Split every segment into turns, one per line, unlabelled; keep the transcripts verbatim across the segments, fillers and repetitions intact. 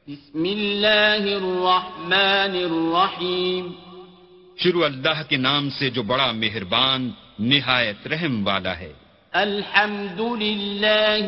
بسم اللہ الرحمن الرحیم.
شروع اللہ کے نام سے جو بڑا مہربان نہایت رحم والا ہے.
الحمد للہ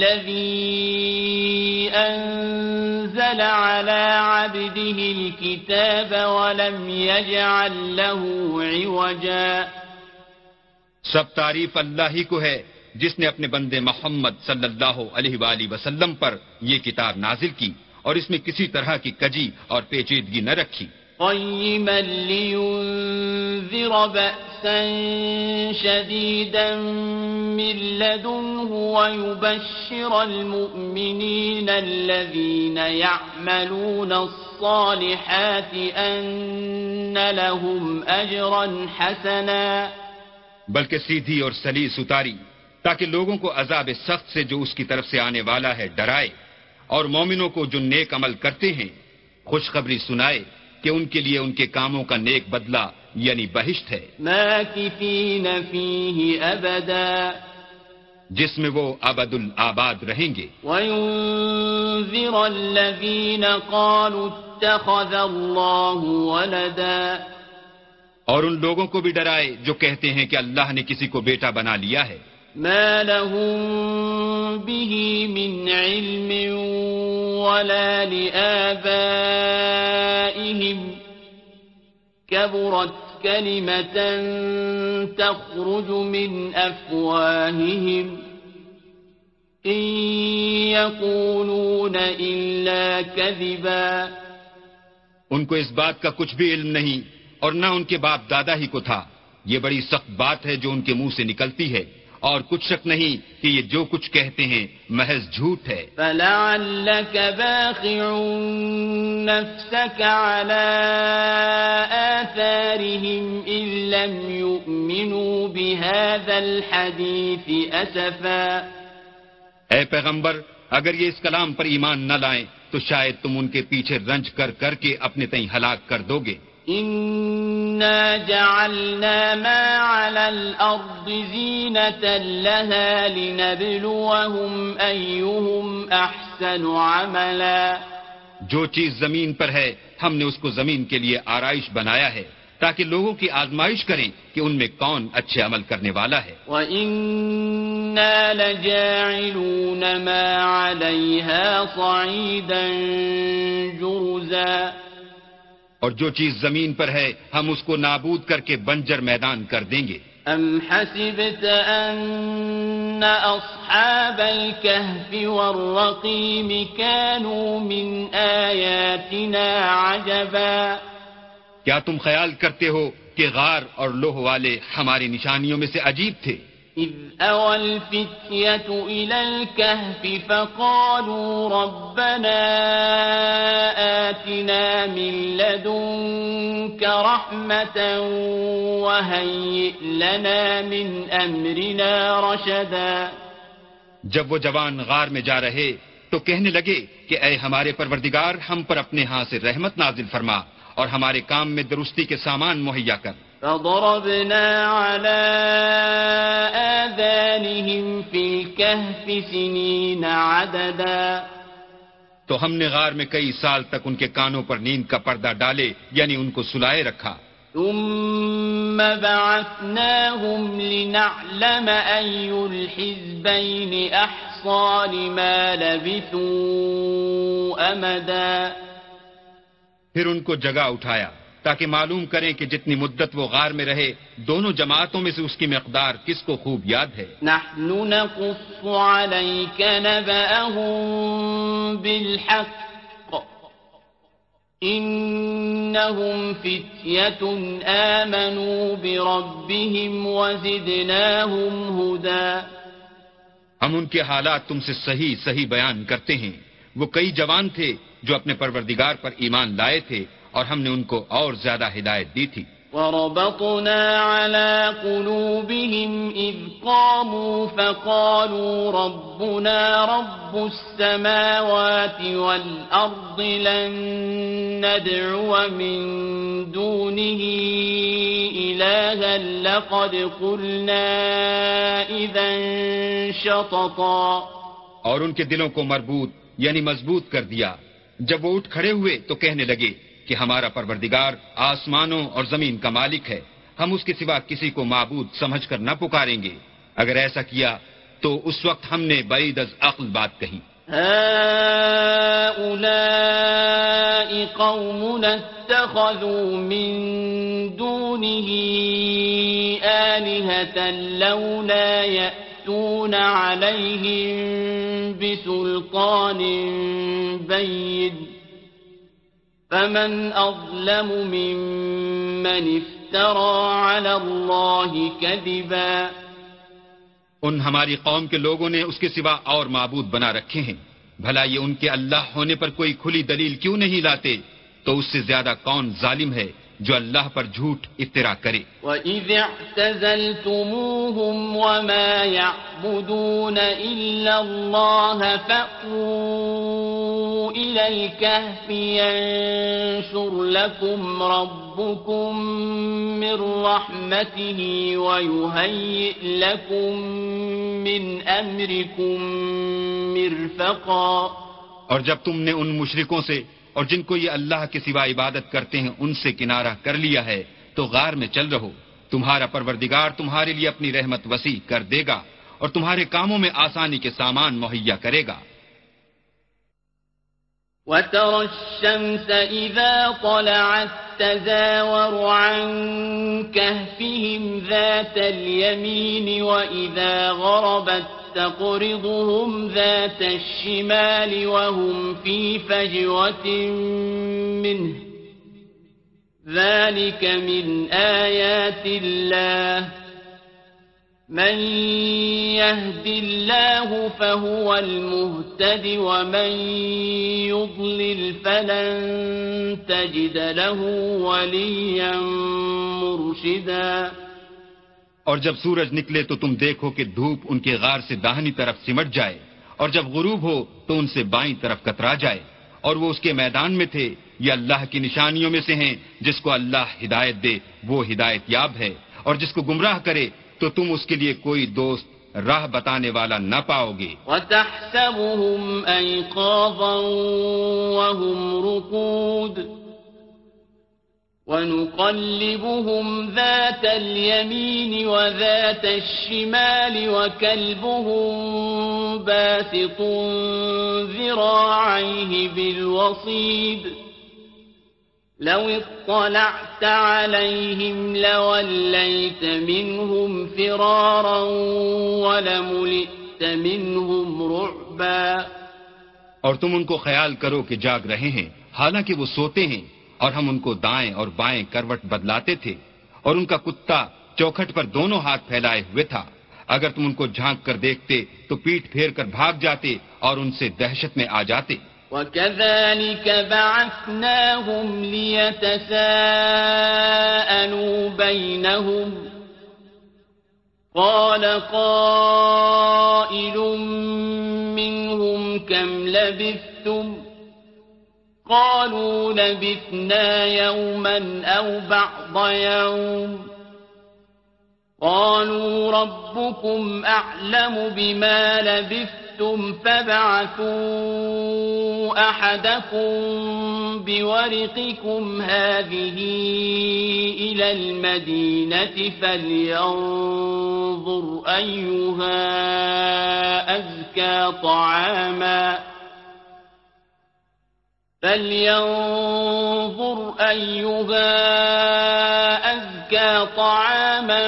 الذی انزل على عبده الكتاب ولم يجعل له عوجا.
سب تعریف اللہ ہی کو ہے جس نے اپنے بندے محمد صلی اللہ علیہ وآلہ وسلم پر یہ کتاب نازل کی اور اس میں کسی طرح کی کجی اور پیچیدگی نہ رکھی.
قیما لینذر بأسا شدیدا من لدنه ويبشر المؤمنین الذین يعملون الصالحات ان لهم اجرا حسنا.
بلکہ سیدھی اور سلیس اتاری تاکہ لوگوں کو عذاب سخت سے جو اس کی طرف سے آنے والا ہے ڈرائے، اور مومنوں کو جو نیک عمل کرتے ہیں خوشخبری سنائے کہ ان کے لیے ان کے کاموں کا نیک بدلہ یعنی بہشت ہے،
ماکثین فیہ ابدا،
جس میں وہ ابد الآباد رہیں گے.
وینذر الذین قالوا اتخذ اللہ ولدا،
اور ان لوگوں کو بھی ڈرائے جو کہتے ہیں کہ اللہ نے کسی کو بیٹا بنا لیا ہے.
ما لهم به من علم ولا لآبائهم كبرت كلمة تخرج من أفواههم إن يقولون إلا كذبا.
ان کو اس بات کا کچھ بھی علم نہیں اور نہ ان کے باپ دادا ہی کو تھا. یہ بڑی سخت بات ہے جو ان کے منہ سے نکلتی ہے، اور کچھ شک نہیں کہ یہ جو کچھ کہتے ہیں محض جھوٹ ہے.
فَلَعَلَّكَ بَاخِعٌ نَفْسَكَ عَلَىٰ آثَارِهِمْ إِن لَّمْ يُؤْمِنُوا بِهَٰذَا الْحَدِيثِ أَسَفًا.
اے پیغمبر، اگر یہ اس کلام پر ایمان نہ لائیں تو شاید تم ان کے پیچھے رنج کر کر کے اپنے تئیں ہلاک کر دو گے.
إِنَّا جَعَلْنَا مَا عَلَى الْأَرْضِ زِينَةً لَهَا لِنَبْلُوَهُمْ أَيُّهُمْ أَحْسَنُ عَمَلًا.
جو چیز زمین پر ہے ہم نے اس کو زمین کے لیے آرائش بنایا ہے تاکہ لوگوں کی آزمائش کریں کہ ان میں کون اچھے عمل کرنے والا ہے.
وَإِنَّا لَجَاعِلُونَ مَا عَلَيْهَا صَعِيدًا جُرُزًا.
اور جو چیز زمین پر ہے ہم اس کو نابود کر کے بنجر میدان کر دیں گے.
ام حسبت ان اصحاب الكهف والرقيم كانوا من آیاتنا عجبا.
کیا تم خیال کرتے ہو کہ غار اور لوح والے ہماری نشانیوں میں سے عجیب تھے؟
اذ اوى الفتية الى الكهف فقالوا ربنا آتنا من لدنك رحمة وهيئ لنا من امرنا رشدا.
جب وہ جوان غار میں جا رہے تو کہنے لگے کہ اے ہمارے پروردگار، ہم پر اپنے ہاں سے رحمت نازل فرما اور ہمارے کام میں درستی کے سامان مہیا کر.
فضربنا على آذانهم في الكهف سنين عددا.
تو ہم نے غار میں کئی سال تک ان کے کانوں پر نیند کا پردہ ڈالے یعنی ان کو سلائے رکھا.
ثم بعثناهم لنعلم أي الحزبين أحصى لما لبثوا أمدا.
پھر ان کو جگہ اٹھایا تاکہ معلوم کریں کہ جتنی مدت وہ غار میں رہے دونوں جماعتوں میں سے اس کی مقدار کس کو خوب یاد ہے.
نحن نقص عليك نبأهم بالحق إنهم فتية آمنوا بربهم وزدناهم هدى.
ہم ان کے حالات تم سے صحیح صحیح بیان کرتے ہیں. وہ کئی جوان تھے جو اپنے پروردگار پر ایمان لائے تھے اور ہم نے ان کو اور زیادہ ہدایت دی تھی.
وَرَبَطْنَا عَلَىٰ قُلُوبِهِمْ إِذْ قَامُوا فَقَالُوا رَبُّنَا رَبُّ السَّمَاوَاتِ وَالْأَرْضِ لَن نَّدْعُوَ مِن دُونِهِ إِلَٰهًا لَّقَدْ قُلْنَا إِذًا شَطَطًا.
اور ان کے دلوں کو مربوط یعنی مضبوط کر دیا جب وہ اٹھ کھڑے ہوئے تو کہنے لگے کہ ہمارا پروردگار آسمانوں اور زمین کا مالک ہے، ہم اس کے سوا کسی کو معبود سمجھ کر نہ پکاریں گے۔ اگر ایسا کیا تو اس وقت ہم نے بعید از عقل بات کہی۔
هؤلاء قومنا اتخذوا من دونه آلهة لولا يأتون عليهم بسلطان بين فمن أظلم ممن افترى على الله كذبا۔
ان ہماری قوم کے لوگوں نے اس کے سوا اور معبود بنا رکھے ہیں، بھلا یہ ان کے اللہ ہونے پر کوئی کھلی دلیل کیوں نہیں لاتے؟ تو اس سے زیادہ کون ظالم ہے جو اللہ پر جھوٹ افترا کرے۔
وَإِذِ اعْتَزَلْتُمُوهُمْ وَمَا يَعْبُدُونَ إِلَّا اللَّهَ فَأْوُوا إِلَى الْكَهْفِ يَنشُرْ لَكُمْ رَبُّكُمْ مِنْ رَحْمَتِهِ وَيُهَيِّئْ لَكُمْ مِنْ أَمْرِكُمْ مِرْفَقًا۔
اور جب تم نے ان مشرکوں سے اور جن کو یہ اللہ کے سوا عبادت کرتے ہیں ان سے کنارہ کر لیا ہے تو غار میں چل رہو، تمہارا پروردگار تمہارے لیے اپنی رحمت وسیع کر دے گا اور تمہارے کاموں میں آسانی کے سامان مہیا کرے گا۔
وَتَرَى الشَّمْسَ إِذَا طَلَعَتْ تَزَاوَرُ عَنْ كَهْفِهِمْ ذَاتَ الْيَمِينِ وَإِذَا غَرَبَتْ تقرضهم ذات الشمال وهم في فجوة منه ذلك من آيات الله من يهد الله فهو المهتد ومن يضلل فلن تجد له وليا مرشدا۔
اور جب سورج نکلے تو تم دیکھو کہ دھوپ ان کے غار سے داہنی طرف سمٹ جائے، اور جب غروب ہو تو ان سے بائیں طرف کترا جائے، اور وہ اس کے میدان میں تھے۔ یہ اللہ کی نشانیوں میں سے ہیں، جس کو اللہ ہدایت دے وہ ہدایت یاب ہے، اور جس کو گمراہ کرے تو تم اس کے لیے کوئی دوست راہ بتانے والا نہ پاؤ گے۔
وَتَحْسَبُهُمْ أَيْقَاظًا وَهُمْ رُقُودٌ وَنُقَلِّبُهُمْ ذَاتَ الْيَمِينِ وَذَاتَ الشِّمَالِ وَكَلْبُهُمْ بَاسِطٌ ذِرَاعَيْهِ بِالْوَصِيدِ لَوِ اطَّلَعْتَ عَلَيْهِمْ لَوَلَّيْتَ مِنْهُمْ فِرَارًا وَلَمُلِئْتَ مِنْهُمْ رُعْبًا۔
اور تم ان کو خیال کرو کہ جاگ رہے ہیں حالانکہ وہ سوتے ہیں، اور ہم ان کو دائیں اور بائیں کروٹ بدلاتے تھے، اور ان کا کتا چوکھٹ پر دونوں ہاتھ پھیلائے ہوئے تھا۔ اگر تم ان کو جھانک کر دیکھتے تو پیٹ پھیر کر بھاگ جاتے اور ان سے دہشت میں آ جاتے۔
وَكَذَلِكَ بَعَثْنَاهُمْ لِيَتَسَاءَلُوا بَيْنَهُمْ قَالَ قَائِلٌ مِّنْهُمْ كَمْ لَبِثْتُمْ قالوا لبثنا يوما أو بعض يوم قالوا ربكم أعلم بما لبثتم فابعثوا أحدكم بورقكم هذه إلى المدينة فلينظر أيها أزكى طعاما فلينظر أيها أزكى طعاما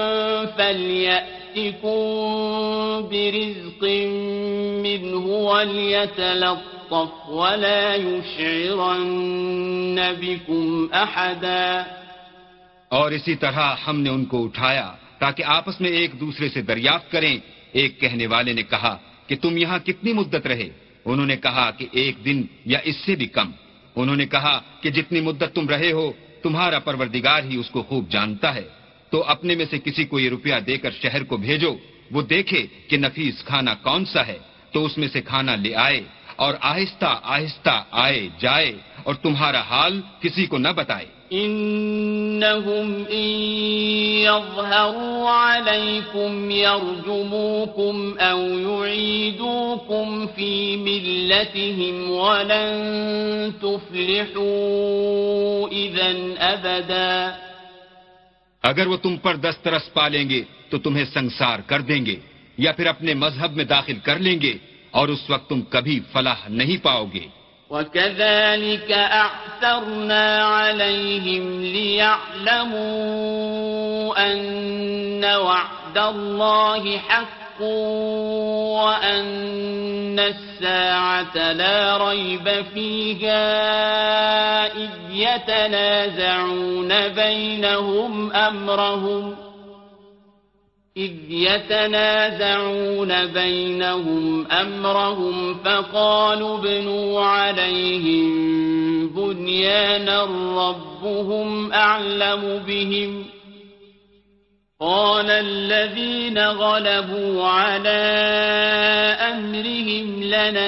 فليأتكم برزق منه وليتلطف ولا يشعرن بكم أحدا۔
اور اسی طرح ہم نے ان کو اٹھایا تاکہ آپس میں ایک دوسرے سے دریافت کریں۔ ایک کہنے والے نے کہا کہ تم یہاں کتنی مدت رہے؟ انہوں نے کہا کہ ایک دن یا اس سے بھی کم۔ انہوں نے کہا کہ جتنی مدت تم رہے ہو تمہارا پروردگار ہی اس کو خوب جانتا ہے، تو اپنے میں سے کسی کو یہ روپیہ دے کر شہر کو بھیجو، وہ دیکھے کہ نفیس کھانا کون سا ہے تو اس میں سے کھانا لے آئے، اور آہستہ آہستہ آئے جائے اور تمہارا حال کسی کو نہ بتائے۔
إنهم إن يظهروا عليكم يرجموكم أو يعيدوكم في ملتهم ولن تفلحوا إذن أبدا۔
اگر وہ تم پر دسترس پالیں گے تو تمہیں سنسار کر دیں گے یا پھر اپنے مذہب میں داخل کر لیں گے اور اس وقت تم کبھی فلاح نہیں پاؤ گے۔
وَكَذَلِكَ أَعْثَرْنَا عَلَيْهِمْ لِيَعْلَمُوا أَنَّ وَعْدَ اللَّهِ حَقٌّ وَأَنَّ السَّاعَةَ لَا رَيْبَ فِيهَا إِذْ يَتَنَازَعُونَ بَيْنَهُمْ أَمْرَهُمْ إذ يتنازعون بينهم أمرهم فقالوا ابنوا عليهم بنيانا ربهم أعلم بهم قال الذين غلبوا على أمرهم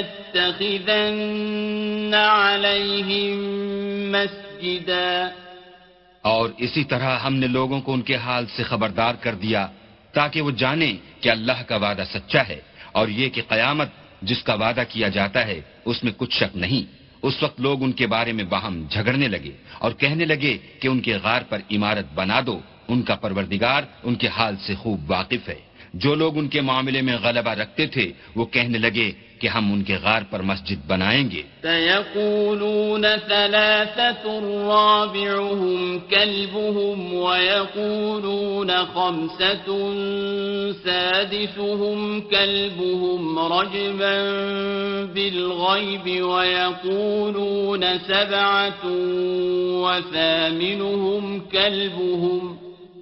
لنتخذن عليهم مسجدا۔
اور اسی طرح ہم نے لوگوں کو ان کے حال سے خبردار کر دیا تاکہ وہ جانیں کہ اللہ کا وعدہ سچا ہے اور یہ کہ قیامت جس کا وعدہ کیا جاتا ہے اس میں کچھ شک نہیں۔ اس وقت لوگ ان کے بارے میں باہم جھگڑنے لگے اور کہنے لگے کہ ان کے غار پر عمارت بنا دو، ان کا پروردگار ان کے حال سے خوب واقف ہے۔ جو لوگ ان کے معاملے میں غلبہ رکھتے تھے وہ کہنے لگے کہ ہم ان کے غار پر مسجد بنائیں گے۔
سَيَقُولُونَ ثَلَاثَةٌ رَابِعُهُمْ كَلْبُهُمْ وَيَقُولُونَ خَمْسَةٌ سَادِسُهُمْ كَلْبُهُمْ رَجْمًا بِالْغَيْبِ وَيَقُولُونَ سَبْعَةٌ وَثَامِنُهُمْ كَلْبُهُمْ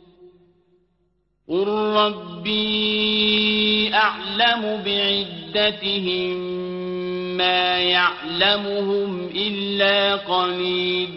قُل رَّبِّي أَعْلَمُ بِعِدَّتِهِم مَّا يَعْلَمُهُمْ إِلَّا قَلِيلٌ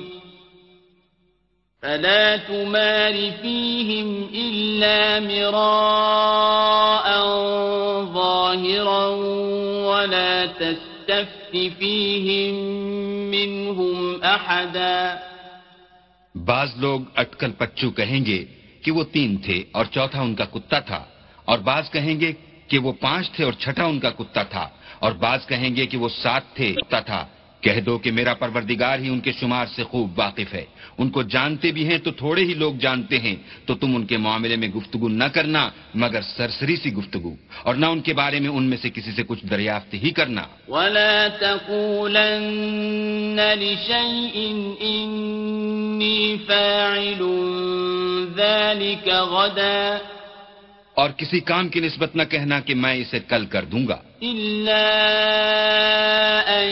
فَلَا تُمَارِ فِيهِمْ إِلَّا مِرَاءً ظَاهِرًا وَلَا تَسْتَفْتِ فِيهِم مِّنْهُمْ أَحَدًا۔
بعض لوگ اٹکل پچو کہیں گے کہ وہ تین تھے اور چوتھا ان کا کتا تھا، اور بعض کہیں گے کہ وہ پانچ تھے اور چھٹا ان کا کتا تھا، اور بعض کہیں گے کہ وہ سات تھے کتا تھا۔ کہہ دو کہ میرا پروردگار ہی ان کے شمار سے خوب واقف ہے، ان کو جانتے بھی ہیں تو تھوڑے ہی لوگ جانتے ہیں، تو تم ان کے معاملے میں گفتگو نہ کرنا مگر سرسری سی گفتگو، اور نہ ان کے بارے میں ان میں سے کسی سے کچھ دریافت ہی کرنا۔
وَلَا تَقُولَنَّ لِشَيْءٍ إِنِّي فَاعِلٌ ذَلِكَ غَدًا،
اور کسی کام کی نسبت نہ کہنا کہ میں اسے کل کر دوں گا،
إِلَّا أَن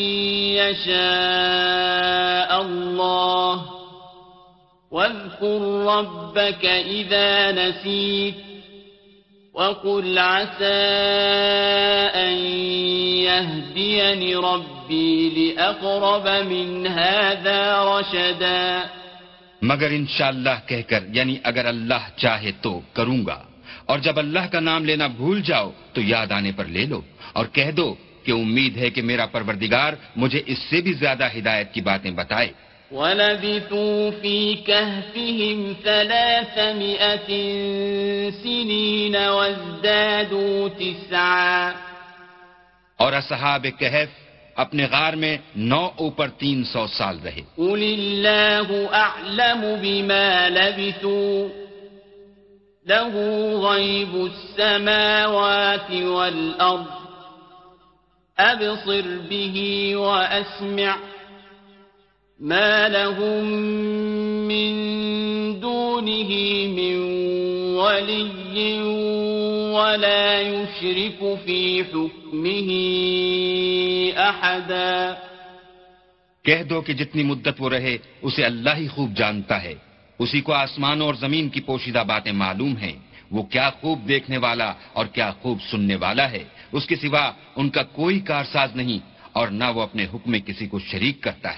يَشَاءَ اللَّهُ وَاذْكُر رَّبَّكَ إِذَا نَسِيتَ وَقُلْ عَسَىٰ أَن يَهْدِيَنِ رَبِّي لِأَقْرَبَ مِنْ هَٰذَا رَشَدًا۔
مگر انشاءاللہ کہہ کر، یعنی اگر اللہ چاہے تو کروں گا، اور جب اللہ کا نام لینا بھول جاؤ تو یاد آنے پر لے لو، اور کہہ دو کہ امید ہے کہ میرا پروردگار مجھے اس سے بھی زیادہ ہدایت کی باتیں بتائے۔
وَلَبِثُوا فِي كَهْفِهِمْ ثَلَاثَمِائَةٍ سِنِينَ وَازْدَادُوا تِسْعًا،
اور اصحاب کہف اپنے غار میں نو اوپر تین سو سال رہے۔
قُلِ اللَّهُ أَعْلَمُ بِمَا لَبِثُوا لَهُ غَيْبُ السَّمَاوَاتِ وَالْأَرْضِ أَبْصِرْ بِهِ وَأَسْمِعْ مَا لَهُم مِّن دُونِهِ مِن وَلِيٍّ وَلَا يُشْرِكُ فِي حُكْمِهِ أَحَدًا۔
کہہ دو کہ جتنی مدت وہ رہے اسے اللہ ہی خوب جانتا ہے، اسی کو آسمان اور زمین کی پوشیدہ باتیں معلوم ہیں، وہ کیا خوب دیکھنے والا اور کیا خوب سننے والا ہے، اس کے سوا ان کا کوئی کارساز نہیں، اور نہ وہ اپنے حکم میں کسی کو شریک کرتا ہے۔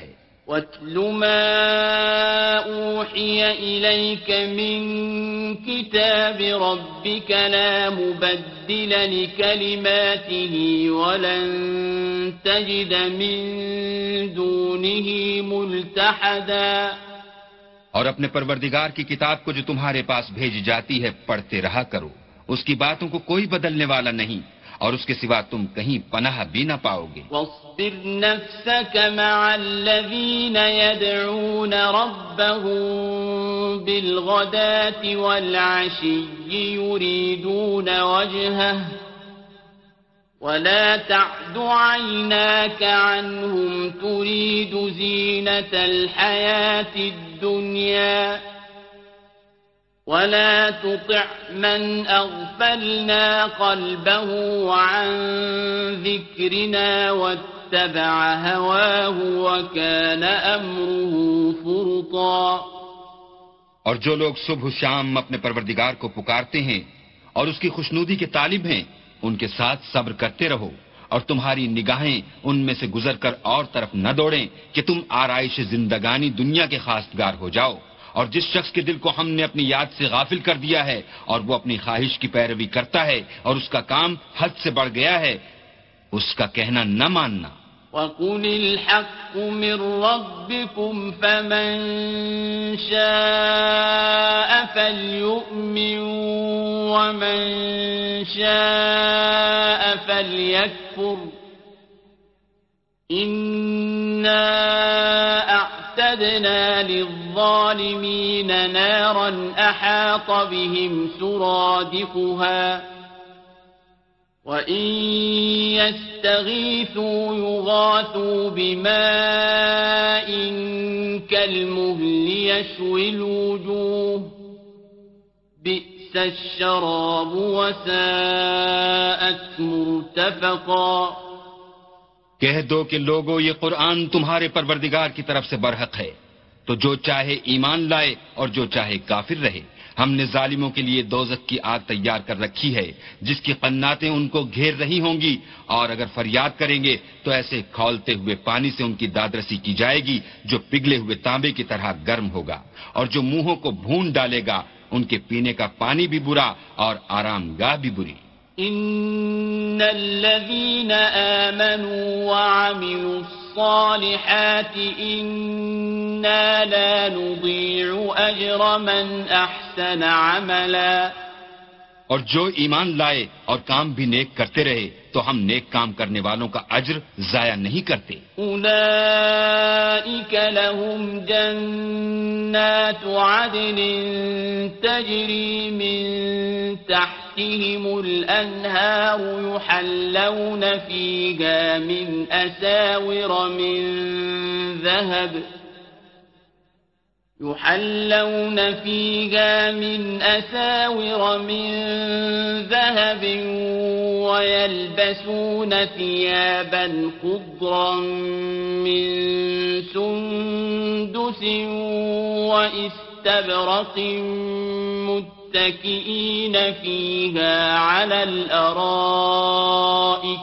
وَاتْلُ مَا أُوحِيَ إِلَيْكَ مِنْ كِتَابِ رَبِّكَ لَا مُبَدِّلَ لِكَلِمَاتِهِ وَلَنْ تَجِدَ مِنْ دُونِهِ مُلْتَحَدًا۔
اور اپنے پروردگار کی کتاب کو جو تمہارے پاس بھیجی جاتی ہے پڑھتے رہا کرو، اس کی باتوں کو کوئی بدلنے والا نہیں، اور اس کے سوا تم کہیں پناہ بھی نہ پاؤ گے۔
وَاصْبِرْ نَفْسَكَ مَعَ الَّذِينَ يَدْعُونَ رَبَّهُم بِالْغَدَاةِ وَالْعَشِيِّ يُرِيدُونَ وَجْهَهُ وَلَا تَعْدُ عَيْنَاكَ عَنْهُمْ تُرِيدُ زِينَةَ الْحَيَاةِ الدُّنْيَا وَلَا تُطِعْ مَنْ أَغْفَلْنَا قَلْبَهُ عَنْ ذِكْرِنَا وَاتَّبَعَ هَوَاهُ وَكَانَ أَمْرُهُ فُرُطًا۔
اور جو لوگ صبح و شام اپنے پروردگار کو پکارتے ہیں اور اس کی خوشنودی کے طالب ہیں، ان کے ساتھ صبر کرتے رہو، اور تمہاری نگاہیں ان میں سے گزر کر اور طرف نہ دوڑیں کہ تم آرائش زندگانی دنیا کے خواستگار ہو جاؤ۔ اور جس شخص کے دل کو ہم نے اپنی یاد سے غافل کر دیا ہے اور وہ اپنی خواہش کی پیروی کرتا ہے اور اس کا کام حد سے بڑھ گیا ہے، اس کا کہنا نہ ماننا۔
وَقُلِ الْحَقُّ مِنْ رَبِّكُمْ فَمَنْ شَاءَ فَلْيُؤْمِنْ وَمَنْ شَاءَ فَلْيَكْفُرْ إِنَّا أَعْتَدْنَا لِلظَّالِمِينَ نَارًا أَحَاطَ بِهِمْ سُرَادِقُهَا وَإِنْ يَسْتَغِيثُوا يُغَاثُوا بِمَاءٍ كَالْمُهْلِ يَشْوِي الْوُجُوهَ بِئْسَ الشَّرَابُ وَسَاءَتْ مُرْتَفَقًا۔
کہہ دو کہ لوگو یہ قرآن تمہارے پروردگار کی طرف سے برحق ہے، تو جو چاہے ایمان لائے اور جو چاہے کافر رہے۔ ہم نے ظالموں کے لیے دوزخ کی آگ تیار کر رکھی ہے جس کی قناتیں ان کو گھیر رہی ہوں گی، اور اگر فریاد کریں گے تو ایسے کھولتے ہوئے پانی سے ان کی دادرسی کی جائے گی جو پگھلے ہوئے تانبے کی طرح گرم ہوگا، اور جو منہوں کو بھون ڈالے گا ان کے پینے کا پانی بھی برا اور آرام گاہ بھی بری۔
إن الذين آمنوا وعملوا الصالحات إنا لا نضيع أجر من أحسن عملا۔
اور جو ایمان لائے اور کام بھی نیک کرتے رہے تو ہم نیک کام کرنے والوں کا اجر ضائع نہیں کرتے۔
أولئك لهم جنات عدن تجري من تحتهم الأنهار يحلون فيها من أساور من ذهب يحلون فيها من أساور من ذهب ويلبسون ثيابا خضرا من سندس وإستبرق متكئين فيها على الأرائك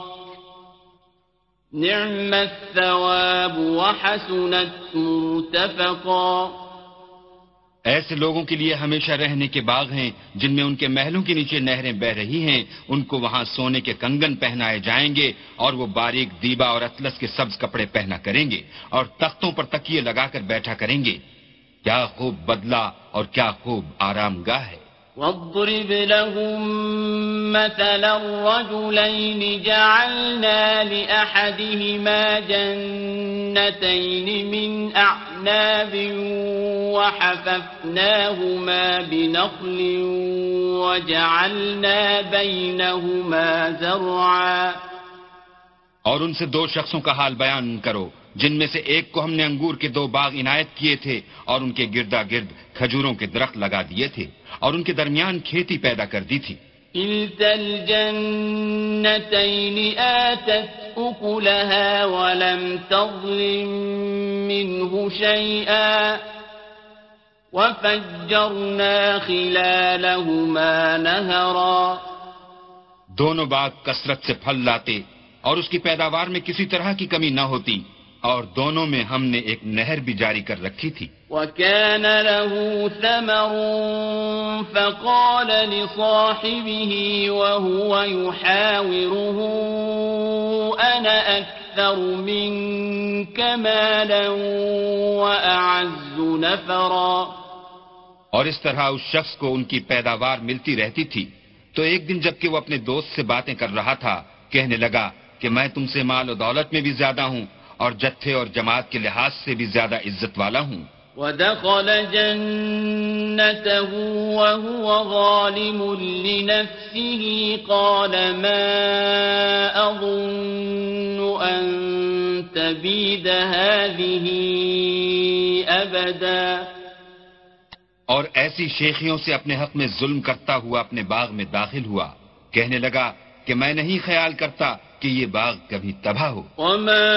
نعم الثواب وحسنت مرتفقا۔
ایسے لوگوں کے لیے ہمیشہ رہنے کے باغ ہیں جن میں ان کے محلوں کے نیچے نہریں بہ رہی ہیں، ان کو وہاں سونے کے کنگن پہنائے جائیں گے اور وہ باریک دیبا اور اطلس کے سبز کپڑے پہنا کریں گے اور تختوں پر تکیے لگا کر بیٹھا کریں گے۔ کیا خوب بدلہ اور کیا خوب آرام گاہ ہے۔
واضرب لهم مثلا الرجلين جعلنا لأحدهما جنتين من أعناب وحففناهما بنخل وجعلنا بينهما زرعا۔
اور ان سے دو شخصوں کا حال بیان کرو جن میں سے ایک کو ہم نے انگور کے دو باغ عنایت کیے تھے اور ان کے گردا گرد کھجوروں کے درخت لگا دیے تھے اور ان کے درمیان کھیتی پیدا کر دی تھی۔
كلتا الجنتين آتت أكلها ولم تظلم منه شيئا وفجرنا خلالهما نهرا۔
دونوں باغ کثرت سے پھل لاتے اور اس کی پیداوار میں کسی طرح کی کمی نہ ہوتی، اور دونوں میں ہم نے ایک نہر بھی جاری کر رکھی تھی.
وَكَانَ لَهُ ثَمَرٌ فَقَالَ لِصَاحِبِهِ وَهُوَ يُحَاوِرُهُ أَنَا أَكْثَرُ مِنكَ مَالًا وَأَعَزُّ نَفَرًا.
اور اس طرح اس شخص کو ان کی پیداوار ملتی رہتی تھی. تو ایک دن جب کہ وہ اپنے دوست سے باتیں کر رہا تھا، کہنے لگا کہ میں تم سے مال و دولت میں بھی زیادہ ہوں اور جتھے اور جماعت کے لحاظ سے بھی زیادہ عزت والا ہوں.
وَدَخَلَ جَنَّتَهُ وَهُوَ ظَالِمٌ لِنَفْسِهِ قَالَ مَا أَظُنُّ أَن تَبِيدَ هَذِهِ أَبَدًا.
اور ایسی شیخیوں سے اپنے حق میں ظلم کرتا ہوا اپنے باغ میں داخل ہوا، کہنے لگا کہ میں نہیں خیال کرتا کہ یہ باغ کبھی تباہ ہو.
وَمَا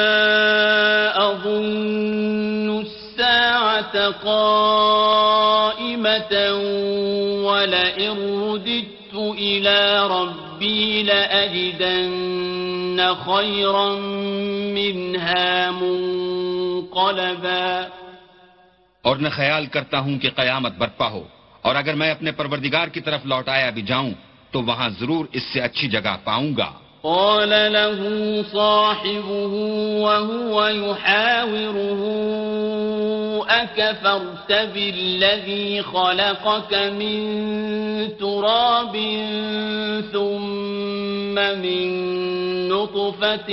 أَظُنُّ السَّاعَةَ قَائِمَةً وَلَئِن رُّدِدتُّ إِلَىٰ رَبِّي لَأَجِدَنَّ خَيْرًا مِّنْهَا مُنقَلَبًا.
اور نہ خیال کرتا ہوں کہ قیامت برپا ہو، اور اگر میں اپنے پروردگار کی طرف لوٹایا بھی جاؤں تو وہاں ضرور اس سے اچھی جگہ پاؤں گا.
قال له صاحبه وهو يحاوره أكفرت بالذي خلقك من تراب ثم من نطفة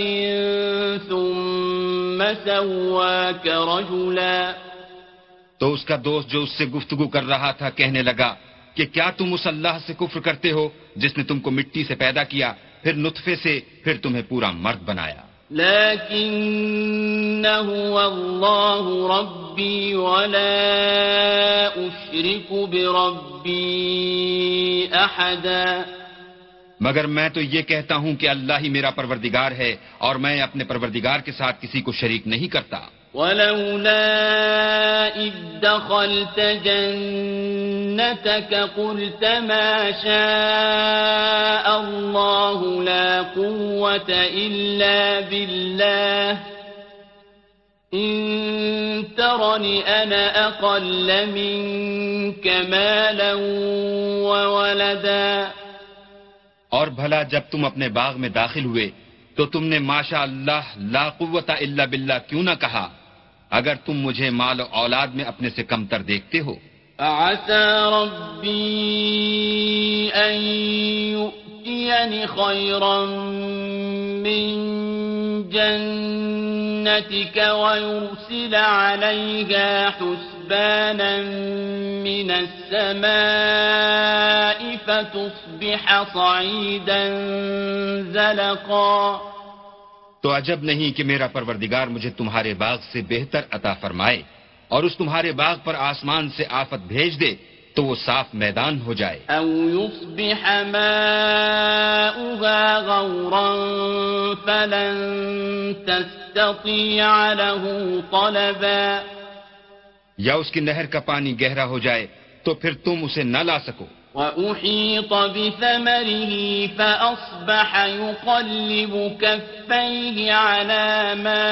ثم سواك رجلا.
تو اس کا دوست جو اس سے گفتگو کر رہا تھا کہنے لگا کہ کیا تم اس اللہ سے کفر کرتے ہو جس نے تم کو مٹی سے پیدا کیا، پھر نطفے سے، پھر تمہیں پورا مرد بنایا.
لیکن هو اللہ ربی ولا اشرک بربی احدا.
مگر میں تو یہ کہتا ہوں کہ اللہ ہی میرا پروردگار ہے اور میں اپنے پروردگار کے ساتھ کسی کو شریک نہیں کرتا.
ولولا إذ دخلت جنتك قلت ما شاء الله لا قوة إلا بالله إن ترني أنا أقل منك مالا وولدا.
اور بھلا جب تم اپنے باغ میں داخل ہوئے تو تم نے ماشاء اللہ لا قوت الا باللہ کیوں نہ کہا اگر تم مجھے مال و اولاد میں اپنے سے کمتر دیکھتے ہو.
عسى ربي أن يؤتيني خيرا من جنتك ويرسل عليها حسبانا من السماء فتصبح صعيدا زلقا.
تو عجب نہیں کہ میرا پروردگار مجھے تمہارے باغ سے بہتر عطا فرمائے اور اس تمہارے باغ پر آسمان سے آفت بھیج دے تو وہ صاف میدان ہو جائے.
او يصبح ماؤها غورا فلن تستطيع له طلبا.
یا اس کی نہر کا پانی گہرا ہو جائے تو پھر تم اسے نہ لا سکو.
وَأُحِيطَ بِثَمَرِهِ فَأَصْبَحَ يُقَلِّبُ كَفَّيْهِ عَلَى مَا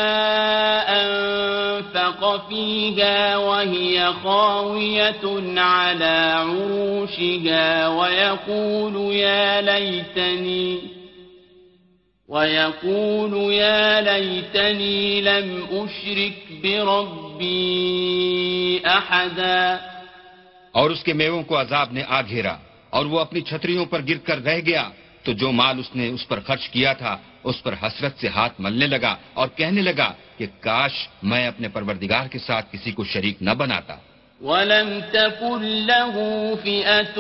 أَنفَقَ فِيهَا وَهِيَ خَاوِيَةٌ عَلَى عُرُوشِهَا وَيَقُولُ يَا لَيْتَنِي وَيَقُولُ يَا لَيْتَنِي لَمْ أُشْرِكْ بِرَبِّي أَحَدًا.
اور اس کے میووں کو عذاب نے آ گھیرا اور وہ اپنی چھتریوں پر گر کر رہ گیا تو جو مال اس نے اس پر خرچ کیا تھا اس پر حسرت سے ہاتھ ملنے لگا اور کہنے لگا کہ کاش میں اپنے پروردگار کے ساتھ کسی کو شریک نہ بناتا.
وَلَمْ تَكُنْ لَهُ فِئَةٌ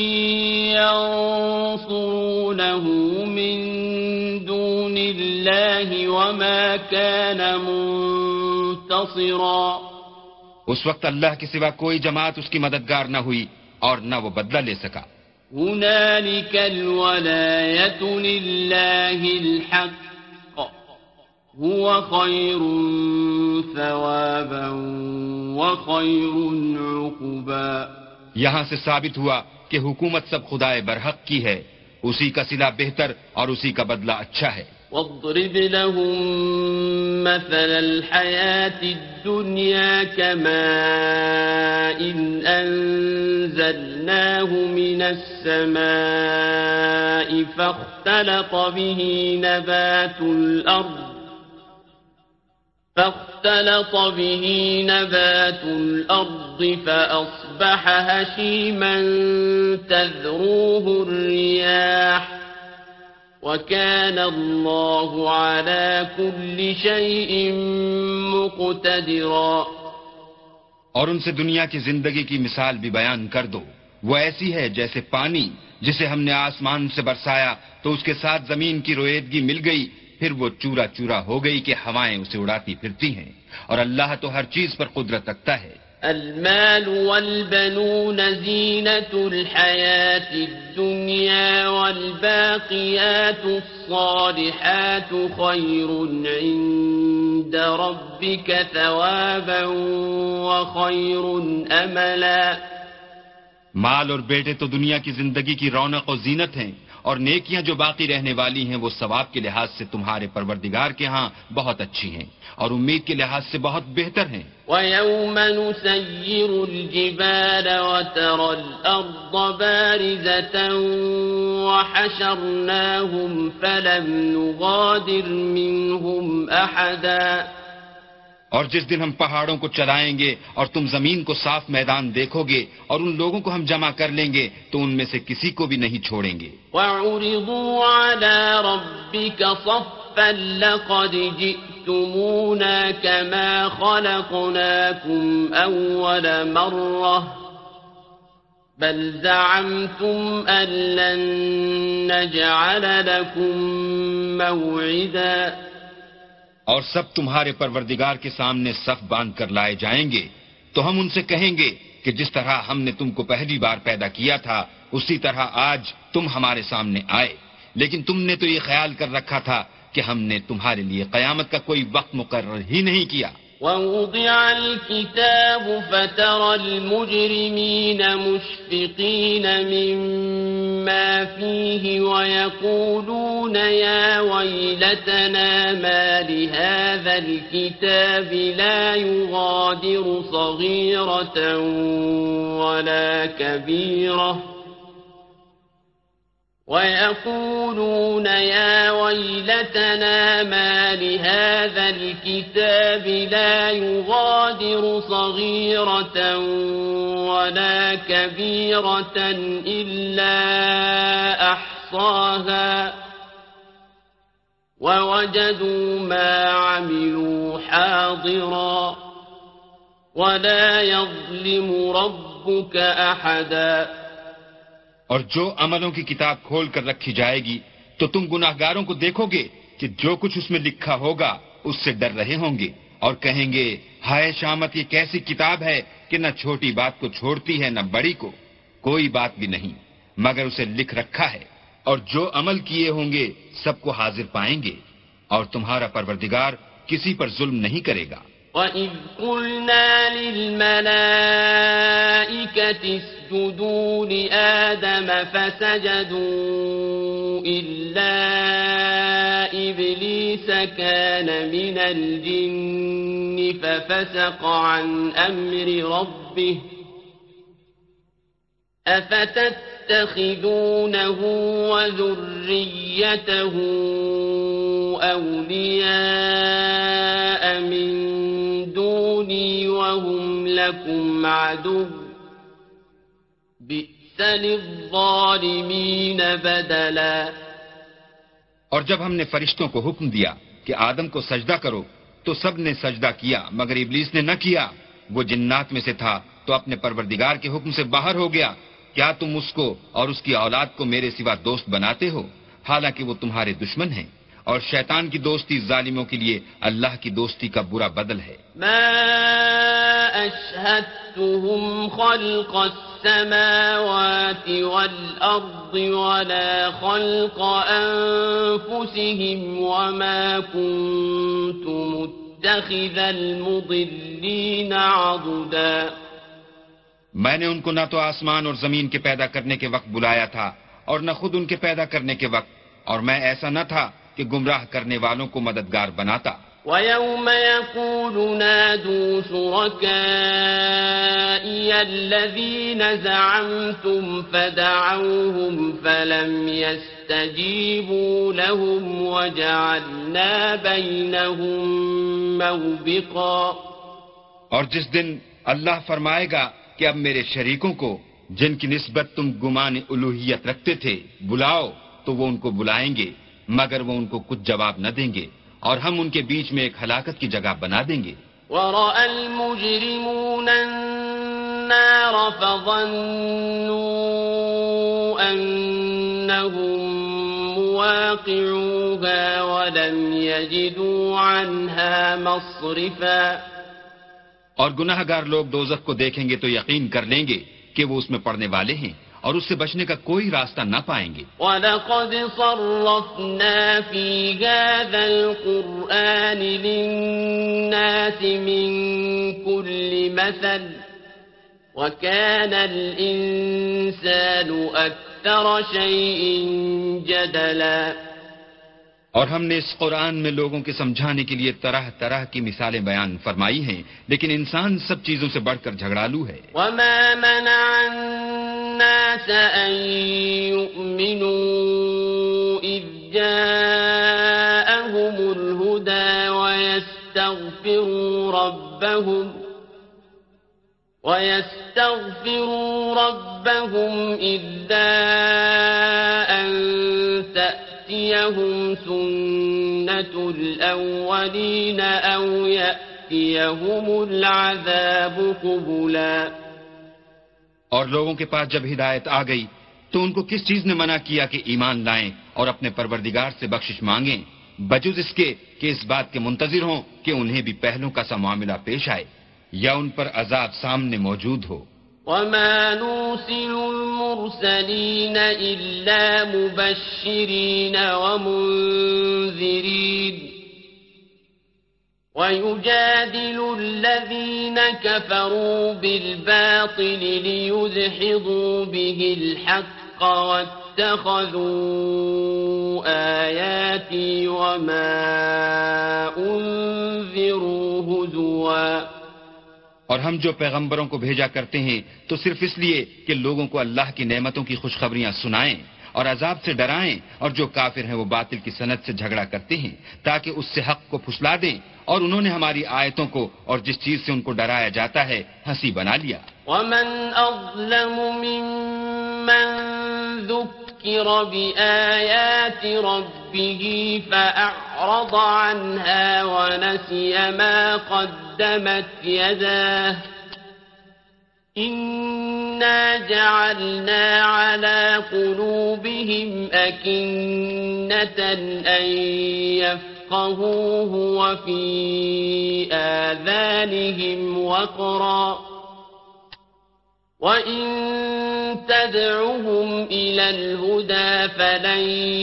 يَنصُرُونَهُ مِن دُونِ اللَّهِ وَمَا كَانَ مُنتَصِرًا.
اس وقت اللہ کے سوا کوئی جماعت اس کی مددگار نہ ہوئی اور نہ وہ بدلہ لے سکا.
هُنَالِكَ الْوَلَایَةُ لِلَّهِ الْحَقِّ هُوَ خَيْرٌ ثَوَابًا وَخَيْرٌ عُقْبًا.
یہاں سے ثابت ہوا کہ حکومت سب خدائے برحق کی ہے، اسی کا صلہ بہتر اور اسی کا بدلہ اچھا ہے.
واضرب لهم مثل الحياة الدنيا كماء إن أنزلناه من السماء فاختلط به نبات الأرض فاختلط به نبات الأرض فأصبح هشيما تذروه الرياح وَكَانَ اللَّهُ عَلَى كُلِّ شَيْءٍ مُقْتَدِرًا.
اور ان سے دنیا کی زندگی کی مثال بھی بیان کر دو. وہ ایسی ہے جیسے پانی جسے ہم نے آسمان سے برسایا تو اس کے ساتھ زمین کی رویدگی مل گئی، پھر وہ چورا چورا ہو گئی کہ ہوائیں اسے اڑاتی پھرتی ہیں، اور اللہ تو ہر چیز پر قدرت رکھتا ہے.
المال والبنون زينة الحياة الدنيا والباقيات الصالحات خير عند ربك ثوابا وخير أملا.
مال اور بیٹے تو دنیا کی زندگی کی رونق و زینت ہیں، اور نیکیاں جو باقی رہنے والی ہیں وہ ثواب کے لحاظ سے تمہارے پروردگار کے ہاں بہت اچھی ہیں اور امید کے لحاظ سے بہت بہتر ہیں.
وَيَوْمَ نُسَيِّرُ الْجِبَالَ وَتَرَى الْأَرْضَ بَارِزَةً وَحَشَرْنَاهُمْ فَلَمْ نُغَادِرْ مِنْهُمْ أَحَدًا.
اور جس دن ہم پہاڑوں کو چلائیں گے اور تم زمین کو صاف میدان دیکھو گے اور ان لوگوں کو ہم جمع کر لیں گے تو ان میں سے کسی کو بھی نہیں چھوڑیں گے.
وَعُرِضُوا عَلَى رَبِّكَ صَفًّا لَقَدْ جِئْتُمُونَا كَمَا خَلَقْنَاكُمْ أَوَّلَ مَرَّةٍ بَلْ زَعَمْتُمْ أَن لَّن نَّجْعَلَ لَكُم مَّوْعِدًا.
اور سب تمہارے پروردگار کے سامنے صف باندھ کر لائے جائیں گے تو ہم ان سے کہیں گے کہ جس طرح ہم نے تم کو پہلی بار پیدا کیا تھا اسی طرح آج تم ہمارے سامنے آئے، لیکن تم نے تو یہ خیال کر رکھا تھا کہ ہم نے تمہارے لیے قیامت کا کوئی وقت مقرر ہی نہیں کیا.
وَوُضِعَ الْكِتَابُ فَتَرَى الْمُجْرِمِينَ مُشْفِقِينَ مِمَّا فِيهِ وَيَقُولُونَ يَا وَيْلَتَنَا مَا لِهَذَا الْكِتَابِ لَا يُغَادِرُ صَغِيرَةً وَلَا كَبِيرَةً وَيَقُولُونَ يَا وَيْلَتَنَا مَا لِهَذَا الْكِتَابِ لَا يُغَادِرُ صَغِيرَةً وَلَا كَبِيرَةً إِلَّا أَحْصَاهَا وَوَجَدُوا مَا عَمِلُوا حَاضِرًا وَلَا يَظْلِمُ رَبُّكَ أَحَدًا.
اور جو عملوں کی کتاب کھول کر رکھی جائے گی تو تم گناہگاروں کو دیکھو گے کہ جو کچھ اس میں لکھا ہوگا اس سے ڈر رہے ہوں گے اور کہیں گے ہائے شامت یہ کیسی کتاب ہے کہ نہ چھوٹی بات کو چھوڑتی ہے نہ بڑی کو، کوئی بات بھی نہیں مگر اسے لکھ رکھا ہے، اور جو عمل کیے ہوں گے سب کو حاضر پائیں گے اور تمہارا پروردگار کسی پر ظلم نہیں کرے گا.
وَإِذْ قُلْنَا لِلْمَلَائِكَةِ اسْجُدُوا لِآدَمَ فَسَجَدُوا إِلَّا إِبْلِيسَ كَانَ مِنَ الْجِنِّ فَفَسَقَ عَنْ أَمْرِ رَبِّهِ أَفَتَتَّخِذُونَهُ وَذُرِّيَّتَهُ أَوْلِيَاءَ مِن دوني وهم لكم عدو بئس للظالمين بدلا.
اور جب ہم نے فرشتوں کو حکم دیا کہ آدم کو سجدہ کرو تو سب نے سجدہ کیا مگر ابلیس نے نہ کیا. وہ جنات میں سے تھا تو اپنے پروردگار کے حکم سے باہر ہو گیا. کیا تم اس کو اور اس کی اولاد کو میرے سوا دوست بناتے ہو حالانکہ وہ تمہارے دشمن ہیں، اور شیطان کی دوستی ظالموں کے لیے اللہ کی دوستی کا برا بدل ہے.
ما اشهدتهم خلق السماوات والارض ولا خلق انفسهم وما كنت متخذ المضلين عضدا.
میں نے ان کو نہ تو آسمان اور زمین کے پیدا کرنے کے وقت بلایا تھا اور نہ خود ان کے پیدا کرنے کے وقت، اور میں ایسا نہ تھا کہ گمراہ کرنے والوں کو مددگار بناتا۔
وَيَوْمَ يَقُولُ نَادُوا شُرَكَائِيَ الَّذِينَ زَعَمْتُمْ فَدَعَوْهُمْ فَلَمْ يَسْتَجِيبُوا لَهُمْ وَجَعَلْنَا بَيْنَهُمْ مَوْبِقًا۔
اور جس دن اللہ فرمائے گا کہ اب میرے شریکوں کو جن کی نسبت تم گمان الوہیت رکھتے تھے بلاؤ، تو وہ ان کو بلائیں گے مگر وہ ان کو کچھ جواب نہ دیں گے، اور ہم ان کے بیچ میں ایک ہلاکت کی جگہ بنا دیں گے۔
وَرَأَى الْمُجْرِمُونَ النَّارَ فَظَنُّوا أَنَّهُمْ مُوَاقِعُوهَا وَلَمْ يَجِدُوا عَنْهَا مَصْرِفًا۔
اور گناہ گار لوگ دوزخ کو دیکھیں گے تو یقین کر لیں گے کہ وہ اس میں پڑنے والے ہیں اور اس سے بچنے کا کوئی راستہ نہ پائیں گے۔
وَلَقَدْ صَرَّفْنَا فِي هَذَا الْقُرْآنِ لِلنَّاسِ مِنْ كُلِّ مَثَلٍ وَكَانَ الْإِنسَانُ أَكْثَرَ شَيْءٍ جَدَلًا۔
اور ہم نے اس قرآن میں لوگوں کے سمجھانے کے لیے طرح طرح کی مثالیں بیان فرمائی ہیں، لیکن انسان سب چیزوں سے بڑھ کر جھگڑالو ہے۔
وَمَا مَنَعَ النَّاسَ أَن يُؤْمِنُوا إِذْ جَاءَهُمُ الْهُدَى وَيَسْتَغْفِرُوا رَبَّهُمْ وَيَسْتَغْفِرُوا رَبَّهُمْ إِلَّا أَن تَأْتِيَهُمْ سُنَّةُ الْأَوَّلِينَ أَوْ يَأْتِيَهُمُ الْعَذَابُ قُبُلًا۔
اور لوگوں کے پاس جب ہدایت آ گئی تو ان کو کس چیز نے منع کیا کہ ایمان لائیں اور اپنے پروردگار سے بخشش مانگیں، بجز اس کے کہ اس بات کے منتظر ہوں کہ انہیں بھی پہلوں کا سا معاملہ پیش آئے یا ان پر عذاب سامنے موجود ہو۔
وَمَا نُرْسِلُ الْمُرْسَلِينَ إِلَّا مُبَشِّرِينَ وَمُنذِرِينَ وَيُجَادِلُ الَّذِينَ كَفَرُوا بِالْبَاطِلِ لِيُدْحِضُوا بِهِ الْحَقَّ وَاتَّخَذُوا آيَاتِي وَمَا أُنذِرُوا هُزُوًا۔
اور ہم جو پیغمبروں کو بھیجا کرتے ہیں تو صرف اس لیے کہ لوگوں کو اللہ کی نعمتوں کی خوشخبریاں سنائیں اور عذاب سے ڈرائیں، اور جو کافر ہیں وہ باطل کی صنعت سے جھگڑا کرتے ہیں تاکہ اس سے حق کو پھسلا دیں، اور انہوں نے ہماری آیتوں کو اور جس چیز سے ان کو ڈرایا جاتا ہے ہنسی بنا لیا۔
وَمَنْ أَظْلَمُ مِمَّنْ ذُكِّرَ بِآيَاتِ رَبِّهِ فَأَعْرَضَ عَنْهَا وَنَسِيَ مَا قَدَّمَتْ يَدَاهُ إِنَّا جَعَلْنَا عَلَى قُلُوبِهِمْ أَكِنَّةً أَن يَفْقَهُوهُ وَفِي آذَانِهِمْ وَقْرًا وَإِن تَدْعُهُمْ إِلَى الْهُدَى فَلَن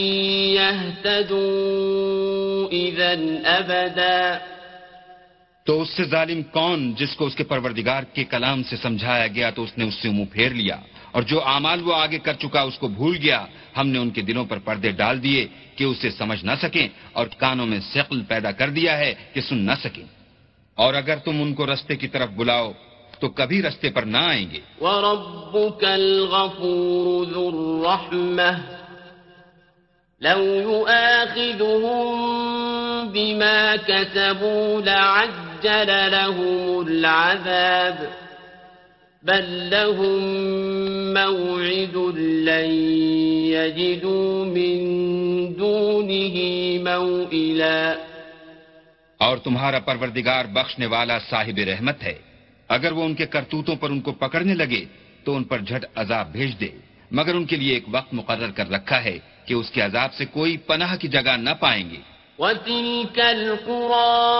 يَهْتَدُوا إِذًا أَبَدًا۔
تو اس سے ظالم کون جس کو اس کے پروردگار کے کلام سے سمجھایا گیا تو اس نے اس سے منہ پھیر لیا، اور جو اعمال وہ آگے کر چکا اس کو بھول گیا۔ ہم نے ان کے دلوں پر پردے ڈال دیے کہ اسے سمجھ نہ سکیں، اور کانوں میں ثقل پیدا کر دیا ہے کہ سن نہ سکیں، اور اگر تم ان کو رستے کی طرف بلاؤ تو کبھی رستے پر نہ آئیں گے۔
وَرَبُّكَ الْغَفُورُ ذُو الرَّحْمَةِ لَوْ يُؤَاخِذُهُم بِمَا كَسَبُوا لَعَجَّلَ لَهُمُ الْعَذَابَ بَل لَّهُم مَّوْعِدٌ لَّن يَجِدُوا مِن دُونِهِ مَوْئِلًا۔
اور تمہارا پروردگار بخشنے والا صاحب رحمت ہے، اگر وہ ان کے کرتوتوں پر ان کو پکڑنے لگے تو ان پر جھٹ عذاب بھیج دے، مگر ان کے لیے ایک وقت مقرر کر رکھا ہے کہ اس کے عذاب سے کوئی پناہ کی جگہ نہ پائیں گے۔
وَتِلْكَ الْقُرَىٰ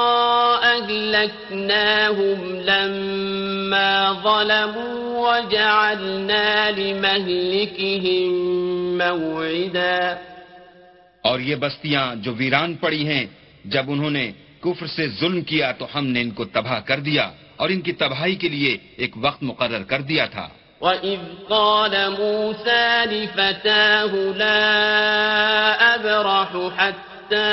أَهْلَكْنَاهُمْ لَمَّا ظَلَمُوا وَجَعَلْنَا لِمَهْلِكِهِم مَّوْعِدًا۔
اور یہ بستیاں جو ویران پڑی ہیں، جب انہوں نے کفر سے ظلم کیا تو ہم نے ان کو تباہ کر دیا، اور ان کی تباہی کے لیے ایک وقت مقرر کر دیا تھا۔
وَإِذْ قَالَ مُوسَىٰ لِفَتَاهُ لَا أَبْرَحُ حَتَّىٰ حتى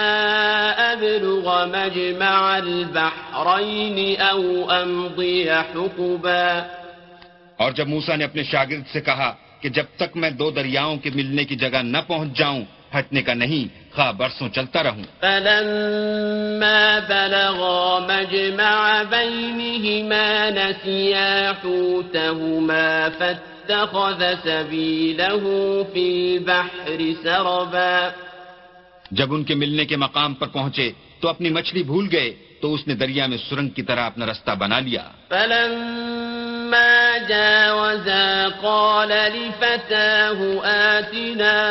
أبلغ مجمع البحرين أو أمضي حقبا.
اور جب موسیٰ نے اپنے شاگرد سے کہا کہ جب تک میں دو دریاؤں کے ملنے کی جگہ نہ پہنچ جاؤں ہٹنے کا نہیں، خواہ برسوں چلتا رہوں.
فلما بلغا مجمع بينهما نسيا حوتهما فاتخذ سبيله في البحر سربا.
جب ان کے ملنے کے مقام پر پہنچے تو اپنی مچھلی بھول گئے تو اس نے دریا میں سرنگ کی طرح اپنا رستہ بنا لیا.
فلما جاوزا قال لفتاه آتنا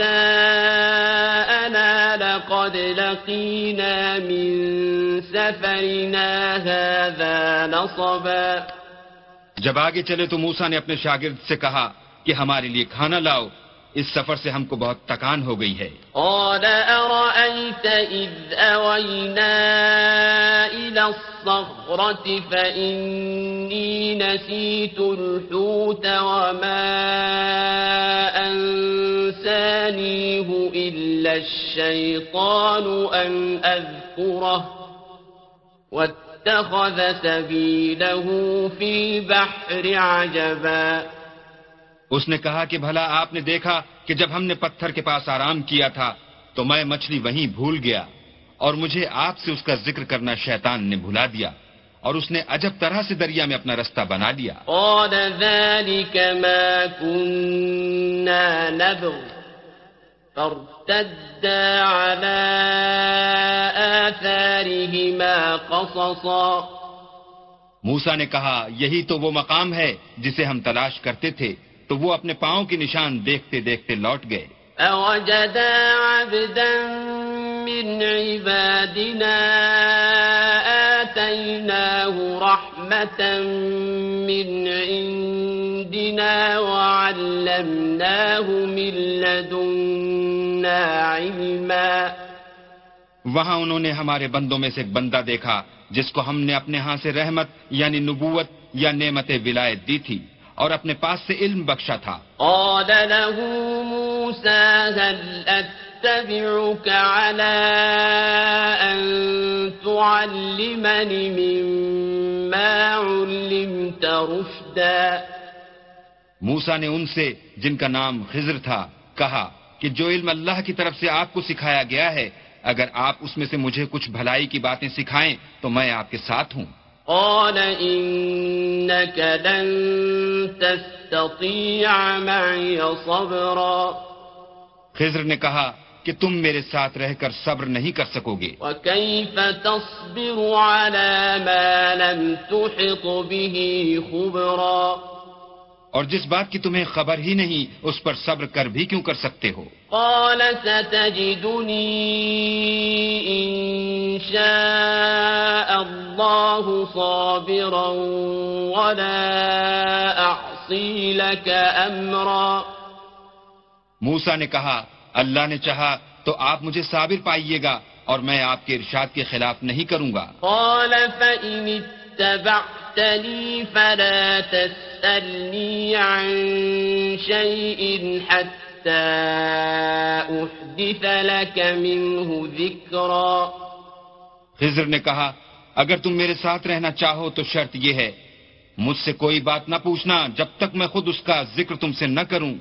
غداءنا لقد لقينا من سفرنا هذا نصبا.
جب آگے چلے تو موسیٰ نے اپنے شاگرد سے کہا کہ ہمارے لیے کھانا لاؤ، اس سفر سے ہم کو بہت تکان ہو گئی ہے.
قال أرأيت إذ أوينا إلى الصخرة فإني نسيت الحوت وما أنسانيه إلا الشيطان أن أذكره واتخذ سبيله في البحر عجبا.
اس نے کہا کہ بھلا آپ نے دیکھا کہ جب ہم نے پتھر کے پاس آرام کیا تھا تو میں مچھلی وہیں بھول گیا اور مجھے آپ سے اس کا ذکر کرنا شیطان نے بھلا دیا اور اس نے عجب طرح سے دریا میں اپنا رستہ بنا لیا.
قال ذلك ما كنا نبغ فارتدا على آثارهما قصصا.
موسیٰ نے کہا یہی تو وہ مقام ہے جسے ہم تلاش کرتے تھے، تو وہ اپنے پاؤں کے نشان دیکھتے دیکھتے لوٹ گئے.
فوجدا عبدا من عبادنا آتيناه رحمة من عندنا وعلمناه من لدنا علما.
وہاں انہوں نے ہمارے بندوں میں سے ایک بندہ دیکھا جس کو ہم نے اپنے ہاں سے رحمت یعنی نبوت یا نعمت ولایت دی تھی اور اپنے پاس سے علم بخشا تھا.
قال له موسى هل أتبعك على أن تعلمني مما علمت رشدا.
موسیٰ نے ان سے جن کا نام خضر تھا کہا کہ جو علم اللہ کی طرف سے آپ کو سکھایا گیا ہے اگر آپ اس میں سے مجھے کچھ بھلائی کی باتیں سکھائیں تو میں آپ کے ساتھ ہوں.
قال إنك لن تستطيع معي صبرا.
خضر نے کہا کہ تم میرے ساتھ رہ کر صبر نہیں کر سکو گے.
وكيف تصبر على ما لم تحط به خبرا.
اور جس بات کی تمہیں خبر ہی نہیں اس پر صبر کر بھی کیوں کر سکتے ہو.
قال ستجدني إن شاء الله صابرا ولا أعصي لك أمرا.
موسیٰ نے کہا اللہ نے چاہا تو آپ مجھے صابر پائیے گا اور میں آپ کے ارشاد کے خلاف نہیں کروں گا.
قال فإن اتبعتني فلا تسألني عن شيء حتى أحدث لك منه ذكرا.
خضر نے کہا اگر تم میرے ساتھ رہنا چاہو تو شرط یہ ہے مجھ سے کوئی بات نہ پوچھنا جب تک میں خود اس کا ذکر تم سے نہ کروں.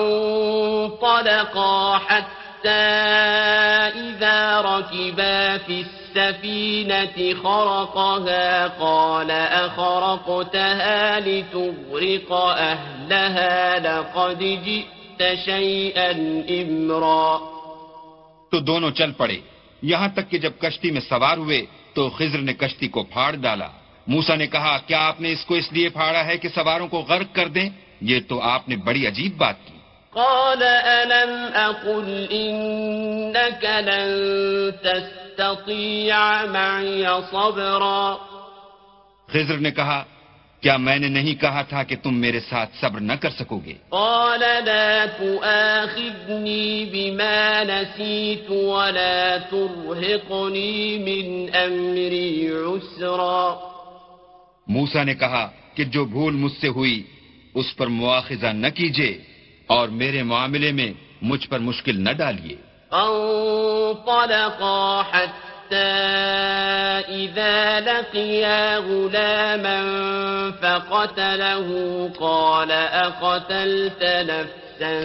فانطلقا حتى إذا ركبا في السفينة خرقها قال أخرقتها لتغرق أهلها لقد جئت شيئا إمرا.
تو دونوں چل پڑے یہاں تک کہ جب کشتی میں سوار ہوئے تو خضر نے کشتی کو پھاڑ ڈالا. موسیٰ نے کہا کیا آپ نے اس کو اس لیے پھاڑا ہے کہ سواروں کو غرق کر دیں؟ یہ تو آپ نے بڑی عجیب بات کی.
قال ألم أقل إنك لن تستطيع معي صبرا.
خضر نے کہا کیا میں نے نہیں کہا تھا کہ تم میرے ساتھ صبر نہ کر سکو گے؟
قال لا تؤاخذني بما نسيت ولا ترهقني من أمري عسرا.
موسیٰ نے کہا کہ جو بھول مجھ سے ہوئی اس پر مواخذہ نہ کیجیے اور میرے معاملے میں مجھ پر مشکل نہ ڈالیے.
فانطلقا حتى إذا لقيا غلاما فقتله قال أقتلت نفسا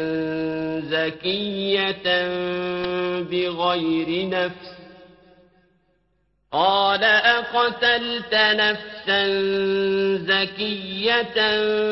زكية بغير نفس قال أقتلت نفسا زكية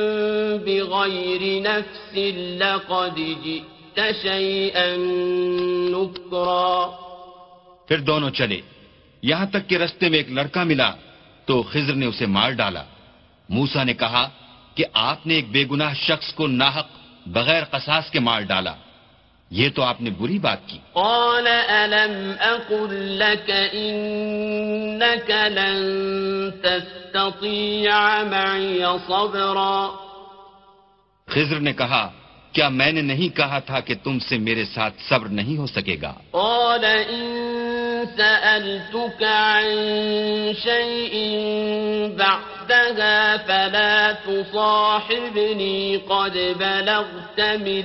بغير نفس لقد جئت شيئا نكرا.
پھر دونوں چلے یہاں تک کہ رستے میں ایک لڑکا ملا تو خضر نے اسے مار ڈالا. موسیٰ نے کہا کہ آپ نے ایک بے گناہ شخص کو ناحق بغیر قصاص کے مار ڈالا، یہ تو آپ نے بری بات کی.
قال ألم أقل لك إنك لن تستطيع معي صبرا.
خضر نے کہا کیا میں نے نہیں کہا تھا کہ تم سے میرے ساتھ صبر نہیں ہو سکے گا.
قال إن سألتك عن شيء بعدها فلا تصاحبني قد بلغت من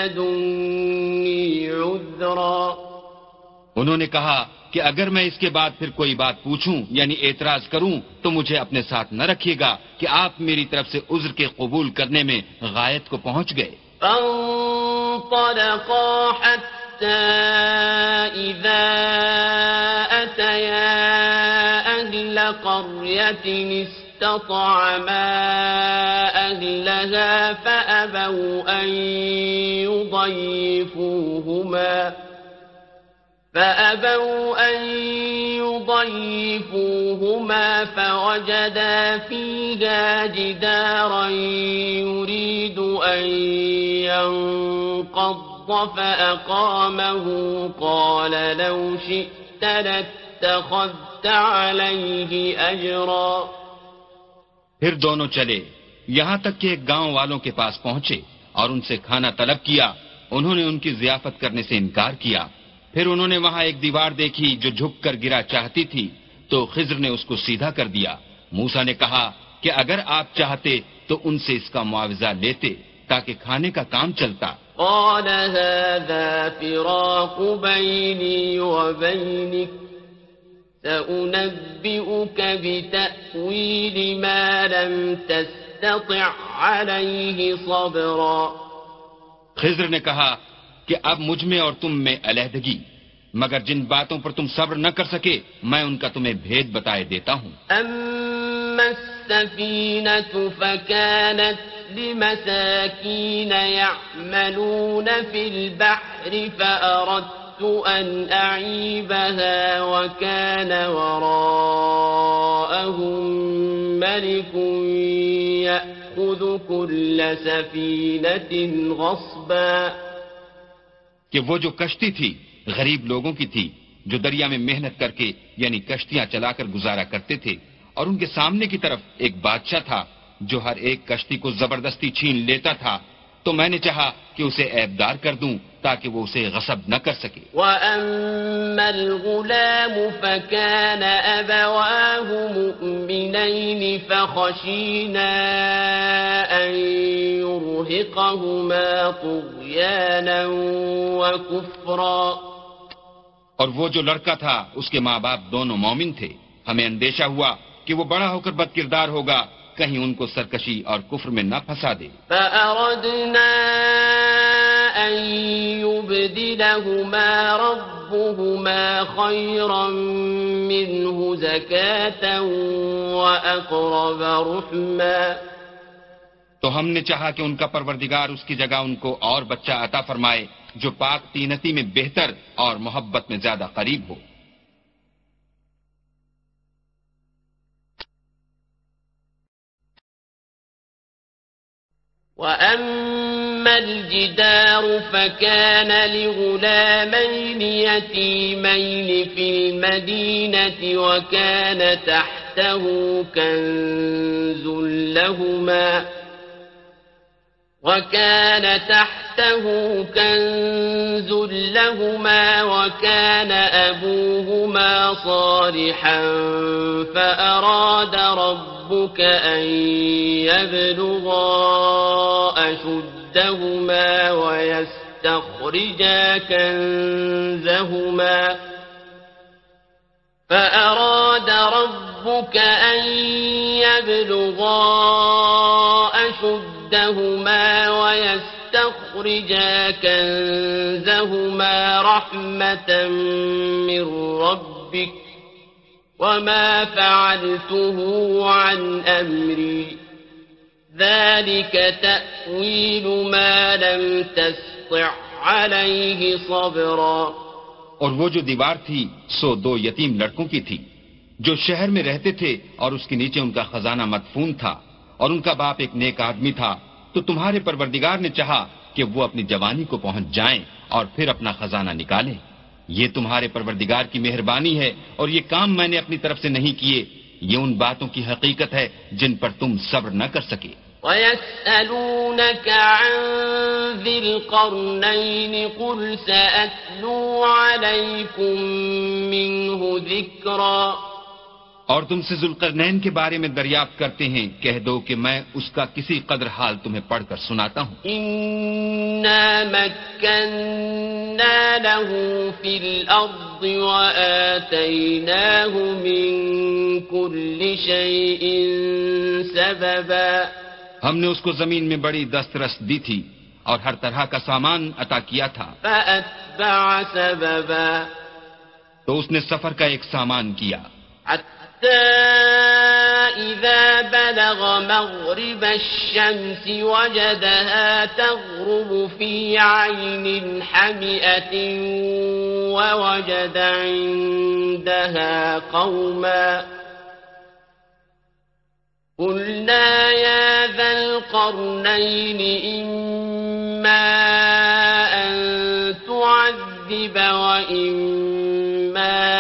لدني عذرا.
انہوں نے کہا کہ اگر میں اس کے بعد پھر کوئی بات پوچھوں یعنی اعتراض کروں تو مجھے اپنے ساتھ نہ رکھیے گا کہ آپ میری طرف سے عذر کے قبول کرنے میں غایت کو پہنچ گئے.
فانطلقا حتى إذا أتيا أهل قرية استطعما أهلها فأبوا أن يضيفوهما فأبوا أن يضيفوهما فوجدا فيها جدارا يريد أن ينقض فأقامه قال لو شئت لاتخذت عليه أجرا.
پھر دونوں چلے یہاں تک کہ ایک گاؤں والوں کے پاس پہنچے اور ان سے کھانا طلب کیا. انہوں نے ان کی ضیافت کرنے سے انکار کیا. پھر انہوں نے وہاں ایک دیوار دیکھی جو جھک کر گرا چاہتی تھی تو خضر نے اس کو سیدھا کر دیا. موسیٰ نے کہا کہ اگر آپ چاہتے تو ان سے اس کا معاوضہ لیتے تاکہ کھانے کا کام چلتا.
قال هذا فراق بيني وبينك سأنبئك بتأويل ما لم تستطع عليه صبرا.
خضر نے کہا کہ اب مجھ میں اور تم میں علیحدگی، مگر جن باتوں پر تم صبر نہ کر سکے میں ان کا تمہیں بھید بتائے دیتا ہوں.
أما السفينة فكانت لمساكين يعملون في البحر فأردت أن أعيبها وكان وراءهم ملك يأخذ كل سفينة غصبا.
کہ وہ جو کشتی تھی غریب لوگوں کی تھی جو دریا میں محنت کر کے یعنی کشتیاں چلا کر گزارا کرتے تھے، اور ان کے سامنے کی طرف ایک بادشاہ تھا جو ہر ایک کشتی کو زبردستی چھین لیتا تھا. تو میں نے چاہا کہ اسے عیبدار کر دوں تاکہ وہ اسے غصب نہ کر سکے.
وَأَمَّا الْغُلَامُ فَكَانَ أَبَوَاهُ مُؤْمِنَيْنِ فَخَشِينَا أَن يُرْهِقَهُمَا طُغْيَانًا وَكُفْرًا.
اور وہ جو لڑکا تھا اس کے ماں باپ دونوں مومن تھے. ہمیں اندیشہ ہوا کہ وہ بڑا ہو کر بد کردار ہوگا، کہیں ان کو سرکشی اور کفر میں نہ پھنسا دے.
فَأَرَدْنَا أَن يُبْدِلَهُمَا رَبُّهُمَا خَيْرًا مِّنْهُ زَكَاةً وَأَقْرَبَ رُحْمًا.
تو ہم نے چاہا کہ ان کا پروردگار اس کی جگہ ان کو اور بچہ عطا فرمائے جو پاک تینتی میں بہتر اور محبت میں زیادہ قریب ہو.
وَأَمَّا الْجِدَارُ فَكَانَ لِغُلَامَيْنِ يَتِيمَيْنِ فِي الْمَدِينَةِ وَكَانَ تَحْتَهُ كَنزٌ لَهُمَا وَكَانَ تَحْتَهُ كَنزٌ لَهُمَا وَكَانَ أَبُوهُمَا صَالِحًا فَأَرَادَ رَبُّكَ أَن يَبْلُغَا أَشُدَّهُمَا وَيَسْتَخْرِجَا ويستخرجا كنزهما فأراد ربك أن يبلغا أشدهما ويستخرجا كنزهما رحمة من ربك وما فعلته عن أمري ذلك تأويل ما لم تستطع عليه صبرا.
اور وہ جو دیوار تھی سو دو یتیم لڑکوں کی تھی جو شہر میں رہتے تھے اور اس کے نیچے ان کا خزانہ مدفون تھا اور ان کا باپ ایک نیک آدمی تھا. تو تمہارے پروردگار نے چاہا کہ وہ اپنی جوانی کو پہنچ جائیں اور پھر اپنا خزانہ نکالیں. یہ تمہارے پروردگار کی مہربانی ہے اور یہ کام میں نے اپنی طرف سے نہیں کیے. یہ ان باتوں کی حقیقت ہے جن پر تم صبر نہ کر سکے.
وَيَسْأَلُونَكَ عَنْ ذِي الْقَرْنَيْنِ قُلْ سَأَتْلُو عَلَيْكُمْ مِنْهُ ذِكْرًا.
اور تم سے ذوالقرنین کے بارے میں دریافت کرتے ہیں، کہہ دو کہ میں اس کا کسی قدر حال تمہیں پڑھ کر سناتا ہوں.
إِنَّا مَكَّنَّا لَهُ فِي الْأَرْضِ وَآتَيْنَاهُ مِنْ كُلِّ شَيْءٍ سَبَبًا.
ہم نے اس کو زمین میں بڑی دسترس دی تھی اور ہر طرح کا سامان عطا کیا تھا.
فَأَتْبَعَ سَبَبًا.
تو اس نے سفر کا ایک سامان کیا.
حتى إذا بلغ مغرب الشمس وجدها تغرب في عين حمئة ووجد عندها قوما قلنا يا ذا القرنين إما أن تعذب وإما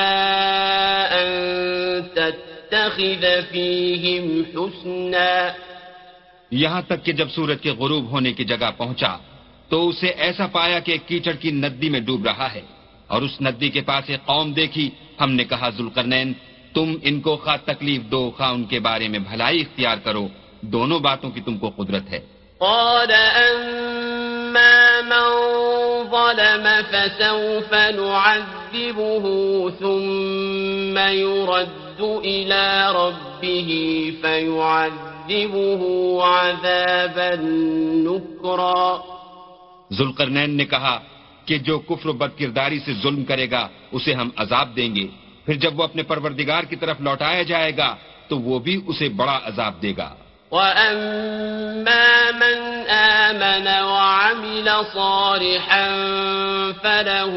تتخذ فيهم حسنا.
یہاں تک کہ جب سورج کے غروب ہونے کی جگہ پہنچا تو اسے ایسا پایا کہ ایک کیچڑ کی ندی میں ڈوب رہا ہے اور اس ندی کے پاس ایک قوم دیکھی. ہم نے کہا ذوالقرنین تم ان کو خواہ تکلیف دو خواہ ان کے بارے میں بھلائی اختیار کرو، دونوں باتوں کی تم کو قدرت ہے.
قال أما من ظلم فسوف نعذبه ثم يرد إلى ربه فيعذبه عذابا نكرا.
ذوالقرنین نے کہا کہ جو کفر و بد کرداری سے ظلم کرے گا اسے ہم عذاب دیں گے، پھر جب وہ اپنے پروردگار کی طرف لوٹایا جائے گا تو وہ بھی اسے بڑا عذاب دے گا.
وَأَمَّا مَنْ آمَنَ وَعَمِلَ صَالِحًا فَلَهُ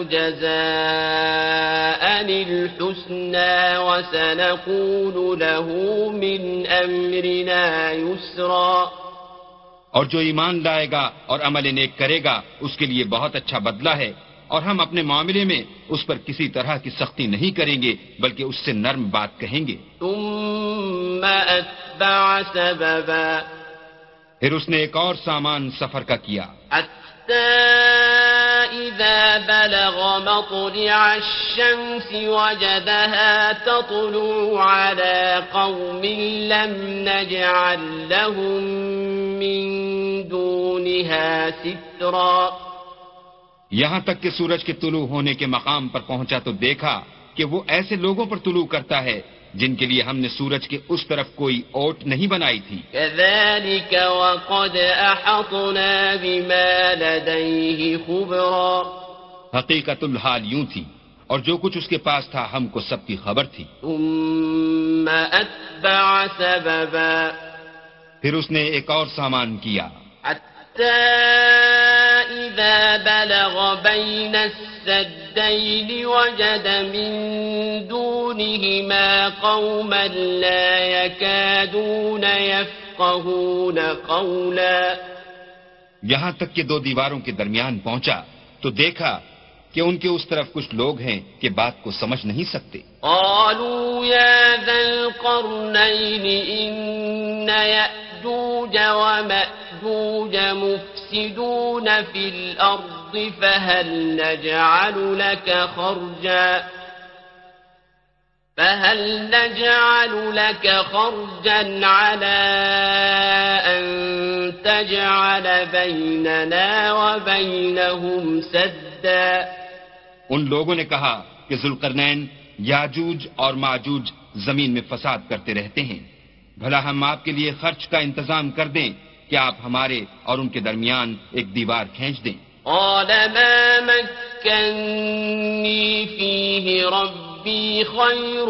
جَزَاءً الْحُسْنَى وَسَنَقُولُ لَهُ مِنْ أَمْرِنَا يُسْرًا.
اور جو ایمان لائے گا اور عمل نیک کرے گا اس کے لیے بہت اچھا بدلہ ہے، اور ہم اپنے معاملے میں اس پر کسی طرح کی سختی نہیں کریں گے بلکہ اس سے نرم بات کہیں گے.
ثم اتبع سببا.
پھر اس نے ایک اور سامان سفر کا کیا.
حتى إذا بلغ مطلع الشمس وجدها تطلع على قوم لم نجعل لهم من دونها سترا.
یہاں تک کہ سورج کے طلوع ہونے کے مقام پر پہنچا تو دیکھا کہ وہ ایسے لوگوں پر طلوع کرتا ہے جن کے لیے ہم نے سورج کے اس طرف کوئی اوٹ نہیں بنائی تھی.
كذلك وقد أحطنا بما لديه خبرا.
حقیقت الحال یوں تھی اور جو کچھ اس کے پاس تھا ہم کو سب کی خبر تھی.
ثم أتبع سببا.
پھر اس نے ایک اور سامان کیا.
حتى إذا بلغ بين السدين وجد من دونهما قوما لا يكادون يفقهون قولا.
یہاں تک کہ دو دیواروں کے درمیان پہنچا تو دیکھا کہ ان کے اس طرف کچھ لوگ ہیں کہ بات کو سمجھ نہیں سکتے.
قالوا يا ذا القرنين إن يأجوج ومأجوج مفسدون في الأرض فهل نجعل لك خرجا فهل نجعل لك خرجا على أن تجعل بيننا وبينهم سدا؟
ان لوگوں نے کہا کہ ذوالقرنین یاجوج اور ماجوج زمین میں فساد کرتے رہتے ہیں، بھلا ہم آپ کے لیے خرچ کا انتظام کر دیں کہ آپ ہمارے اور ان کے درمیان ایک دیوار کھینچ دیں۔
قال ما مكنني فيه ربي خير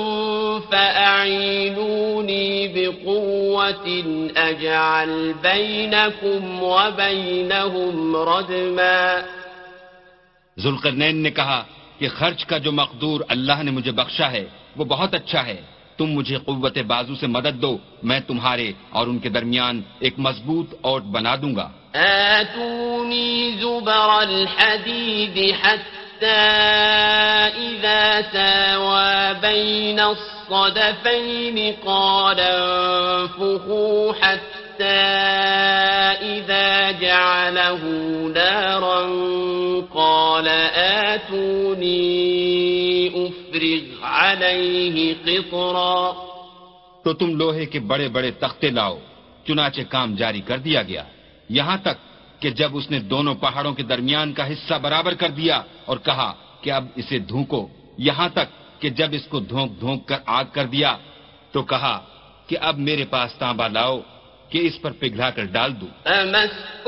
فأعينوني بقوة أجعل بينكم وبينهم ردما۔
ذوالقرنین نے کہا کہ خرچ کا جو مقدور اللہ نے مجھے بخشا ہے وہ بہت اچھا ہے، تم مجھے قوت بازو سے مدد دو، میں تمہارے اور ان کے درمیان ایک مضبوط اوٹ بنا دوں گا۔
آتوني زبر الحديد حتى إذا ساوى بين الصدفين قال انفخوا حتى إذا جعله نارا قال آتوني أفرغ عليه قطرا۔
تو تم لوہے کے بڑے بڑے تختے لاؤ، چنانچہ کام جاری کر دیا گیا، یہاں تک کہ جب اس نے دونوں پہاڑوں کے درمیان کا حصہ برابر کر دیا اور کہا کہ اب اسے دھونکو، یہاں تک کہ جب اس کو دھونک دھونک کر آگ کر دیا تو کہا کہ اب میرے پاس تانبا لاؤ کہ اس پر پگھلا کر ڈال دوں۔
فما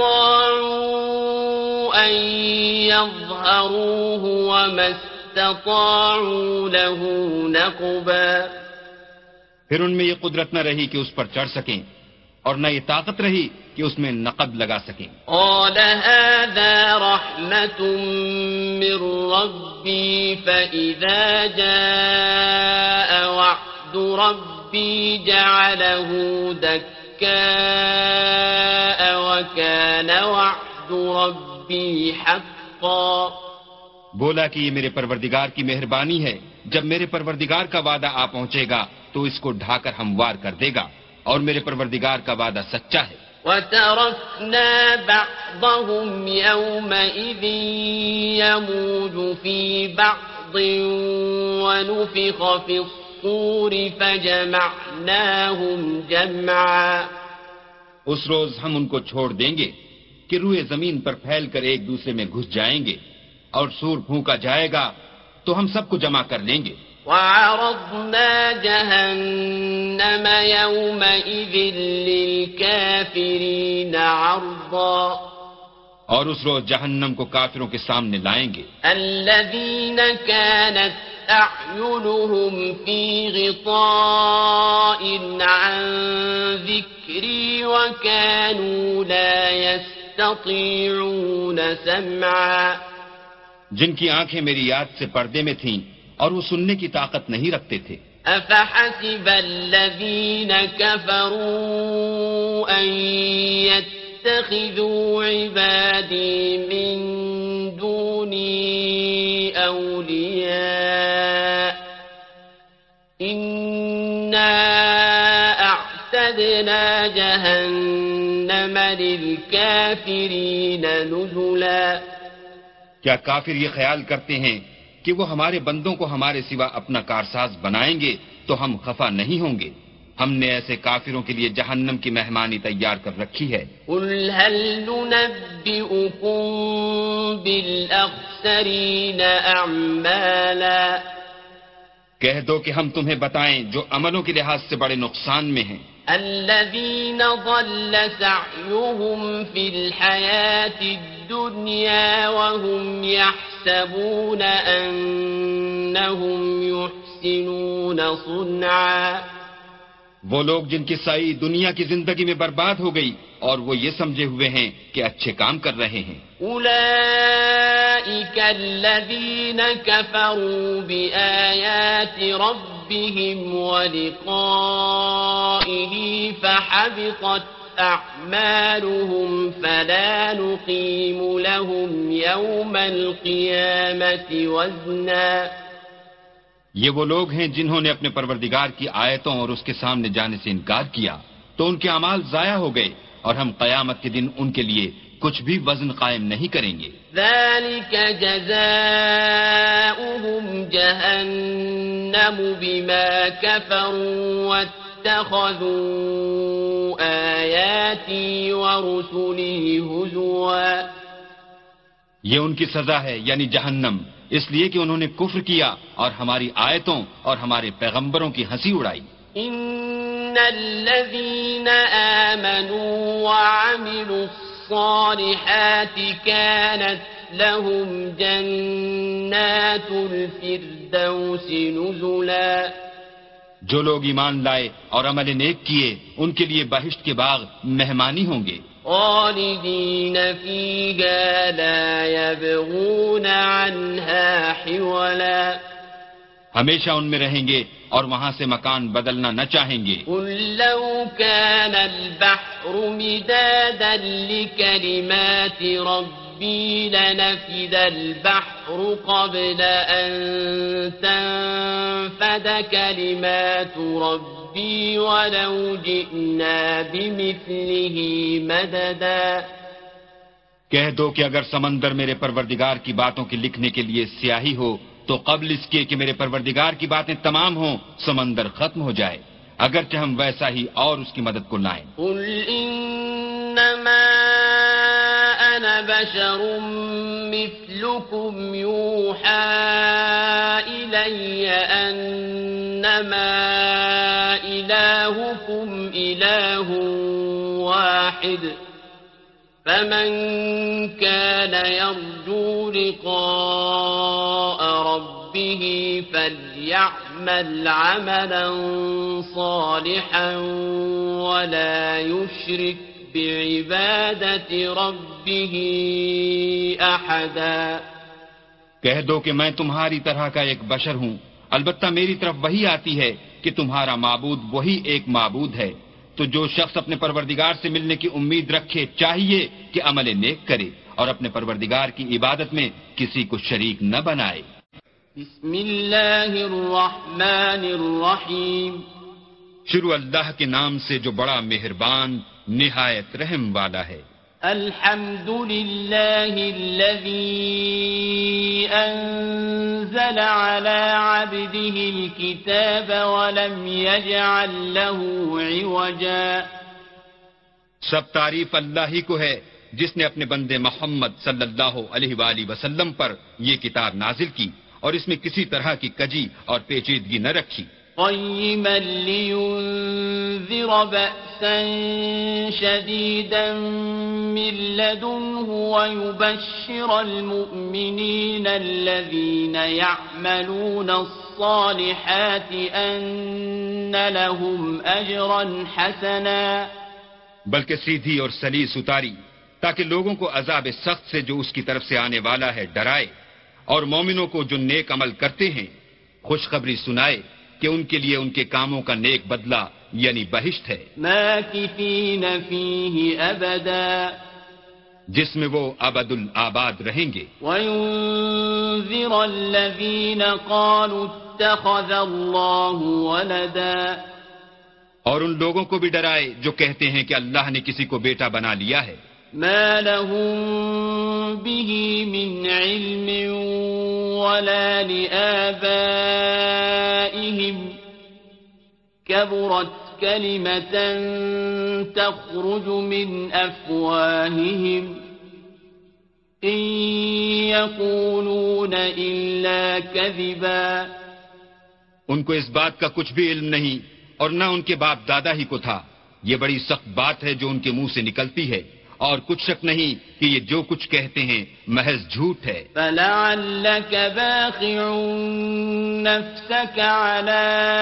استطاعوا أن يظهروه وما استطاعوا له نقبا۔
پھر ان میں یہ قدرت نہ رہی کہ اس پر چڑھ سکیں اور نہ یہ طاقت رہی کہ اس میں نقب لگا سکیں۔
قال هذا رحمة من ربي فإذا جاء وعد ربي جعله دكاء وكان وعد ربي حقا۔
بولا کہ یہ میرے پروردگار کی مہربانی ہے، جب میرے پروردگار کا وعدہ آ پہنچے گا تو اس کو ڈھا کر ہموار کر دے گا، اور میرے پروردگار کا وعدہ سچا ہے۔
وَتَرَكْنَا بَعْضَهُمْ يَوْمَئِذٍ يَمُوجُ فِي بَعْضٍ وَنُفِخَ فِي الصُّورِ فَجَمَعْنَاهُمْ جَمْعًا۔
اس روز ہم ان کو چھوڑ دیں گے کہ روئے زمین پر پھیل کر ایک دوسرے میں گھس جائیں گے، اور سور پھونکا جائے گا تو ہم سب کو جمع کر لیں گے۔
وَعَرَضْنَا جَهَنَّمَ يَوْمَئِذٍ لِلْكَافِرِينَ عَرْضًا۔
اور اس روز جہنم کو کافروں کے سامنے لائیں گے۔
الَّذِينَ كَانَتْ أَعْيُنُهُمْ فِي غِطَاءٍ عَنْ ذِكْرِي وَكَانُوا لَا يَسْتَطِيعُونَ سَمْعًا۔
جن کی آنکھیں میری یاد سے پردے میں تھیں اور وہ سننے کی طاقت نہیں رکھتے تھے۔
أَفَحَسِبَ الَّذِينَ كَفَرُوا أَن يَتَّخِذُوا عِبَادِي مِن دُونِي أَوْلِيَاءَ إِنَّا أَعْتَدْنَا جَهَنَّمَ لِلْكَافِرِينَ نُزُلًا۔
کیا کافر یہ خیال کرتے ہیں کہ وہ ہمارے بندوں کو ہمارے سوا اپنا کارساز بنائیں گے تو ہم خفا نہیں ہوں گے؟ ہم نے ایسے کافروں کے لیے جہنم کی مہمانی تیار کر رکھی ہے۔
قُلْ هَلْ نُنَبِّئُكُم بِالْأَخْسَرِينَ أَعْمَالًا۔
کہہ دو کہ ہم تمہیں بتائیں جو عملوں کے لحاظ سے بڑے نقصان میں ہیں۔
الَّذِينَ ضَلَّ سَعْيُهُمْ فِي الْحَيَاةِ الدُّنْيَا وَهُمْ يَحْسَبُونَ أَنَّهُمْ يُحْسِنُونَ صُنْعًا۔
وہ لوگ جن کی سائی دنیا کی زندگی میں برباد ہو گئی اور وہ یہ سمجھے ہوئے ہیں کہ اچھے کام کر رہے ہیں۔
أُولَئِكَ الَّذِينَ كَفَرُوا بِآيَاتِ رَبِّهِمْ وَلِقَائِهِ فَحَبِطَتْ أَعْمَالُهُمْ فَلَا نُقِيمُ لَهُمْ يَوْمَ الْقِيَامَةِ وَزْنًا۔
یہ وہ لوگ ہیں جنہوں نے اپنے پروردگار کی آیتوں اور اس کے سامنے جانے سے انکار کیا تو ان کے اعمال ضائع ہو گئے، اور ہم قیامت کے دن ان کے لیے کچھ بھی وزن قائم نہیں کریں گے۔
ذلك جزاؤهم جهنم بما كفروا واتخذوا آياتي ورسلي هزوا.
یہ ان کی سزا ہے یعنی جہنم، اس لیے کہ انہوں نے کفر کیا اور ہماری آیتوں اور ہمارے پیغمبروں کی ہنسی اڑائی.
ان الذين آمنوا وعملوا الصالحات كانت لهم جنات الفردوس نزلا.
جو لوگ ایمان لائے اور عمل نیک کیے ان کے لیے بہشت کے باغ مہمانی ہوں گے.
خالدين فيها لا يبغون عنها حولا.
ہمیشہ ان میں رہیں گے اور وہاں سے مکان بدلنا نہ چاہیں گے.
قل لو كان البحر مدادا لكلمات ربي لنفد البحر قبل أن تنفد كلمات ربي ولو جئنا بمثله مددا.
کہہ دو کہ اگر سمندر میرے پروردگار کی باتوں کے لکھنے کے لیے سیاہی ہو تو قبل اس کے کہ میرے پروردگار کی باتیں تمام ہوں سمندر ختم ہو جائے، اگرچہ ہم ویسا ہی اور اس کی مدد کو لائیں.
قل انما انا بشر مثلكم يوحى الي انما الهكم اله واحد فمن كان يرجو لقاء ربه فليعمل عملا صالحا ولا يشرك بعبادة ربه أحدا.
کہہ دو کہ میں تمہاری طرح کا ایک بشر ہوں، البتہ میری طرف وہی آتی ہے کہ تمہارا معبود وہی ایک معبود ہے، تو جو شخص اپنے پروردگار سے ملنے کی امید رکھے چاہیے کہ عمل نیک کرے اور اپنے پروردگار کی عبادت میں کسی کو شریک نہ بنائے.
بسم اللہ الرحمن الرحیم.
شروع اللہ کے نام سے جو بڑا مہربان نہایت رحم والا ہے.
الحمد للہ الذی انزل على عبده الكتاب ولم يجعل له عوجا.
سب تعریف اللہ ہی کو ہے جس نے اپنے بندے محمد صلی اللہ علیہ وآلہ وسلم پر یہ کتاب نازل کی اور اس میں کسی طرح کی کجی اور پیچیدگی نہ رکھی.
قيما لينذر بأسا شديدا من لدنه ويبشر المؤمنين الذين يعملون الصالحات أن لهم أجرا حسنا.
بلکہ سیدھی اور سلیس اتاری تاکہ لوگوں کو عذاب سخت سے جو اس کی طرف سے آنے والا ہے ڈرائے، اور مومنوں کو جو نیک عمل کرتے ہیں خوشخبری سنائے کہ ان کے لیے ان کے کاموں کا نیک بدلہ یعنی بہشت ہے،
ماکثین فیہ ابدا،
جس میں وہ ابد الآباد رہیں گے.
وینذر الذین قالوا اتخذ اللہ ولدا،
اور ان لوگوں کو بھی ڈرائے جو کہتے ہیں کہ اللہ نے کسی کو بیٹا بنا لیا ہے.
ما لهم به من علم ولا لآبائهم كبرت كلمة تخرج من أفواههم إن يقولون إلا كذبا.
ان کو اس بات کا کچھ بھی علم نہیں اور نہ ان کے باپ دادا ہی کو تھا. یہ بڑی سخت بات ہے جو ان کے منہ سے نکلتی ہے، اور کچھ شک نہیں کہ یہ جو کچھ کہتے ہیں محض جھوٹ ہے.
فَلَعَلَّكَ بَاخِعٌ نَفْسَكَ عَلَىٰ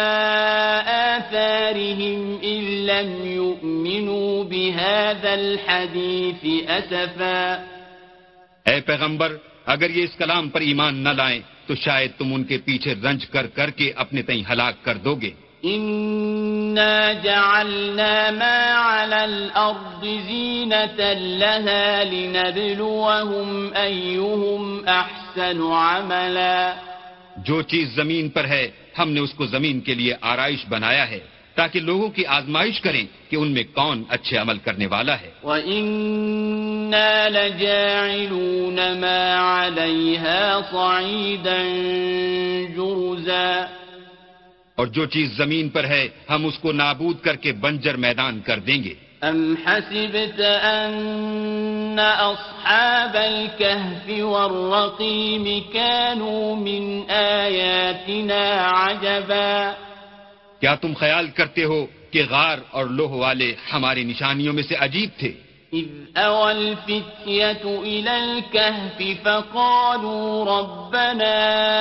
آثَارِهِمْ إِن لَّمْ يُؤْمِنُوا بِهَٰذَا الْحَدِيثِ أَسَفًا.
اے پیغمبر، اگر یہ اس کلام پر ایمان نہ لائیں تو شاید تم ان کے پیچھے رنج کر کر کے اپنے تئیں ہلاک کر دو گے.
إِنَّا جَعَلْنَا مَا عَلَى الْأَرْضِ زِينَةً لَهَا لِنَبْلُوَهُمْ أَيُّهُمْ أَحْسَنُ عَمَلًا.
جو چیز زمین پر ہے ہم نے اس کو زمین کے لیے آرائش بنایا ہے تاکہ لوگوں کی آزمائش کریں کہ ان میں کون اچھے عمل کرنے والا ہے.
وَإِنَّ إِنَّا لَجَاعِلُونَ مَا عَلَيْهَا صَعِيدًا جُرُزًا
اور جو چیز زمین پر ہے ہم اس کو نابود کر کے بنجر میدان کر دیں گے.
أَمْ حَسِبْتَ أَنَّ أَصْحَابَ الْكَهْفِ وَالرَّقِيمِ كَانُوا مِنْ آيَاتِنَا عَجَبًا
کیا تم خیال کرتے ہو کہ غار اور لوہ والے ہماری نشانیوں میں سے عجیب تھے؟
إِذْ أَوَى الْفِتْيَةُ إِلَى الْكَهْفِ فَقَالُوا رَبَّنَا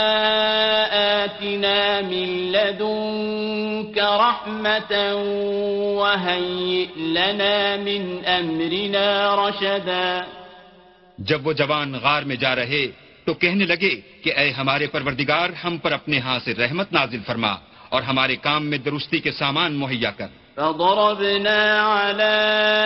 آتِنَا مِن لَّدُنكَ رَحْمَةً وَهَيِّئْ لَنَا مِنْ أَمْرِنَا رَشَدًا
جب وہ جوان غار میں جا رہے تو کہنے لگے کہ اے ہمارے پروردگار، ہم پر اپنے ہاں سے رحمت نازل فرما اور ہمارے کام میں درستی کے سامان مہیا کر.
فضربنا على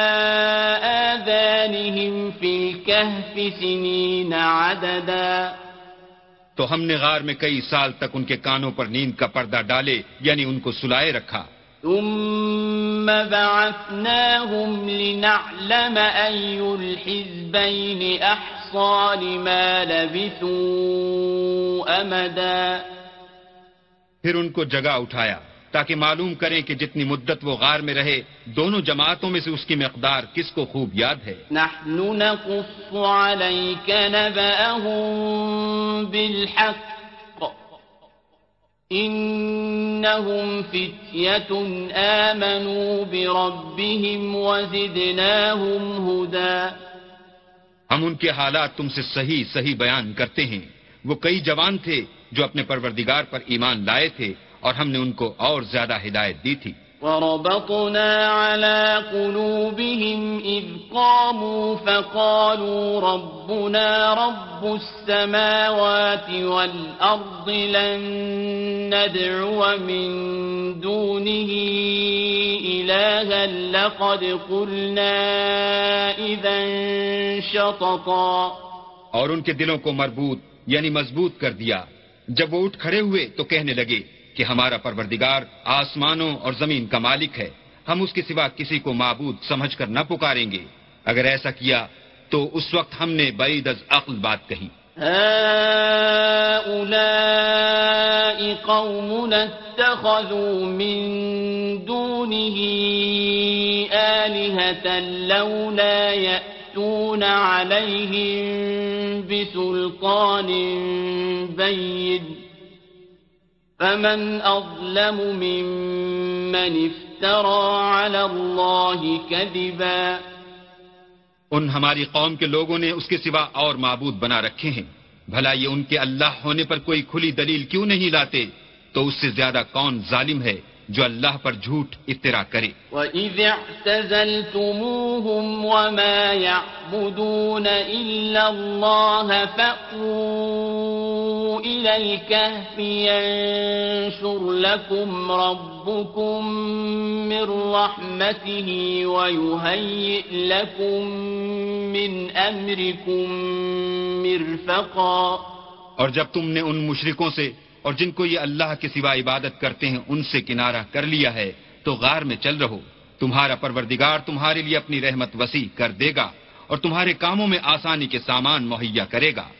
آذانهم في الكهف سنين عددا
تو ہم نے غار میں کئی سال تک ان کے کانوں پر نیند کا پردہ ڈالے، یعنی ان کو سلائے رکھا.
ثم بعثناهم لنعلم أي الحزبين أحصى لما لبثوا أمدا
پھر ان کو جگہ اٹھایا تاکہ معلوم کریں کہ جتنی مدت وہ غار میں رہے دونوں جماعتوں میں سے اس کی مقدار کس کو خوب یاد ہے.
نحن نقص عليك نبأهم بالحق إنهم فتية آمنوا بربهم وزدناهم هدى
ہم ان کے حالات تم سے صحیح صحیح بیان کرتے ہیں. وہ کئی جوان تھے جو اپنے پروردگار پر ایمان لائے تھے اور ہم نے ان کو اور زیادہ ہدایت دی تھی.
وَرَبَطْنَا عَلَى قُلُوبِهِمْ إِذْ قَامُوا فَقَالُوا رَبُّنَا رَبُّ السَّمَاوَاتِ وَالْأَرْضِ لَن نَّدْعُوَ مِن دُونِهِ إِلَٰهًا لَّقَدْ قُلْنَا إِذًا شَطَطًا
اور ان کے دلوں کو مربوط یعنی مضبوط کر دیا. جب وہ اٹھ کھڑے ہوئے تو کہنے لگے کہ ہمارا پروردگار آسمانوں اور زمین کا مالک ہے، ہم اس کے سوا کسی کو معبود سمجھ کر نہ پکاریں گے. اگر ایسا کیا تو اس وقت ہم نے بعید از عقل بات کہی.
هؤلاء قوم اتخذوا من دونه آلهة لولا يأتون عليهم بسلطان بين فمن أظلم ممن افترى على الله كذبا
ان ہماری قوم کے لوگوں نے اس کے سوا اور معبود بنا رکھے ہیں. بھلا یہ ان کے اللہ ہونے پر کوئی کھلی دلیل کیوں نہیں لاتے؟ تو اس سے زیادہ کون ظالم ہے جو اللہ پر جھوٹ افترا کرے.
وَإِذِ اعْتَزَلْتُمُوهُمْ وَمَا يَعْبُدُونَ إِلَّا اللَّهَ فَأْوُوا إِلَى الْكَهْفِ يَنشُرْ لَكُمْ رَبُّكُم مِّن رَّحْمَتِهِ وَيُهَيِّئْ لَكُم مِّنْ أَمْرِكُم مِّرْفَقًا.
اور جب تم نے ان مشرکوں سے اور جن کو یہ اللہ کے سوا عبادت کرتے ہیں ان سے کنارہ کر لیا ہے تو غار میں چل رہو. تمہارا پروردگار تمہارے لیے اپنی رحمت وسیع کر دے گا اور تمہارے کاموں میں آسانی کے سامان مہیا کرے گا.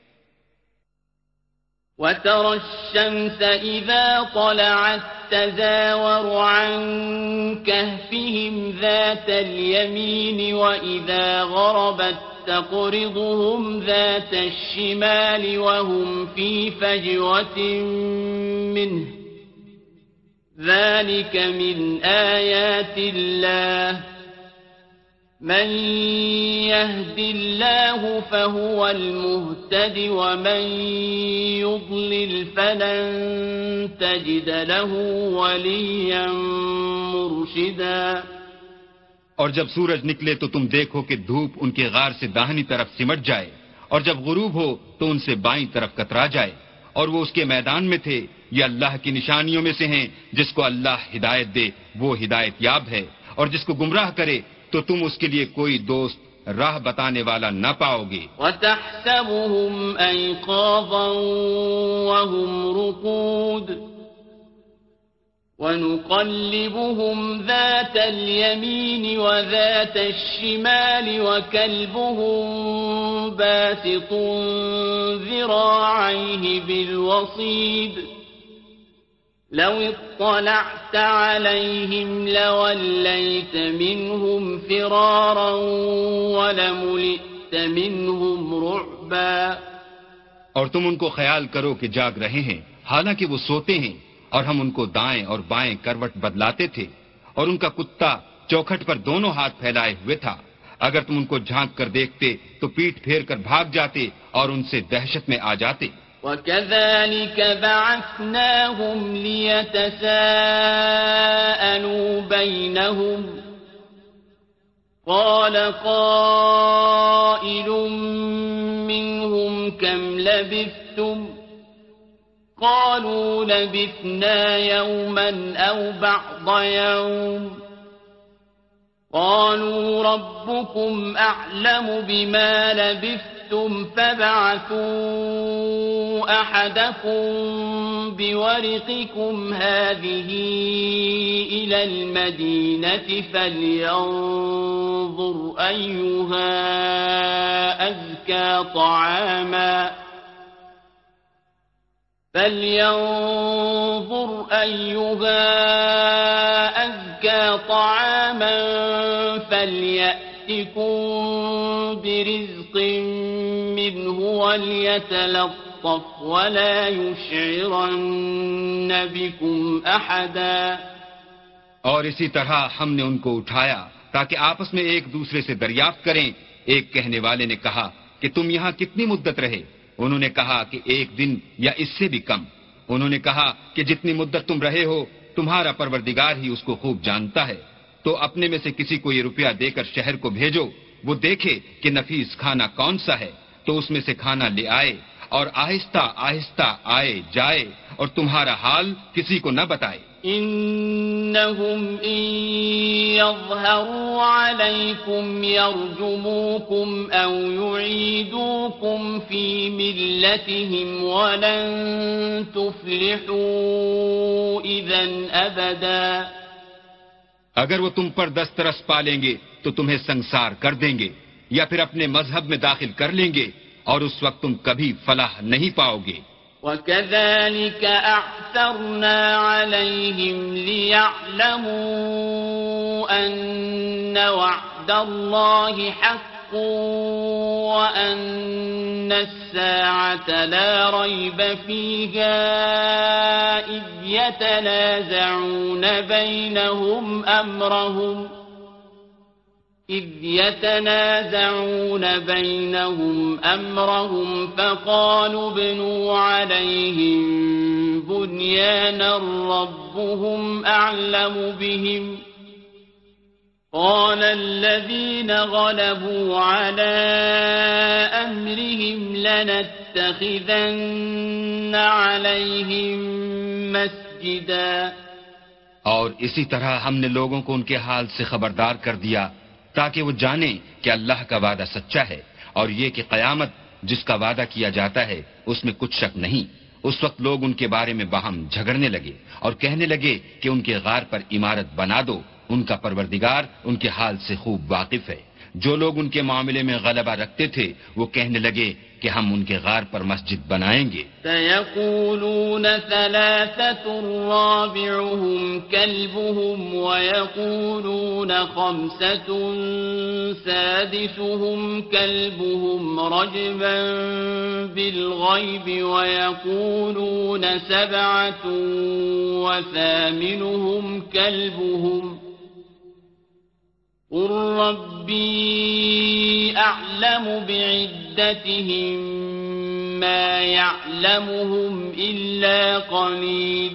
وَتَرَى الشَّمْسَ إِذَا طَلَعَت تَّزَاوَرُ عَن كَهْفِهِمْ ذَاتَ الْيَمِينِ وَإِذَا غَرَبَت تقرضهم ذات الشمال وهم في فجوة منه ذلك من آيات الله من يهد الله فهو المهتد ومن يضلل فلن تجد له وليا مرشدا.
اور جب سورج نکلے تو تم دیکھو کہ دھوپ ان کے غار سے داہنی طرف سمٹ جائے اور جب غروب ہو تو ان سے بائیں طرف کترا جائے اور وہ اس کے میدان میں تھے. یہ اللہ کی نشانیوں میں سے ہیں. جس کو اللہ ہدایت دے وہ ہدایت یاب ہے اور جس کو گمراہ کرے تو تم اس کے لیے کوئی دوست راہ بتانے والا نہ پاؤ گے.
وَتَحْسَبُهُمْ أَيْقَاظًا وَهُمْ رُقُودٌ ونقلبهم ذات اليمين وذات الشمال وكلبهم باسط ذراعيه بالوصيد لو اطلعت عليهم لوليت منهم فرارا ولملئت منهم رعبا.
اور تم ان کو خیال کرو کہ جاگ رہے ہیں حالانکہ وہ سوتے ہیں، اور ہم ان کو دائیں اور بائیں کروٹ بدلاتے تھے، اور ان کا کتا چوکھٹ پر دونوں ہاتھ پھیلائے ہوئے تھا. اگر تم ان کو جھانک کر دیکھتے تو پیٹ پھیر کر بھاگ جاتے اور ان سے دہشت میں آ جاتے.
وَكَذَلِكَ بَعَثْنَاهُمْ لِيَتَسَاءَلُوا بَيْنَهُمْ قَالَ قَائِلٌ مِّنْهُمْ كَمْ لَبِثْتُمْ قالوا لبثنا يوما أو بعض يوم قالوا ربكم أعلم بما لبثتم فابعثوا أحدكم بورقكم هذه إلى المدينة فلينظر أيها أزكى طعاما فلينظر أيها أزكى طعاما فليأتكم برزق منه وليتلطف ولا يشعرن بكم أحدا.
اور اسی طرح ہم نے ان کو اٹھایا تاکہ آپس میں ایک دوسرے سے دریافت کریں. ایک کہنے والے نے کہا کہ تم یہاں کتنی مدت رہے؟ انہوں نے کہا کہ ایک دن یا اس سے بھی کم. انہوں نے کہا کہ جتنی مدت تم رہے ہو تمہارا پروردگار ہی اس کو خوب جانتا ہے. تو اپنے میں سے کسی کو یہ روپیہ دے کر شہر کو بھیجو، وہ دیکھے کہ نفیس کھانا کون سا ہے تو اس میں سے کھانا لے آئے، اور آہستہ آہستہ آئے جائے اور تمہارا حال کسی کو نہ بتائے.
إنهم إن يظهروا عليكم يرجموكم أو يعيدوكم في ملتهم ولن تفلحوا إذن أبدا.
اگر وہ تم پر دسترس پالیں گے تو تمہیں سنسار کر دیں گے یا پھر اپنے مذہب میں داخل کر لیں گے، اور اس وقت تم کبھی فلاح نہیں پاؤ گے.
وَكَذَلِكَ أَعْثَرْنَا عَلَيْهِمْ لِيَعْلَمُوا أَنَّ وَعْدَ اللَّهِ حَقٌّ وَأَنَّ السَّاعَةَ لَا رَيْبَ فِيهَا إِذْ يَتَنَازَعُونَ بَيْنَهُمْ أَمْرَهُمْ إذ يتنازعون بينهم أمرهم فقالوا ابنوا عليهم بنيانا ربهم أعلم بهم قال الذين غلبوا على أمرهم لنتخذن عليهم مسجدا.
اور اسی طرح ہم نے لوگوں کو ان کے حال سے خبردار کر دیا تاکہ وہ جانیں کہ اللہ کا وعدہ سچا ہے، اور یہ کہ قیامت جس کا وعدہ کیا جاتا ہے اس میں کچھ شک نہیں. اس وقت لوگ ان کے بارے میں باہم جھگڑنے لگے اور کہنے لگے کہ ان کے غار پر عمارت بنا دو. ان کا پروردگار ان کے حال سے خوب واقف ہے. جو لوگ ان کے معاملے میں غلبہ رکھتے تھے وہ کہنے لگے کہ ہم ان کے غار پر مسجد بنائیں گے.
سيقولون ثلاثة رابعهم كلبهم ويقولون خمسة سادسهم كلبهم رجما بالغيب ويقولون سبعة وثامنهم كلبهم قل ربي أعلم بعدتهم ما يعلمهم إلا قليل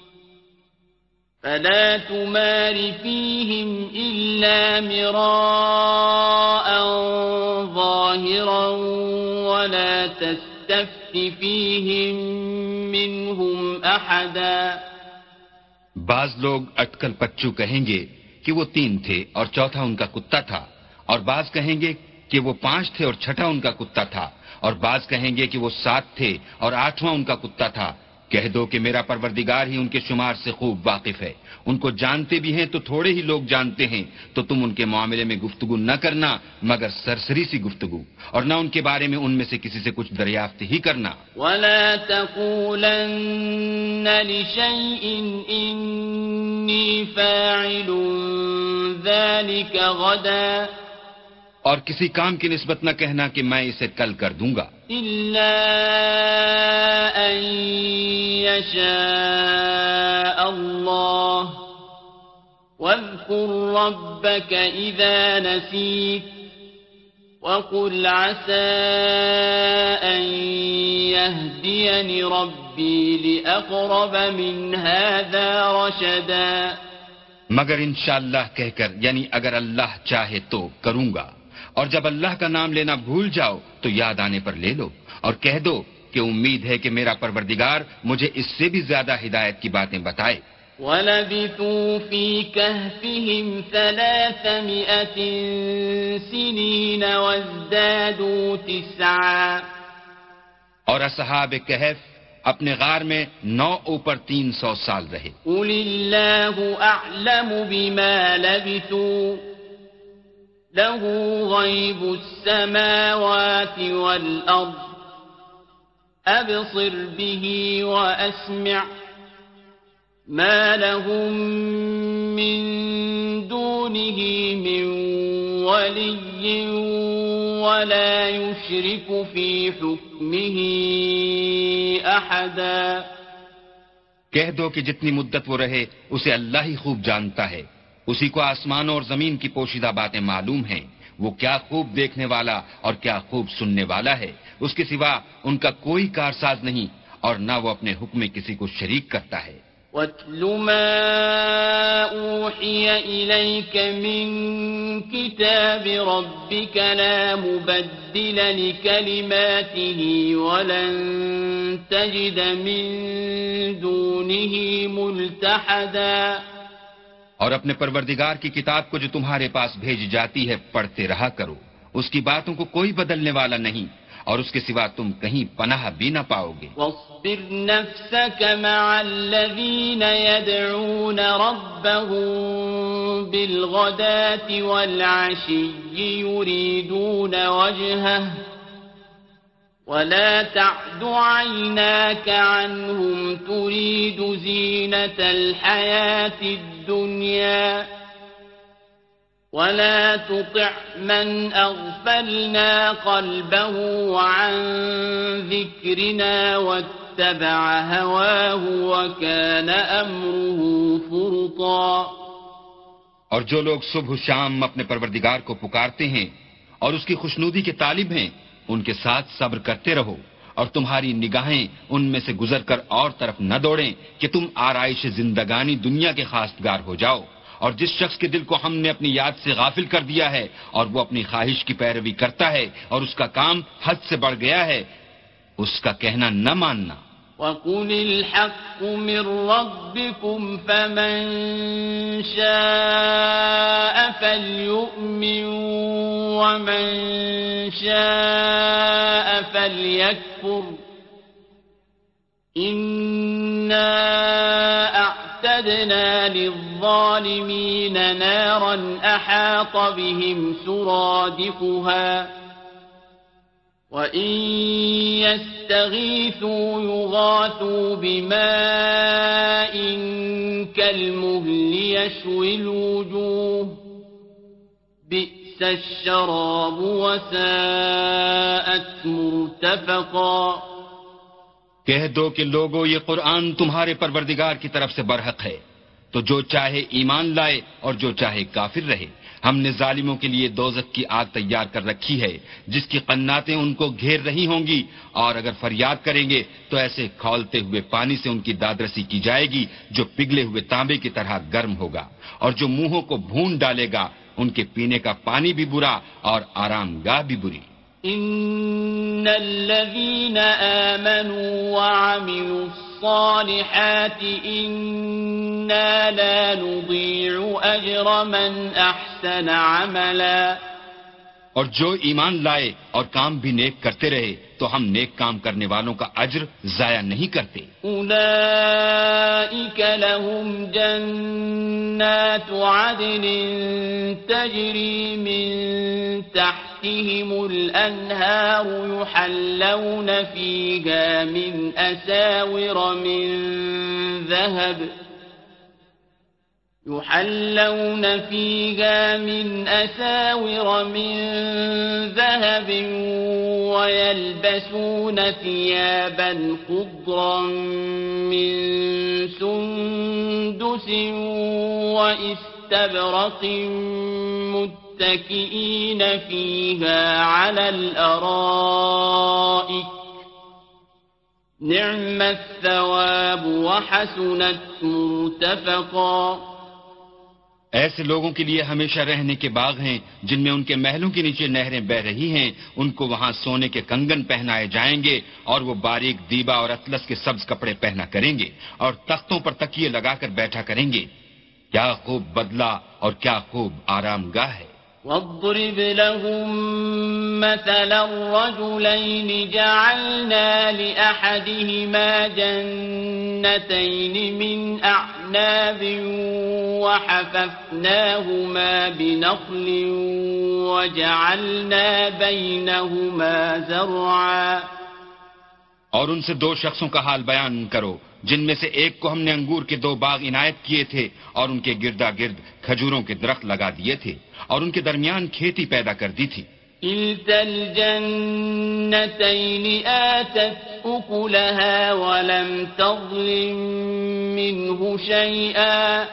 فلا تمار فيهم إلا مراء ظاهرا ولا تستفت فيهم منهم أحدا.
بعض لوگ اٹکل پچو کہیں گے کہ وہ تین تھے اور چوتھا ان کا کتا تھا، اور بعض کہیں گے کہ وہ پانچ تھے اور چھٹا ان کا کتا تھا، اور بعض کہیں گے کہ وہ سات تھے اور آٹھواں ان کا کتا تھا. کہہ دو کہ میرا پروردگار ہی ان کے شمار سے خوب واقف ہے، ان کو جانتے بھی ہیں تو تھوڑے ہی لوگ جانتے ہیں، تو تم ان کے معاملے میں گفتگو نہ کرنا مگر سرسری سی گفتگو، اور نہ ان کے بارے میں ان میں سے کسی سے کچھ دریافت ہی کرنا۔
وَلَا تَقُولَنَّ لِشَيْءٍ إِنِّي فَاعِلٌ ذَلِكَ غَدًا،
اور کسی کام کی نسبت نہ کہنا کہ میں اسے کل کر دوں گا،
إِلَّا أَن يَشَاءَ اللَّهُ وَاذْكُر رَّبَّكَ إِذَا نَسِيتَ وَقُلْ عَسَىٰ أَن يَهْدِيَنِ رَبِّي لِأَقْرَبَ مِنْ هَٰذَا رَشَدًا۔
مگر انشاءاللہ کہہ کر، یعنی اگر اللہ چاہے تو کروں گا، اور جب اللہ کا نام لینا بھول جاؤ تو یاد آنے پر لے لو، اور کہہ دو کہ امید ہے کہ میرا پروردگار مجھے اس سے بھی زیادہ ہدایت کی باتیں بتائے۔
وَلَبِثُوا فِي كَهْفِهِمْ ثَلَاثَمِائَةٍ سِنِينَ وَازْدَادُوا تِسْعًا،
اور اصحاب کہف اپنے غار میں نو اوپر تین سو سال رہے۔
قُلِ اللَّهُ أَعْلَمُ بِمَا لَبِثُوا لَهُ غَيْبُ السَّمَاوَاتِ وَالْأَرْضِ أَبْصِرْ بِهِ وَأَسْمِعْ مَا لَهُم مِّن دُونِهِ مِن وَلِيٍّ وَلَا يُشْرِكُ فِي حُكْمِهِ أَحَدًا۔
کہہ دو کہ جتنی مدت وہ رہے اسے اللہ ہی خوب جانتا ہے، اسی کو آسمانوں اور زمین کی پوشیدہ باتیں معلوم ہیں، وہ کیا خوب دیکھنے والا اور کیا خوب سننے والا ہے، اس کے سوا ان کا کوئی کارساز نہیں، اور نہ وہ اپنے حکم میں کسی کو شریک کرتا ہے۔
وَاتْلُ مَا أُوحِيَ إِلَيْكَ مِن كِتَابِ رَبِّكَ لَا مُبَدِّلَ لِكَلِمَاتِهِ وَلَن تَجِدَ مِن دُونِهِ مُلْتَحَدًا۔
اور اپنے پروردگار کی کتاب کو جو تمہارے پاس بھیجی جاتی ہے پڑھتے رہا کرو، اس کی باتوں کو کوئی بدلنے والا نہیں، اور اس کے سوا تم کہیں پناہ بھی نہ پاؤ گے۔
وَاصْبِرْ نَفْسَكَ مَعَ الَّذِينَ يَدْعُونَ رَبَّهُم بِالْغَدَاةِ وَالْعَشِيِّ يُرِيدُونَ وَجْهَهُ وَلَا تَعْدُ عَيْنَاكَ عَنْهُمْ تُرِيدُ زِينَةَ الْحَيَاةِ الدُّنْيَا وَلَا تُطِعْ مَنْ أَغْفَلْنَا قَلْبَهُ عَنْ ذِكْرِنَا وَاتَّبَعَ هَوَاهُ وَكَانَ أَمْرُهُ فُرُطًا۔
اور جو لوگ صبح و شام اپنے پروردگار کو پکارتے ہیں اور اس کی خوشنودی کے طالب ہیں، ان کے ساتھ صبر کرتے رہو، اور تمہاری نگاہیں ان میں سے گزر کر اور طرف نہ دوڑیں کہ تم آرائش زندگانی دنیا کے خواستگار ہو جاؤ۔ اور جس شخص کے دل کو ہم نے اپنی یاد سے غافل کر دیا ہے اور وہ اپنی خواہش کی پیروی کرتا ہے اور اس کا کام حد سے بڑھ گیا ہے، اس کا کہنا نہ ماننا۔
وَقُلِ الْحَقُّ مِن رَّبِّكُمْ فَمَن شَاءَ فَلْيُؤْمِن وَمَن شَاءَ فَلْيَكْفُرْ، إِنَّا أَعْتَدْنَا لِلظَّالِمِينَ نَارًا أَحَاطَ بِهِمْ سُرَادِقُهَا وَإِن يَسْتَغِيثُوا يُغَاثُوا بِمَاءٍ كَالْمُهْلِ يَشْوِي الْوُجُوهَ بِئْسَ الشَّرَابُ وَسَاءَتْ مُرْتَفَقًا۔
کہہ دو کہ لوگو یہ قرآن تمہارے پروردگار کی طرف سے برحق ہے، تو جو چاہے ایمان لائے اور جو چاہے کافر رہے۔ ہم نے ظالموں کے لیے دوزخ کی آگ تیار کر رکھی ہے جس کی قناتیں ان کو گھیر رہی ہوں گی، اور اگر فریاد کریں گے تو ایسے کھولتے ہوئے پانی سے ان کی دادرسی کی جائے گی جو پگھلے ہوئے تانبے کی طرح گرم ہوگا، اور جو منہوں کو بھون ڈالے گا ان کے پینے کا پانی بھی برا اور آرام گاہ بھی بری۔
إِنَّ الَّذِينَ آمَنُوا وَعَمِلُوا الصَّالِحَاتِ إِنَّا لَا نُضِيعُ أَجْرَ مَنْ أَحْسَنَ عَمَلًا۔
اور جو ایمان لائے اور کام بھی نیک کرتے رہے تو تو ہم نیک کام کرنے والوں کا اجر ضائع نہیں کرتے.
أولئك لهم جنات عدن تجري من تحتهم الأنهار يحلون فيها من أساور من ذهب يحلون فيها من أساور من ذهب ويلبسون ثيابا خضرا من سندس وإستبرق متكئين فيها على الأرائك نعم الثواب وحسنت مرتفقا.
ایسے لوگوں کے لیے ہمیشہ رہنے کے باغ ہیں جن میں ان کے محلوں کے نیچے نہریں بہ رہی ہیں. ان کو وہاں سونے کے کنگن پہنائے جائیں گے اور وہ باریک دیبا اور اطلس کے سبز کپڑے پہنا کریں گے اور تختوں پر تکیے لگا کر بیٹھا کریں گے. کیا خوب بدلہ اور کیا خوب آرام گاہ ہے.
واضرب لهم مثلا الرجلين جعلنا لأحدهما جنتين من أعناب وحففناهما بنخل وجعلنا بينهما زرعا.
اور ان سے دو شخصوں کا حال بیان کرو جن میں سے ایک کو ہم نے انگور کے دو باغ عنایت کیے تھے اور ان کے گردا گرد کھجوروں کے درخت لگا دیے تھے اور ان کے درمیان کھیتی پیدا کر دی تھی.
كلتا الجنتين آتت أكلها ولم تظلم منه شيئا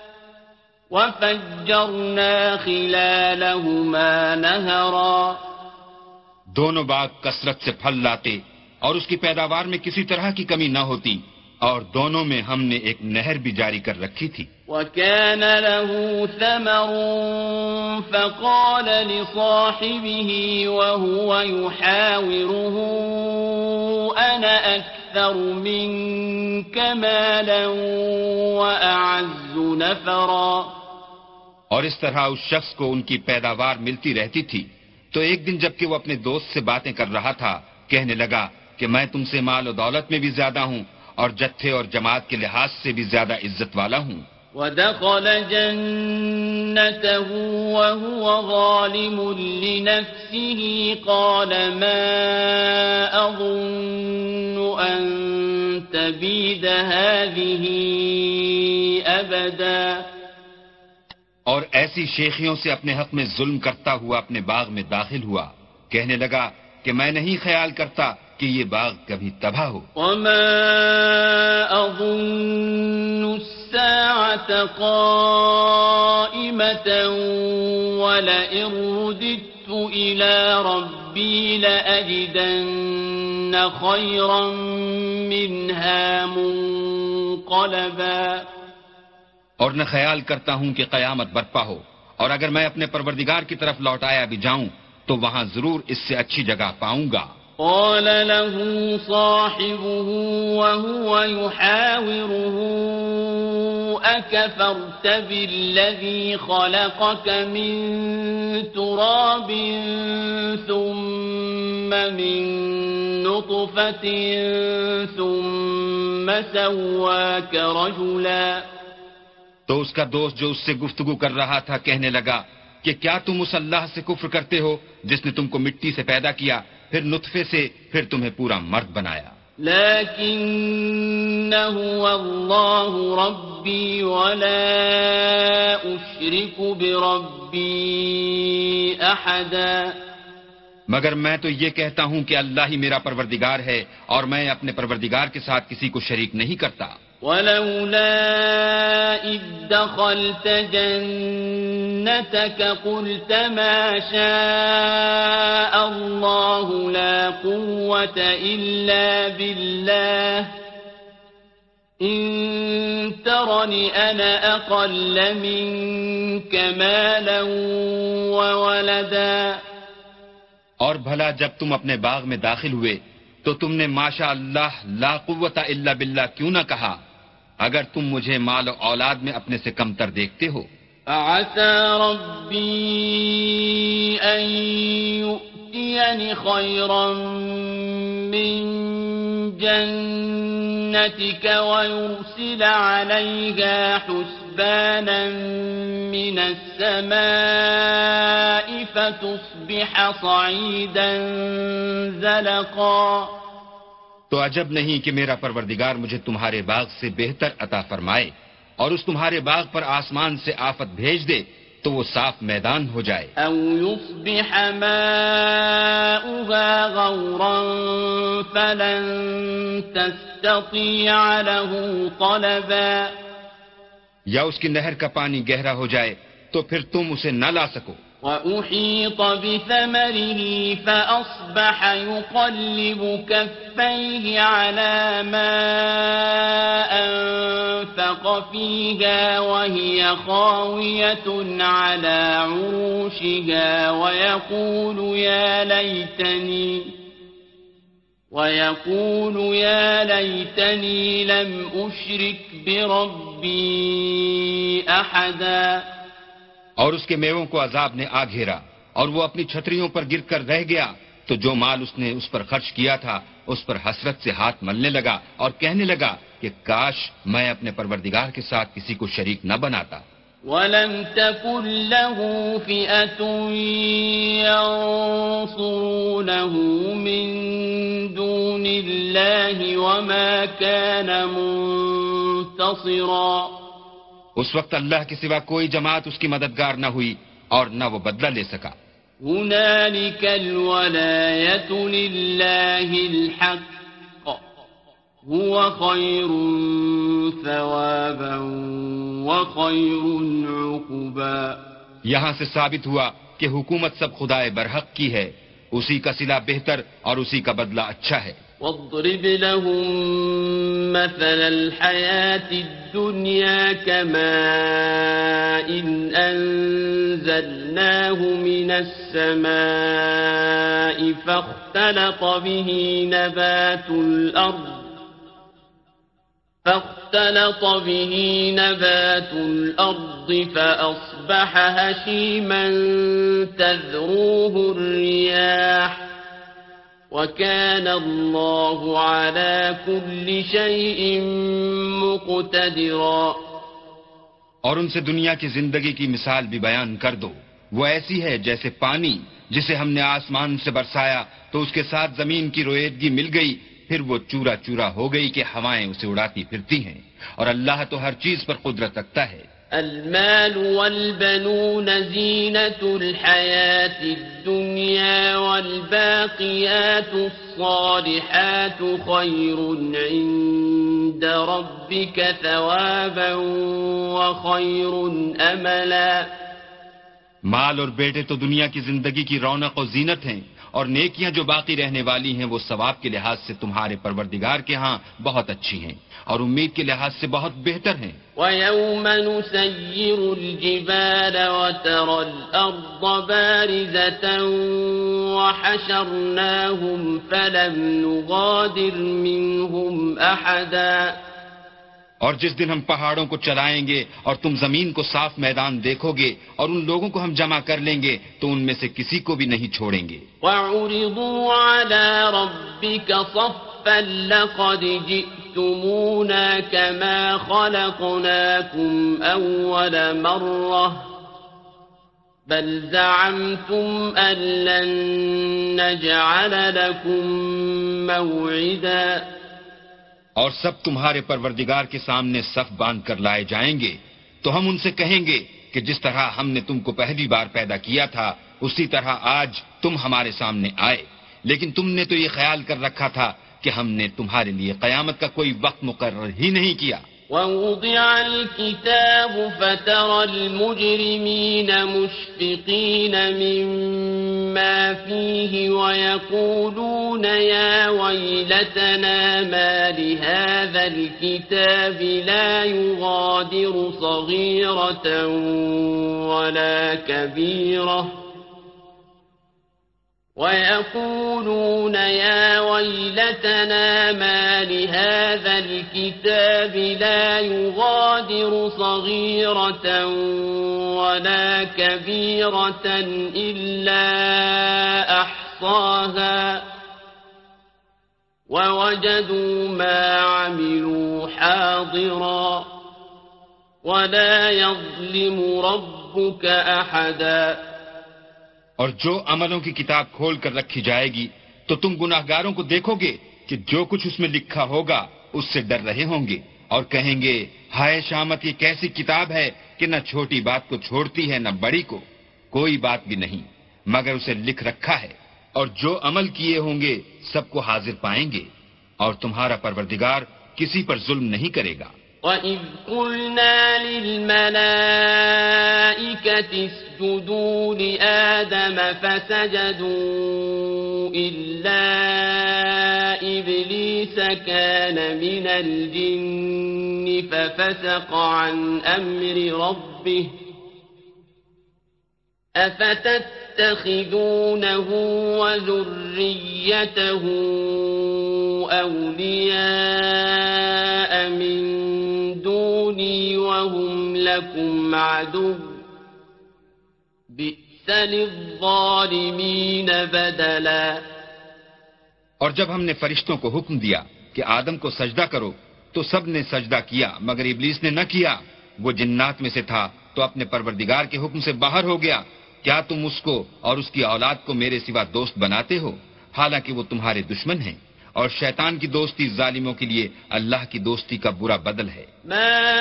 وفجرنا خلالهما نهرا.
دونوں باغ کثرت سے پھل لاتے اور اس کی پیداوار میں کسی طرح کی کمی نہ ہوتی اور دونوں میں ہم نے ایک نہر بھی جاری کر رکھی تھی.
وَكَانَ لَهُ ثَمَرٌ فَقَالَ لِصَاحِبِهِ وَهُوَ يُحَاوِرُهُ أَنَا أَكْثَرُ مِنكَ مَالًا وَأَعَزُّ نَفَرًا.
اور اس طرح اس شخص کو ان کی پیداوار ملتی رہتی تھی تو ایک دن جب کہ وہ اپنے دوست سے باتیں کر رہا تھا کہنے لگا کہ میں تم سے مال و دولت میں بھی زیادہ ہوں اور جتھے اور جماعت کے لحاظ سے بھی زیادہ عزت والا ہوں.
وَدَخَلَ جَنَّتَهُ وَهُوَ ظَالِمٌ لِنَفْسِهِ قَالَ مَا أَظُنُّ أَن تَبِيدَ هَذِهِ أَبَدًا.
اور ایسی شیخیوں سے اپنے حق میں ظلم کرتا ہوا اپنے باغ میں داخل ہوا کہنے لگا کہ میں نہیں خیال کرتا کہ یہ باغ کبھی تباہ ہو.
وَمَا أَظُنُّ السَّاعَةَ قَائِمَةً وَلَئِن رُّدِدتُّ إِلَىٰ رَبِّي لَأَجِدَنَّ خَيْرًا مِّنْهَا مُنقَلَبًا.
اور نہ خیال کرتا ہوں کہ قیامت برپا ہو اور اگر میں اپنے پروردگار کی طرف لوٹایا بھی جاؤں تو وہاں ضرور اس سے اچھی جگہ پاؤں گا.
قال له صاحبه وهو يحاوره أكفرت بالذي خلقك من تراب ثم من نطفة ثم سواك رجلا.
تو اس کا دوست جو اس سے گفتگو کر رہا تھا کہنے لگا کہ کیا تم اس اللہ سے کفر کرتے ہو جس نے تم کو مٹی سے پیدا کیا پھر نطفے سے پھر تمہیں پورا مرد بنایا.
لیکن هو اللہ ربی ولا اشرک بربی احدا.
مگر میں تو یہ کہتا ہوں کہ اللہ ہی میرا پروردگار ہے اور میں اپنے پروردگار کے ساتھ کسی کو شریک نہیں کرتا.
ولولا إذ دخلت جنتك قلت ما شاء الله لا قوة إلا بالله إن ترني أنا أقل منك مالا وولدا.
اور بھلا جب تم اپنے باغ میں داخل ہوئے تو تم نے ماشاء اللہ لا قوت الا باللہ کیوں نہ کہا اگر تم مجھے مال و اولاد میں اپنے سے کم تر دیکھتے ہو.
فعسى ربي أن يؤتيني يؤتيني خيرا من جنتك ويرسل عليها حسبانا من السماء فتصبح صعيدا زلقا.
تو عجب نہیں کہ میرا پروردگار مجھے تمہارے باغ سے بہتر عطا فرمائے اور اس تمہارے باغ پر آسمان سے آفت بھیج دے تو وہ صاف میدان ہو جائے.
او يصبح ماؤها غورا فلن تستطيع له طلبا.
یا اس کی نہر کا پانی گہرا ہو جائے تو پھر تم اسے نہ لا سکو.
وَأُحِيطَ بِثَمَرِهِ فَأَصْبَحَ يُقَلِّبُ كَفَّيْهِ عَلَى مَا أَنفَقَ فِيهَا وَهِيَ خَاوِيَةٌ عَلَى عُرُوشِهَا وَيَقُولُ يَا لَيْتَنِي وَيَقُولُ يَا لَيْتَنِي لَمْ أُشْرِكْ بِرَبِّي أَحَدًا.
اور اس کے میووں کو عذاب نے آ گھیرا اور وہ اپنی چھتریوں پر گر کر رہ گیا تو جو مال اس نے اس پر خرچ کیا تھا اس پر حسرت سے ہاتھ ملنے لگا اور کہنے لگا کہ کاش میں اپنے پروردگار کے ساتھ کسی کو شریک نہ بناتا.
وَلَمْ تَكُنْ لَهُ فِئَةٌ يَنصُرُونَهُ مِن دُونِ اللَّهِ وَمَا كَانَ مُنتَصِرًا.
اس وقت اللہ کے سوا کوئی جماعت اس کی مددگار نہ ہوئی اور نہ وہ بدلہ لے سکا.
هُنَالِكَ الْوَلَایَةُ لِلَّهِ الْحَقِّ هُوَ خَيْرٌ ثَوَابًا وَخَيْرٌ عُقْبًا.
یہاں سے ثابت ہوا کہ حکومت سب خدائے برحق کی ہے, اسی کا صلہ بہتر اور اسی کا بدلہ اچھا ہے.
واضرب لهم مثل الحياة الدنيا كماء إن أنزلناه من السماء فاختلط به نبات الأرض فاختلط به نبات الأرض فأصبح هشيما تذروه الرياح وَكَانَ اللَّهُ عَلَى كُلِّ شَيْءٍ مُقْتَدِرًا.
اور ان سے دنیا کی زندگی کی مثال بھی بیان کر دو. وہ ایسی ہے جیسے پانی جسے ہم نے آسمان سے برسایا تو اس کے ساتھ زمین کی رویدگی مل گئی, پھر وہ چورا چورا ہو گئی کہ ہوائیں اسے اڑاتی پھرتی ہیں, اور اللہ تو ہر چیز پر قدرت رکھتا ہے.
المال والبنون زينة الحياة الدنيا والباقيات الصالحات خير عند ربك ثوابا وخير أملا.
مال اور بیٹے تو دنیا کی زندگی کی رونق و زینت ہیں, اور نیکیاں جو باقی رہنے والی ہیں وہ ثواب کے لحاظ سے تمہارے پروردگار کے ہاں بہت اچھی ہیں اور امید کے لحاظ سے بہت بہتر ہیں.
وَيَوْمَ نُسَيِّرُ الْجِبَالَ وَتَرَى الْأَرْضَ بَارِزَةً وَحَشَرْنَاهُمْ فَلَمْ نُغَادِرْ مِنْهُمْ أَحَدًا.
اور جس دن ہم پہاڑوں کو چلائیں گے اور تم زمین کو صاف میدان دیکھو گے اور ان لوگوں کو ہم جمع کر لیں گے تو ان میں سے کسی کو بھی نہیں چھوڑیں گے.
وَعُرِضُوا عَلَى رَبِّكَ صَفًّا لَقَدْ جِئْتُمُونَا كَمَا خَلَقْنَاكُمْ أَوَّلَ مَرَّةٍ بَلْ زَعَمْتُمْ أَن لَّن نَّجْعَلَ لَكُم مَّوْعِدًا.
اور سب تمہارے پروردگار کے سامنے صف باندھ کر لائے جائیں گے تو ہم ان سے کہیں گے کہ جس طرح ہم نے تم کو پہلی بار پیدا کیا تھا اسی طرح آج تم ہمارے سامنے آئے, لیکن تم نے تو یہ خیال کر رکھا تھا کہ ہم نے تمہارے لیے قیامت کا کوئی وقت مقرر ہی نہیں کیا.
وَوُضِعَ الْكِتَابُ فَتَرَى الْمُجْرِمِينَ مُشْفِقِينَ مِمَّا فِيهِ وَيَقُولُونَ يَا وَيْلَتَنَا مَا لِهَذَا الْكِتَابِ لَا يُغَادِرُ صَغِيرَةً وَلَا كَبِيرَةً وَيَقُولُونَ يَا وَيْلَتَنَا مَا لِهَذَا الْكِتَابِ لَا يُغَادِرُ صَغِيرَةً وَلَا كَبِيرَةً إِلَّا أَحْصَاهَا أحصاها ووجدوا ما عملوا حاضرا ولا يظلم ربك أحدا.
اور جو عملوں کی کتاب کھول کر رکھی جائے گی تو تم گناہگاروں کو دیکھو گے کہ جو کچھ اس میں لکھا ہوگا اس سے ڈر رہے ہوں گے اور کہیں گے ہائے شامت، یہ کیسی کتاب ہے کہ نہ چھوٹی بات کو چھوڑتی ہے نہ بڑی کو. کوئی بات بھی نہیں مگر اسے لکھ رکھا ہے، اور جو عمل کیے ہوں گے سب کو حاضر پائیں گے، اور تمہارا پروردگار کسی پر ظلم نہیں کرے گا.
وَإِذْ قُلْنَا لِلْمَلَائِكَةِ اسْجُدُوا لِآدَمَ فَسَجَدُوا إِلَّا إِبْلِيسَ كَانَ مِنَ الْجِنِّ فَفَسَقَ عَنْ أَمْرِ رَبِّهِ أَفَتَتَّخِذُونَهُ وَذُرِّيَّتَهُ أَوْلِيَاءَ مِن دوني وهم لكم عدو بئس للظالمين بدلا.
اور جب ہم نے فرشتوں کو حکم دیا کہ آدم کو سجدہ کرو تو سب نے سجدہ کیا مگر ابلیس نے نہ کیا. وہ جنات میں سے تھا تو اپنے پروردگار کے حکم سے باہر ہو گیا. کیا تم اس کو اور اس کی اولاد کو میرے سوا دوست بناتے ہو حالانکہ وہ تمہارے دشمن ہیں، اور شیطان کی دوستی ظالموں کے لیے اللہ کی دوستی کا برا بدل ہے.
ما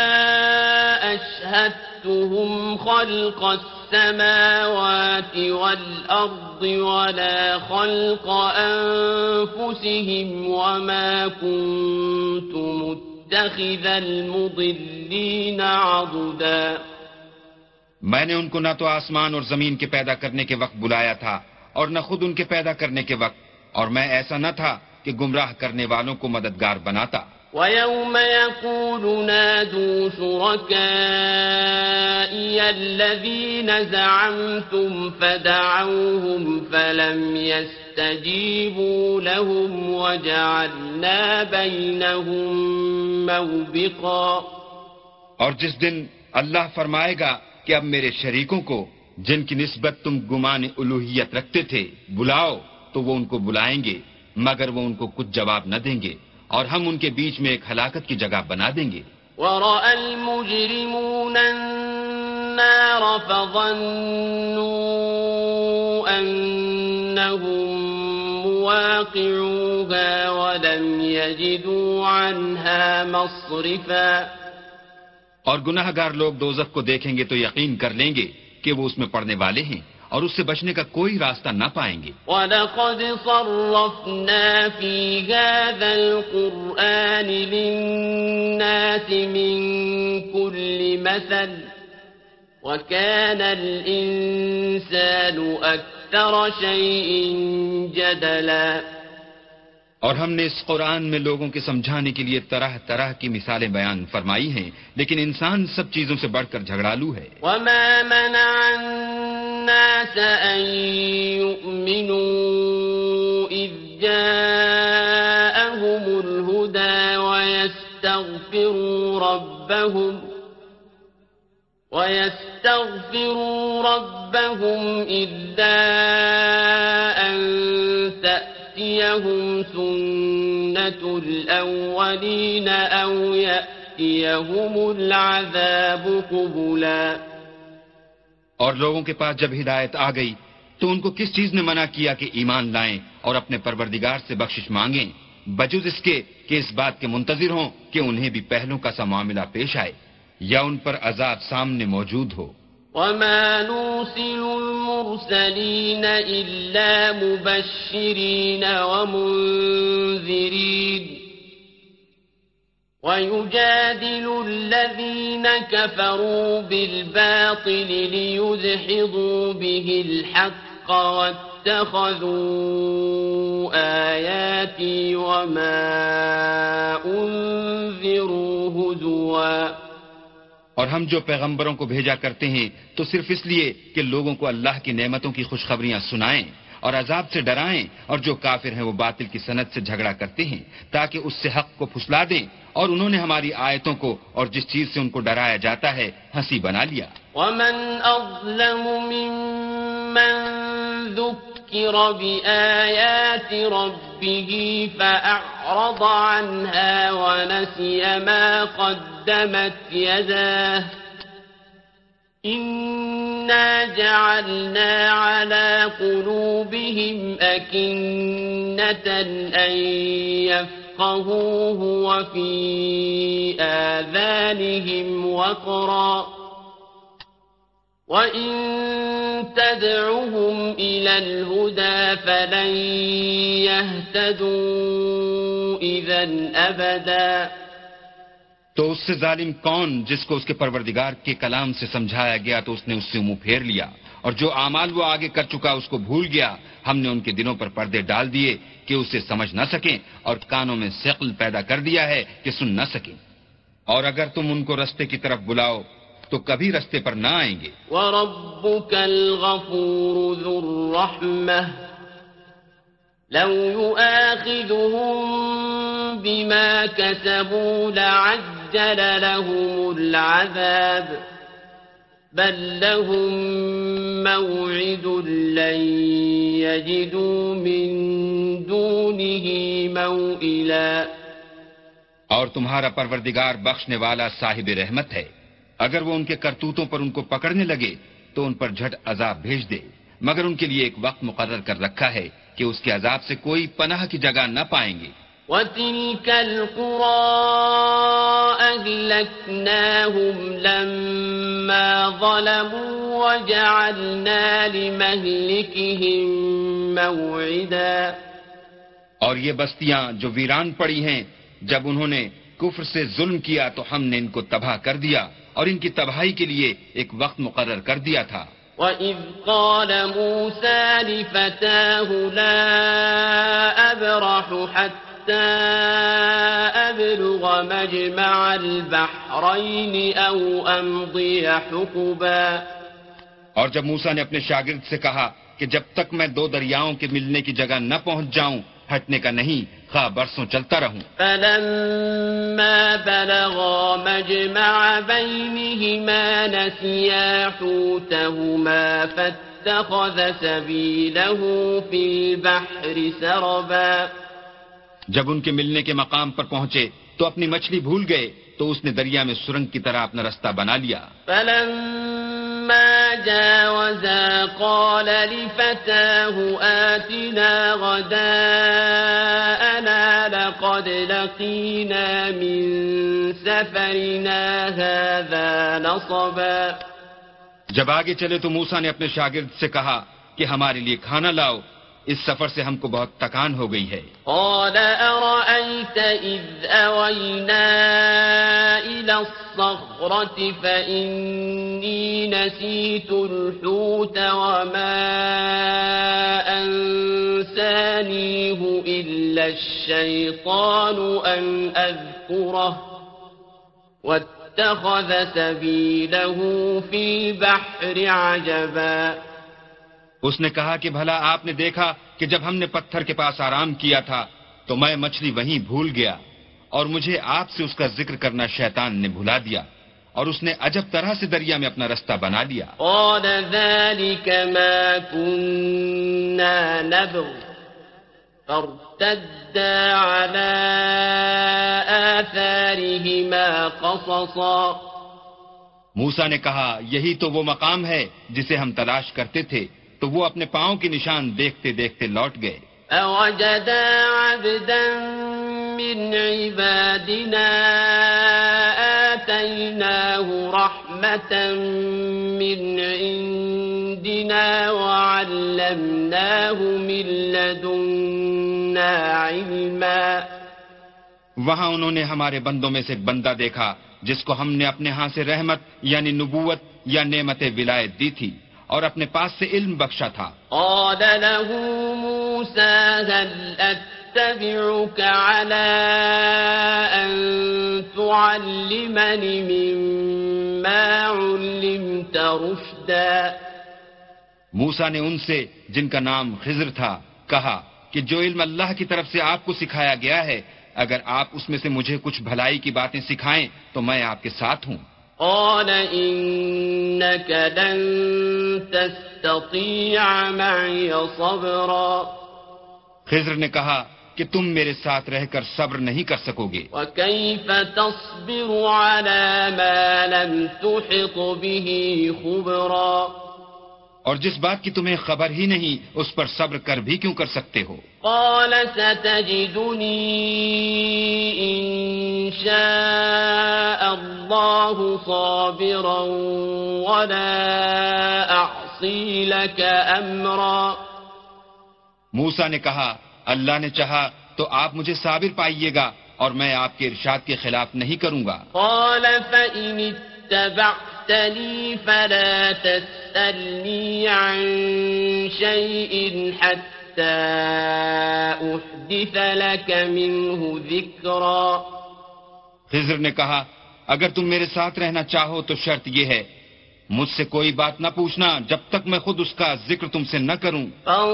أشهدتهم خلق السماوات والأرض ولا خلق أنفسهم وما كنت متخذ المضلين عضدا.
میں نے ان کو نہ تو آسمان اور زمین کے پیدا کرنے کے وقت بلایا تھا اور نہ خود ان کے پیدا کرنے کے وقت، اور میں ایسا نہ تھا کہ گمراہ کرنے والوں کو مددگار بناتا.
وَيَوْمَ يَقُولُ نَادُوا شُرَكَائِيَ الَّذِينَ زَعَمْتُمْ فَدَعَوْهُمْ فَلَمْ يَسْتَجِيبُوا لَهُمْ وَجَعَلْنَا بَيْنَهُمْ مَوْبِقًا.
اور جس دن اللہ فرمائے گا کہ اب میرے شریکوں کو جن کی نسبت تم گمان الوہیت رکھتے تھے بلاؤ، تو وہ ان کو بلائیں گے مگر وہ ان کو کچھ جواب نہ دیں گے، اور ہم ان کے بیچ میں ایک ہلاکت کی جگہ بنا دیں گے.
وَرَأَى الْمُجْرِمُونَ النَّارَ فَظَنُّوا أَنَّهُمْ مُوَاقِعُوهَا وَلَمْ يَجِدُوا عَنْهَا مَصْرِفًا.
اور گناہ گار لوگ دوزخ کو دیکھیں گے تو یقین کر لیں گے کہ وہ اس میں پڑنے والے ہیں اور اس سے بچنے کا کوئی راستہ نہ پائیں گے.
وَلَقَدْ صَرَّفْنَا فِي هَذَا الْقُرْآنِ لِلنَّاسِ مِنْ كُلِّ مَثَلٍ وَكَانَ الْإِنسَانُ أَكْثَرَ شَيْءٍ جَدَلًا.
اور ہم نے اس قرآن میں لوگوں کے سمجھانے کے لیے طرح طرح کی مثالیں بیان فرمائی ہیں، لیکن انسان سب چیزوں سے بڑھ کر جھگڑالو ہے.
وَمَا مَنَعَ النَّاسَ أَن يُؤْمِنُوا إِذْ جَاءَهُمُ الْهُدَى وَيَسْتَغْفِرُوا رَبَّهُمْ وَيَسْتَغْفِرُوا رَبَّهُمْ إِلَّا أَن تَأْتِيَهُمْ سُنَّةُ الْأَوَّلِينَ أَوْ يَأْتِيَهُمُ الْعَذَابُ قُبُلًا.
اور لوگوں کے پاس جب ہدایت آ گئی تو ان کو کس چیز نے منع کیا کہ ایمان لائیں اور اپنے پروردگار سے بخشش مانگیں بجز اس کے کہ اس بات کے منتظر ہوں کہ انہیں بھی پہلوں کا سا معاملہ پیش آئے یا ان پر عذاب سامنے موجود ہو.
وَمَا نُرْسِلُ الْمُرْسَلِينَ إِلَّا مُبَشِّرِينَ وَمُنذِرِينَ وَيُجَادِلُ الَّذِينَ كَفَرُوا بِالْبَاطِلِ لِيُدْحِضُوا بِهِ الْحَقَّ وَاتَّخَذُوا آيَاتِي وَمَا أُنذِرُوا هُزُوًا.
اور ہم جو پیغمبروں کو بھیجا کرتے ہیں تو صرف اس لیے کہ لوگوں کو اللہ کی نعمتوں کی خوشخبریاں سنائیں اور عذاب سے ڈرائیں، اور جو کافر ہیں وہ باطل کی سند سے جھگڑا کرتے ہیں تاکہ اس سے حق کو پھسلا دیں، اور انہوں نے ہماری آیتوں کو اور جس چیز سے ان کو ڈرایا جاتا ہے ہنسی بنا لیا.
وَمَنْ أَظْلَمُ مِمَّنْ ذُكِّرَ ذكر بآيات ربه فأعرض عنها ونسي ما قدمت يداه إنا جعلنا على قلوبهم أكنة أن يفقهوه وفي آذانهم وقرا وَإِن تَدْعُهُمْ إِلَى الْهُدَى فَلَن يَهْتَدُوا إِذًا أَبَدًا.
تو اس سے ظالم کون جس کو اس کے پروردگار کے کلام سے سمجھایا گیا تو اس نے اس سے منہ پھیر لیا، اور جو اعمال وہ آگے کر چکا اس کو بھول گیا. ہم نے ان کے دلوں پر پردے ڈال دیے کہ اسے سمجھ نہ سکیں، اور کانوں میں ثقل پیدا کر دیا ہے کہ سن نہ سکیں. اور اگر تم ان کو رستے کی طرف بلاؤ تو کبھی رستے پر نہ آئیں گے.
وَرَبُّكَ الْغَفُورُ ذُو الرَّحْمَةِ لَوْ يُؤَاخِذُهُم بِمَا كَسَبُوا لَعَجَّلَ لَهُمُ الْعَذَابَ بَل لَّهُم مَّوْعِدٌ لَّن يَجِدُوا مِن دُونِهِ مَوْئِلًا.
اور تمہارا پروردگار بخشنے والا صاحب رحمت ہے. اگر وہ ان کے کرتوتوں پر ان کو پکڑنے لگے تو ان پر جھٹ عذاب بھیج دے، مگر ان کے لیے ایک وقت مقرر کر رکھا ہے کہ اس کے عذاب سے کوئی پناہ کی جگہ نہ پائیں گے.
وَتِلْكَ الْقُرَىٰ أَهْلَكْنَاهُمْ لَمَّا ظَلَمُوا وَجَعَلْنَا لِمَهْلِكِهِم مَّوْعِدًا.
اور یہ بستیاں جو ویران پڑی ہیں، جب انہوں نے کفر سے ظلم کیا تو ہم نے ان کو تباہ کر دیا اور ان کی تباہی کے لیے ایک وقت مقرر کر دیا تھا.
وَإِذْ قَالَ مُوسَىٰ لِفَتَاهُ لَا أَبْرَحُ حَتَّىٰ أَبْلُغَ مَجْمَعَ الْبَحْرَيْنِ أَوْ أَمْضِيَ حُقُبًا.
اور جب موسیٰ نے اپنے شاگرد سے کہا کہ جب تک میں دو دریاؤں کے ملنے کی جگہ نہ پہنچ جاؤں ہٹنے کا نہیں، خواہ برسوں چلتا رہوں.
فَلَمَّا بَلَغَا مَجْمَعَ بَيْنِهِمَا نَسِيَا حُوتَهُمَا فَاتَّخَذَ سَبِيلَهُ فِي الْبَحْرِ سَرَبًا.
جب ان کے ملنے کے مقام پر پہنچے تو اپنی مچھلی بھول گئے تو اس نے دریا میں سرنگ کی طرح اپنا رستہ بنا لیا.
فَلَمَّا جَاوَزَا قَالَ لِفَتَاهُ آتِنَا غَدَاءَنَا لَقَدْ لَقِينَا مِن سَفَرِنَا هَٰذَا نَصَبًا.
جب آگے چلے تو موسیٰ نے اپنے شاگرد سے کہا کہ ہمارے لیے کھانا لاؤ، اس سفر سے ہم کو بہت تکان ہو گئی ہے.
قال أرأيت إذ أوينا إلى الصخرة فإني نسيت الحوت وما أنسانيه إلا الشيطان أن أذكره واتخذ سبيله في البحر عجبا.
اس نے کہا کہ بھلا آپ نے دیکھا کہ جب ہم نے پتھر کے پاس آرام کیا تھا تو میں مچھلی وہیں بھول گیا اور مجھے آپ سے اس کا ذکر کرنا شیطان نے بھلا دیا اور اس نے عجب طرح سے دریا میں اپنا رستہ بنا لیا.
قال ذلك ما كنا نبغ فارتدا على آثارهما قصصا.
موسیٰ نے کہا یہی تو وہ مقام ہے جسے ہم تلاش کرتے تھے، تو وہ اپنے پاؤں کے نشان دیکھتے دیکھتے لوٹ گئے.
أوجدا عبدا من عبادنا آتيناه رحمة من عندنا وعلمناه من لدنا علما.
وہاں انہوں نے ہمارے بندوں میں سے ایک بندہ دیکھا جس کو ہم نے اپنے ہاں سے رحمت یعنی نبوت یا نعمت ولایت دی تھی اور اپنے پاس سے علم بخشا تھا.
قال له موسى هل أتبعك على أن تعلمني مما علمت رشدا.
موسیٰ نے ان سے جن کا نام خضر تھا کہا کہ جو علم اللہ کی طرف سے آپ کو سکھایا گیا ہے، اگر آپ اس میں سے مجھے کچھ بھلائی کی باتیں سکھائیں تو میں آپ کے ساتھ ہوں.
قال إنك لن تستطيع معي صبرا
خضر نے کہا کہ تم میرے ساتھ رہ کر صبر نہیں کر سکو گے.
وكيف تصبر على ما لم تحط به خبرا
اور جس بات کی تمہیں خبر ہی نہیں اس پر صبر کر بھی کیوں کر سکتے ہو؟
قال ستجدني إن شاء الله صابرا ولا أعصي لك أمرا
موسیٰ نے کہا اللہ نے چاہا تو آپ مجھے صابر پائیے گا اور میں آپ کے ارشاد کے خلاف نہیں کروں گا.
قال فإن اتبعتني فلا تسألني عن شيء حتى أحدث لك منه ذكرا
خضر نے کہا اگر تم میرے ساتھ رہنا چاہو تو شرط یہ ہے مجھ سے کوئی بات نہ پوچھنا جب تک میں خود اس کا ذکر تم سے نہ کروں.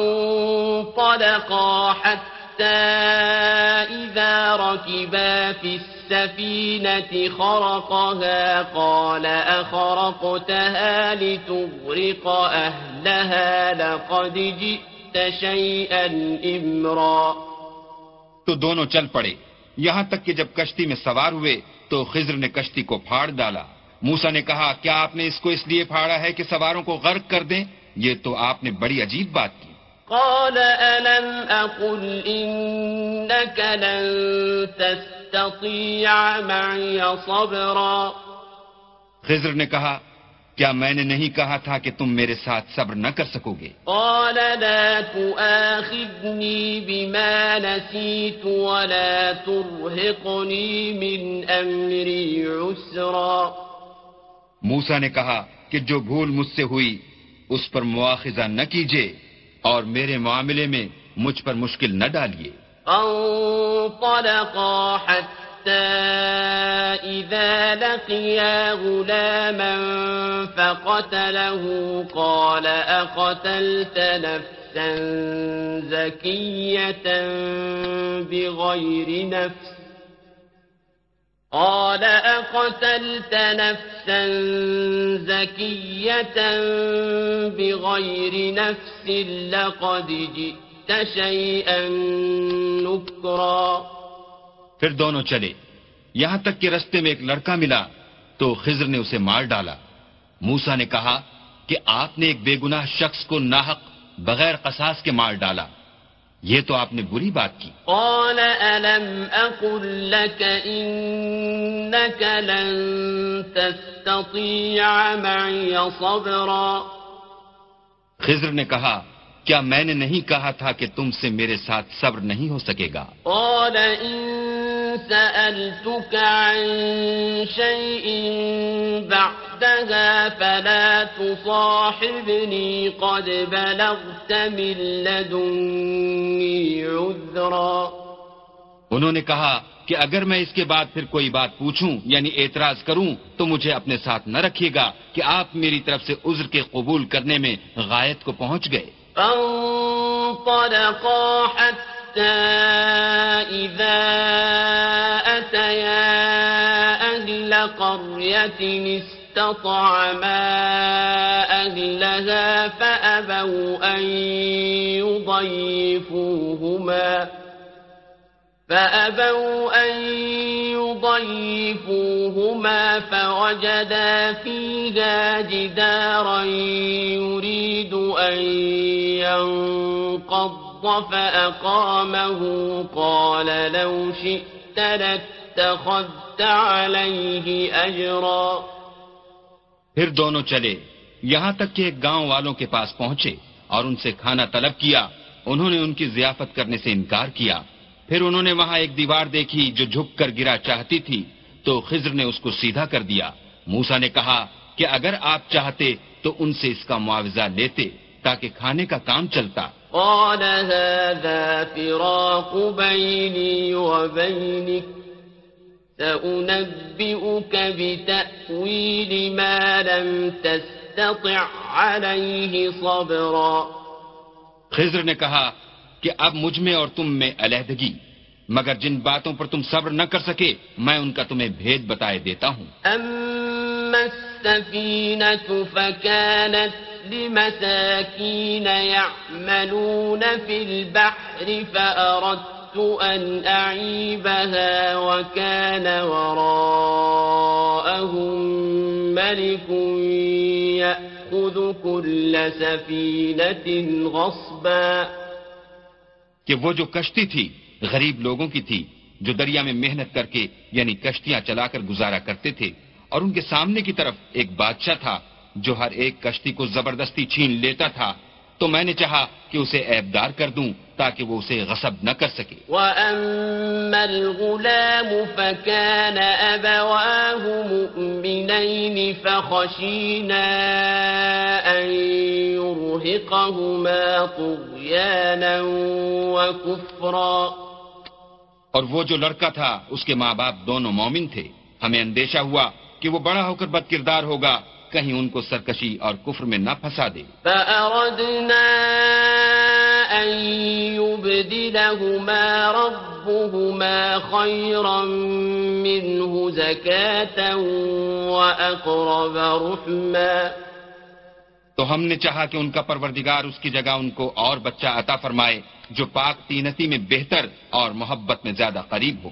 فانطلقا حتى إذا ركبا في السفينة خرقها قال أخرقتها لتغرق أهلها لقد جئت شيئا إمرا
تو دونوں چل پڑے یہاں تک کہ جب کشتی میں سوار ہوئے تو خضر نے کشتی کو پھاڑ ڈالا. موسیٰ نے کہا کیا آپ نے اس کو اس لیے پھاڑا ہے کہ سواروں کو غرق کر دیں؟ یہ تو آپ نے بڑی عجیب بات کی.
قال ألم أقل إنك لن تستطيع معي صبرا
خضر نے کہا کیا میں نے نہیں کہا تھا کہ تم میرے ساتھ صبر نہ کر سکو گے؟
قال لا تؤاخذني بما نسيت ولا ترهقني من أمري عسرا
موسیٰ نے کہا کہ جو بھول مجھ سے ہوئی اس پر مواخذہ نہ کیجیے اور میرے معاملے میں مجھ پر مشکل نہ ڈالیے.
فانطلقا حتى إذا لقيا غلاما فقتله قال أقتلت نفسا زكية بغير نفس قال أقتلت نفسا زكية بغير نفس لقد جئت شيئا نكرا
پھر دونوں چلے یہاں تک کہ رستے میں ایک لڑکا ملا تو خضر نے اسے مار ڈالا. موسیٰ نے کہا کہ آپ نے ایک بے گناہ شخص کو ناحق بغیر قصاص کے مار ڈالا یہ تو آپ نے بری بات کی.
قال ألم أقل لك إنك لن تستطيع معي صبرا
خضر نے کہا کیا میں نے نہیں کہا تھا کہ تم سے میرے ساتھ صبر نہیں ہو سکے گا؟
قال إن سألتك عن شيء بعدها فلا تصاحبني قد بلغت من لدني عذرا
انہوں نے کہا کہ اگر میں اس کے بعد پھر کوئی بات پوچھوں یعنی اعتراض کروں تو مجھے اپنے ساتھ نہ رکھیے گا کہ آپ میری طرف سے عذر کے قبول کرنے میں غایت کو پہنچ گئے.
فانطلقا حتى إذا أتيا أهل قرية استطعما أهلها فأبوا أن يضيفوهما فأبوا أن يضيفوهما فوجدا فيها جدارا يريد أن ينقض فأقامه قال لو شئت لاتخذت عليه أجرا
پھر دونوں چلے یہاں تک کہ ایک گاؤں والوں کے پاس پہنچے اور ان سے کھانا طلب کیا. انہوں نے ان کی ضیافت کرنے سے انکار کیا. پھر انہوں نے وہاں ایک دیوار دیکھی جو جھک کر گرا چاہتی تھی تو خضر نے اس کو سیدھا کر دیا. موسیٰ نے کہا کہ اگر آپ چاہتے تو ان سے اس کا معاوضہ لیتے تاکہ کھانے کا کام چلتا.
قال هذا فراق بيني وبينك سأنبئك بتأويل ما لم تستطع عليه صبرا
خضر نے کہا کہ اب مجھ میں اور تم میں علیحدگی مگر جن باتوں پر تم صبر نہ کر سکے میں ان کا تمہیں بھید بتائے دیتا ہوں.
أما السفينة فكانت لمساكين يعملون في البحر فأردت أن أعيبها وكان وراءهم ملك يأخذ كل سفينة غصبا
کہ وہ جو کشتی تھی غریب لوگوں کی تھی جو دریا میں محنت کر کے یعنی کشتیاں چلا کر گزارا کرتے تھے، اور ان کے سامنے کی طرف ایک بادشاہ تھا جو ہر ایک کشتی کو زبردستی چھین لیتا تھا، تو میں نے چاہا کہ اسے عیبدار کر دوں تاکہ وہ اسے غصب نہ کر سکے.
وَأَمَّا الْغُلَامُ فَكَانَ أَبَوَاهُ مُؤْمِنَيْنِ فَخَشِينَا أَن يُرْهِقَهُمَا طُغْيَانًا وَكُفْرًا.
اور وہ جو لڑکا تھا اس کے ماں باپ دونوں مومن تھے، ہمیں اندیشہ ہوا کہ وہ بڑا ہو کر بد کردار ہوگا، کہیں ان کو سرکشی اور کفر میں نہ پھنسا دے.
فَأَرَدْنَا أَن يُبْدِلَهُمَا رَبُّهُمَا خَيْرًا مِّنْهُ زَكَاةً وَأَقْرَبَ رُحْمًا.
تو ہم نے چاہا کہ ان کا پروردگار اس کی جگہ ان کو اور بچہ عطا فرمائے جو پاک تینتی میں بہتر اور محبت میں زیادہ قریب ہو.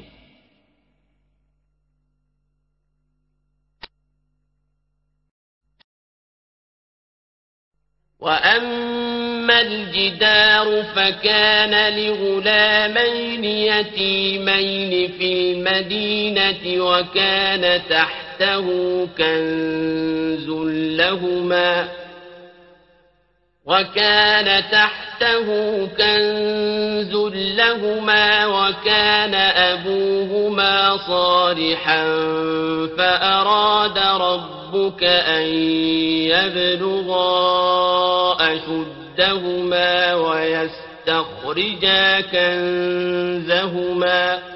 وَأَمَّا الْجِدَارُ فَكَانَ لِغُلَامَيْنِ يَتِيمَيْنِ فِي الْمَدِينَةِ وَكَانَ تَحْتَهُ كَنزٌ لَهُمَا وَكَانَ تَحْتَهُ كَنزٌ لَهُمَا وَكَانَ أَبُوهُمَا صَالِحًا فَأَرَادَ رَبُّكَ أَن يَبْلُغَا أَشُدَّهُمَا وَيَسْتَخْرِجَا كَنزَهُمَا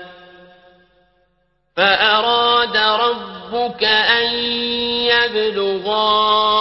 فَأَرَادَ رَبُّكَ أَن يَبْلُغَا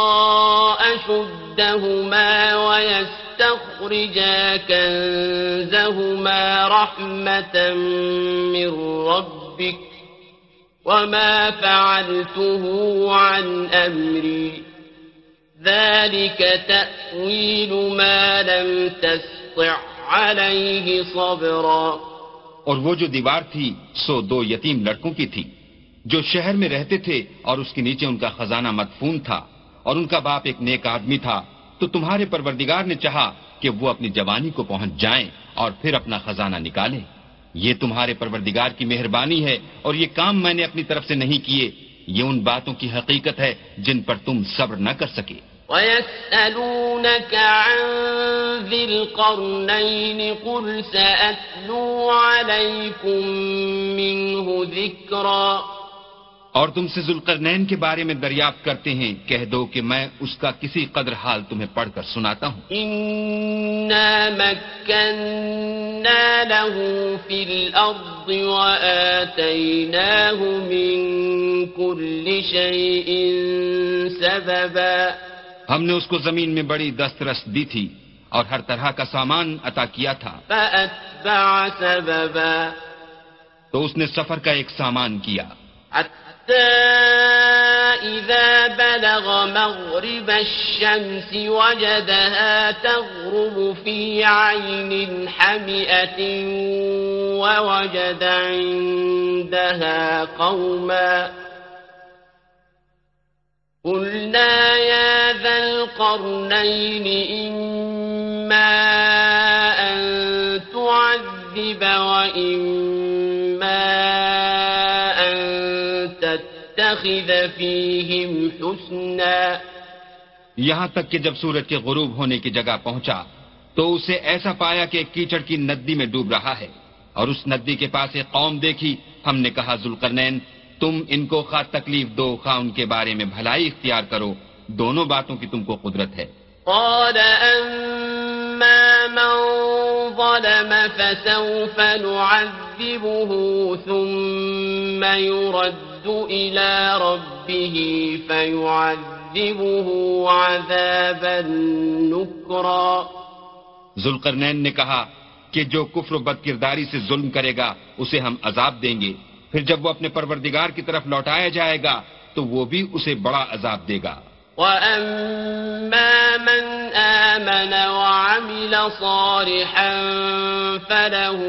أَشُدَّهُمَا وَيَسْتَخْرِجَا كَنزَهُمَا رَحْمَةً مِّن رَّبِّكَ وَمَا فَعَلْتُهُ عَنْ أَمْرِي ذَلِكَ تَأْوِيلُ مَا لَمْ تَسْطِع عَلَيْهِ صَبْرًا.
اور وہ جو دیوار تھی سو دو یتیم لڑکوں کی تھی جو شہر میں رہتے تھے، اور اس کے نیچے ان کا خزانہ مدفون تھا، اور ان کا باپ ایک نیک آدمی تھا. تو تمہارے پروردگار نے چاہا کہ وہ اپنی جوانی کو پہنچ جائیں اور پھر اپنا خزانہ نکالیں. یہ تمہارے پروردگار کی مہربانی ہے، اور یہ کام میں نے اپنی طرف سے نہیں کیے. یہ ان باتوں کی حقیقت ہے جن پر تم صبر نہ کر سکے.
وَيَسْأَلُونَكَ عَنْ ذِي الْقَرْنَيْنِ قُلْ سَأَتْلُو عَلَيْكُمْ مِنْهُ ذِكْرًا.
اور تم سے ذوالقرنین کے بارے میں دریافت کرتے ہیں، کہہ دو کہ میں اس کا کسی قدر حال تمہیں پڑھ کر سناتا ہوں.
إِنَّا مَكَّنَّا لَهُ فِي الْأَرْضِ وَآتَيْنَاهُ مِنْ كُلِّ شَيْءٍ سَبَبًا.
ہم نے اس کو زمین میں بڑی دسترس دی تھی اور ہر طرح کا سامان عطا کیا تھا.
فَأَتْبَعَ سَبَبًا.
تو اس نے سفر کا ایک سامان کیا.
حتى إذا بلغ مغرب الشمس وجدها تغرب في عين حمئة ووجد عندها قوما قلنا يا ذا القرنين إما أن تعذب وإما تتخذ فيهم حسنا.
یہاں تک کہ جب سورج کے غروب ہونے کی جگہ پہنچا تو اسے ایسا پایا کہ ایک کیچڑ کی ندی میں ڈوب رہا ہے، اور اس ندی کے پاس ایک قوم دیکھی. ہم نے کہا ذوالقرنین تم ان کو خواہ تکلیف دو خواہ ان کے بارے میں بھلائی اختیار کرو، دونوں باتوں کی تم کو قدرت ہے.
قال أما من ظلم فسوف نعذبه ثم يرد إلى ربه فيعذبه عذابا نكرا.
ذوالقرنین نے کہا کہ جو کفر و بد کرداری سے ظلم کرے گا اسے ہم عذاب دیں گے، پھر جب وہ اپنے پروردگار کی طرف لوٹایا جائے گا تو وہ بھی اسے بڑا عذاب دے گا.
وَأَمَّا مَنْ آمَنَ وَعَمِلَ صَالِحًا فَلَهُ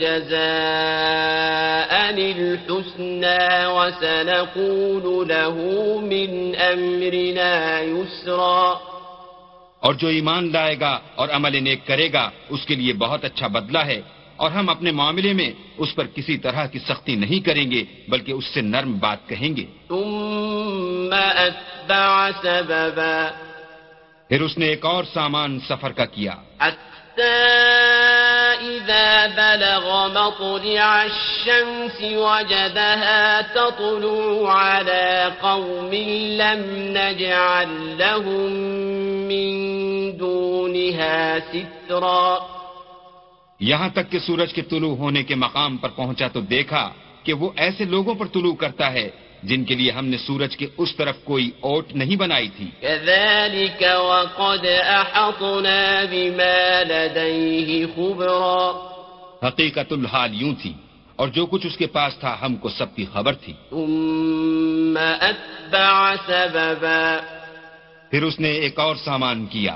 جَزَاءً الْحُسْنَى وَسَنَقُولُ لَهُ مِنْ أَمْرِنَا يُسْرًا.
اور جو ایمان لائے گا اور عمل نیک کرے گا اس کے لیے بہت اچھا بدلہ ہے، اور ہم اپنے معاملے میں اس پر کسی طرح کی سختی نہیں کریں گے بلکہ اس سے نرم بات کہیں گے.
ثُمَّ أَتْبَعَ سَبَبًا.
پھر اس نے ایک اور سامان سفر کا کیا،
حَتَّى إِذَا بَلَغَ مَطْلِعَ الشَّمْسِ وَجَدَهَا تَطْلُعُ عَلَى قَوْمٍ لَّمْ نَجْعَل لَّهُم مِّن دُونِهَا سِتْرًا.
یہاں تک کہ سورج کے طلوع ہونے کے مقام پر پہنچا تو دیکھا کہ وہ ایسے لوگوں پر طلوع کرتا ہے جن کے لیے ہم نے سورج کے اس طرف کوئی اوٹ نہیں بنائی تھی.
كَذَلِكَ وَقَدْ أَحَطْنَا بِمَا لَدَيْهِ خُبْرًا.
حقیقت الحال یوں تھی، اور جو کچھ اس کے پاس تھا ہم کو سب کی خبر تھی.
ثُمَّ أَتْبَعَ سَبَبًا.
پھر اس نے ایک اور سامان کیا،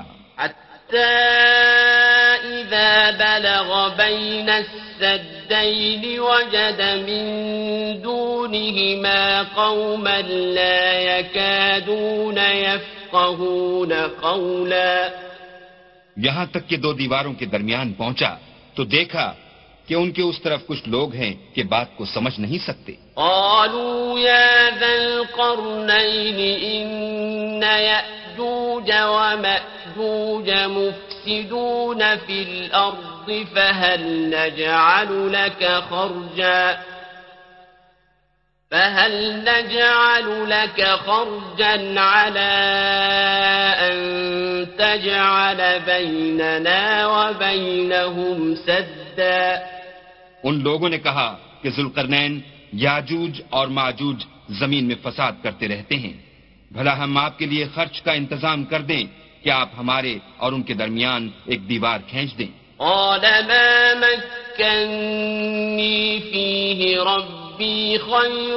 إِذَا بَلَغَ بَيْنَ السَّدَّيْنِ وَجَدَ مِن دُونِهِمَا قَوْمًا لَّا يَكَادُونَ يَفْقَهُونَ قَوْلًا.
یہاں تک کہ دو دیواروں کے درمیان پہنچا تو دیکھا کہ ان کے اس طرف کچھ لوگ ہیں کہ بات کو سمجھ نہیں سکتے.
قالوا يا ذا القرنين إن يأجوج ومأجوج مفسدون في الأرض فهل نجعل لك خرجا فهل نجعل لك خرجا على أن تجعل بيننا وبينهم سدا.
ان لوگوں نے کہا کہ ذوالقرنین یاجوج اور ماجوج زمین میں فساد کرتے رہتے ہیں، بھلا ہم آپ کے لیے خرچ کا انتظام کر دیں کہ آپ ہمارے اور ان کے درمیان ایک دیوار کھینچ دیں.
قال ما مكنني فيه ربي خير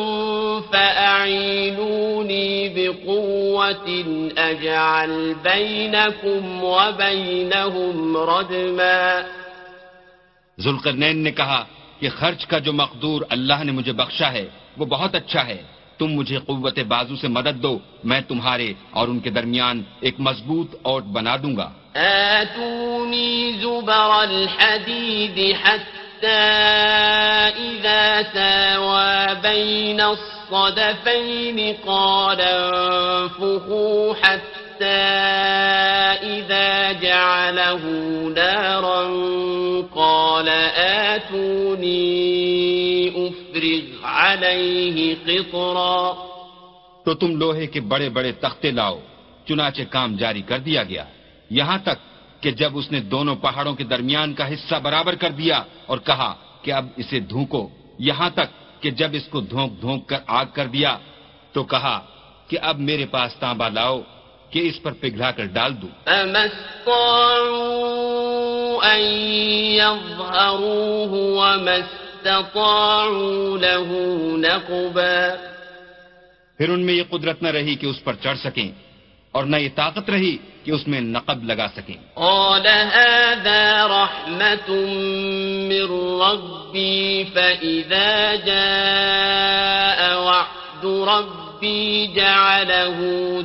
فأعينوني بقوة أجعل بينكم وبينهم ردما.
ذوالقرنین نے کہا کہ خرچ کا جو مقدور اللہ نے مجھے بخشا ہے وہ بہت اچھا ہے، تم مجھے قوت بازو سے مدد دو، میں تمہارے اور ان کے درمیان ایک مضبوط اوٹ بنا دوں گا.
آتوني زبر الحديد حتى إذا ساوى بين الصدفين قال انفخوا حتى إذا جعله نارا قال آتوني أفرغ عليه قطرا.
تو تم لوہے کے بڑے بڑے تختے لاؤ. چنانچہ کام جاری کر دیا گیا یہاں تک کہ جب اس نے دونوں پہاڑوں کے درمیان کا حصہ برابر کر دیا اور کہا کہ اب اسے دھونکو، یہاں تک کہ جب اس کو دھونک دھونک کر آگ کر دیا تو کہا کہ اب میرے پاس تانبا لاؤ کہ اس پر پگھلا کر ڈال دوں.
فما استطاعوا أن يظهروه وما استطاعوا له نقبا.
پھر ان میں یہ قدرت نہ رہی کہ اس پر چڑھ سکیں اور نہ یہ طاقت رہی کہ اس میں نقب لگا سکیں.
قال هذا رحمة من ربي فإذا جاء وعد ربي جعله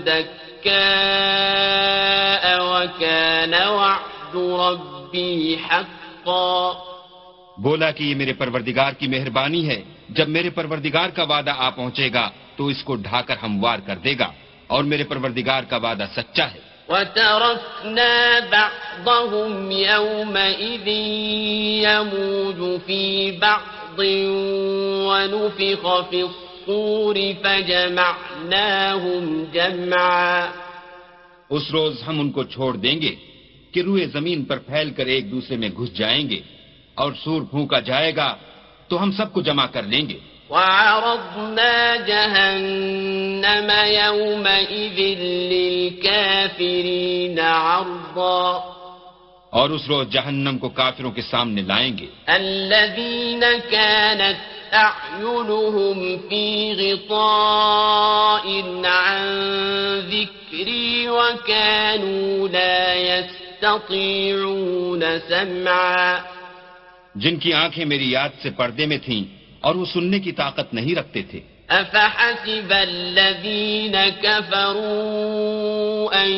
دكاء وكان وعد ربي حقا.
بولا کہ یہ میرے پروردگار کی مہربانی ہے، جب میرے پروردگار کا وعدہ آ پہنچے گا تو اس کو ڈھا کر ہموار کر دے گا، اور میرے پروردگار کا وعدہ سچا ہے.
وَتَرَكْنَا بَعْضَهُمْ يَوْمَئِذٍ يَمُوجُ فِي بَعْضٍ وَنُفِخَ فِي الصُّورِ فَجَمَعْنَاهُمْ جَمْعًا.
اس روز ہم ان کو چھوڑ دیں گے کہ روئے زمین پر پھیل کر ایک دوسرے میں گھس جائیں گے، اور سور پھونکا جائے گا تو ہم سب کو جمع کر لیں گے.
وَعَرَضْنَا جَهَنَّمَ يَوْمَئِذٍ لِلْكَافِرِينَ عَرْضًا.
اور اس روز جہنم کو کافروں کے سامنے لائیں گے.
الذين كانت أعينهم في غطاء عن ذكري وكانوا لا يستطيعون سمعا.
جن کی آنکھیں میری یاد سے پردے میں تھیں اور وہ سننے کی طاقت نہیں رکھتے تھے.
أفحسب الذين كفروا أن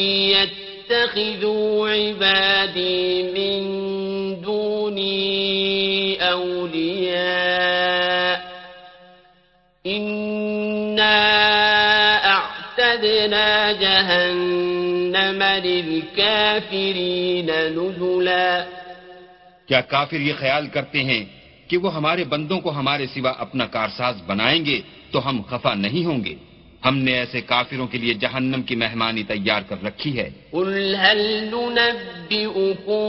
يتخذوا عبادي من دوني أولياء إنا أعتدنا جهنم للكافرين نزلا.
کیا کافر یہ خیال کرتے ہیں کہ وہ ہمارے بندوں کو ہمارے سوا اپنا کارساز بنائیں گے تو ہم خفا نہیں ہوں گے؟ ہم نے ایسے کافروں کے لیے جہنم کی مہمانی تیار کر رکھی ہے.
قل هل ننبئكم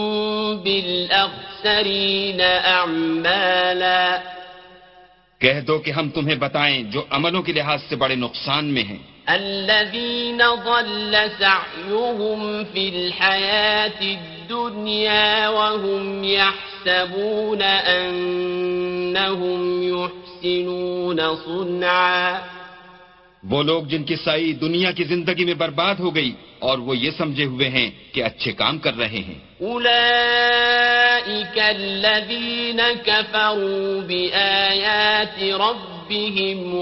بالأخسرين أعمالا.
کہہ دو کہ ہم تمہیں بتائیں جو عملوں کے لحاظ سے بڑے نقصان میں ہیں.
الذين ضل سعيهم في الحياة الدنيا وهم يحسبون أنهم يحسنون صنعا.
وہ لوگ جن کی سائی دنیا کی زندگی میں برباد ہو گئی اور وہ یہ سمجھے ہوئے ہیں کہ اچھے کام کر رہے ہیں.
أولئك الذين كفروا بآيات ربهم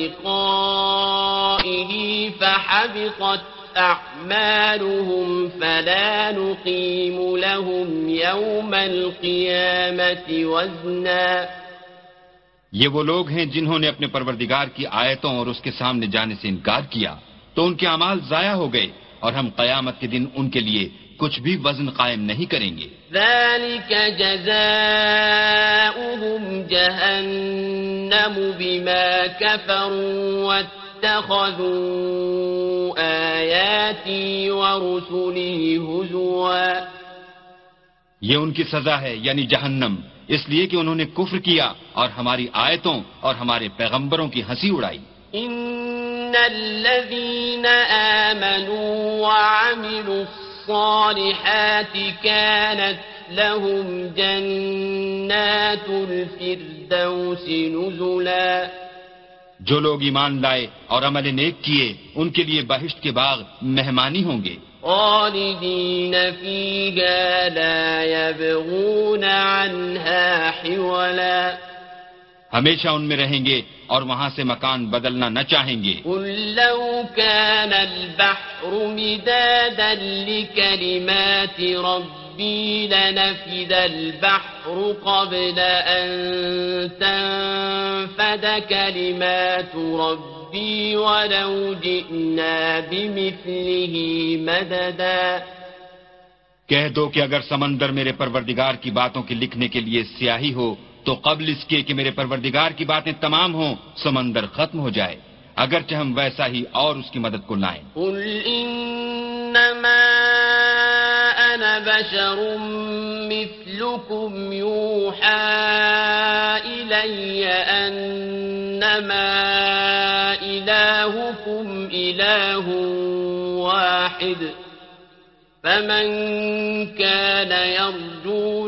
ولقائه فحبطت أعمالهم فلا نقيم لهم يوم القيامة وزنا.
یہ وہ لوگ ہیں جنہوں نے اپنے پروردگار کی آیتوں اور اس کے سامنے جانے سے انکار کیا تو ان کے اعمال ضائع ہو گئے اور ہم قیامت کے دن ان کے لیے کچھ بھی وزن قائم نہیں کریں گے.
ذلك جزاؤهم جهنم بما كفروا واتخذوا آياتي ورسلي هزوا.
یہ ان کی سزا ہے یعنی جہنم، اس لیے کہ انہوں نے کفر کیا اور ہماری آیتوں اور ہمارے پیغمبروں کی ہنسی اڑائی.
ان الذين آمنوا وعملوا الصالحات كانت لهم جنات الفردوس نزلا.
جو لوگ ایمان لائے اور عمل نیک کیے ان کے لیے بہشت کے باغ مہمانی ہوں گے.
خالدين فيها لا يبغون عنها حولا.
ہمیشہ ان میں رہیں گے اور وہاں سے مکان بدلنا نہ چاہیں گے.
قل لو كان البحر مدادا لكلمات ربي لنفد البحر قبل أن تنفد كلمات ربي ولو جئنا بمثله مددا.
کہہ دو کہ اگر سمندر میرے پروردگار کی باتوں کے لکھنے کے لیے سیاہی ہو تو قبل اس کے کہ میرے پروردگار کی باتیں تمام ہوں سمندر ختم ہو جائے، اگرچہ ہم ویسا ہی اور اس کی مدد کو لائیں.
قل انما انا بشر مثلكم يوحى الي انما الهكم اله واحد فمن كان يرجو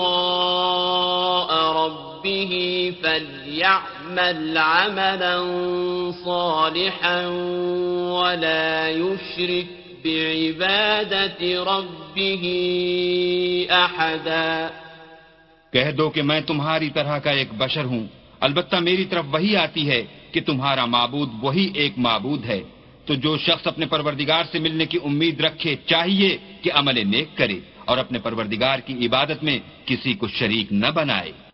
لقاء ربه فليعمل عملا صالحا ولا يشرك بعبادة ربه أحدا.
کہہ دو کہ میں تمہاری طرح کا ایک بشر ہوں، البتہ میری طرف وہی آتی ہے کہ تمہارا معبود وہی ایک معبود ہے، تو جو شخص اپنے پروردگار سے ملنے کی امید رکھے چاہیے کہ عمل نیک کرے اور اپنے پروردگار کی عبادت میں کسی کو شریک نہ بنائے.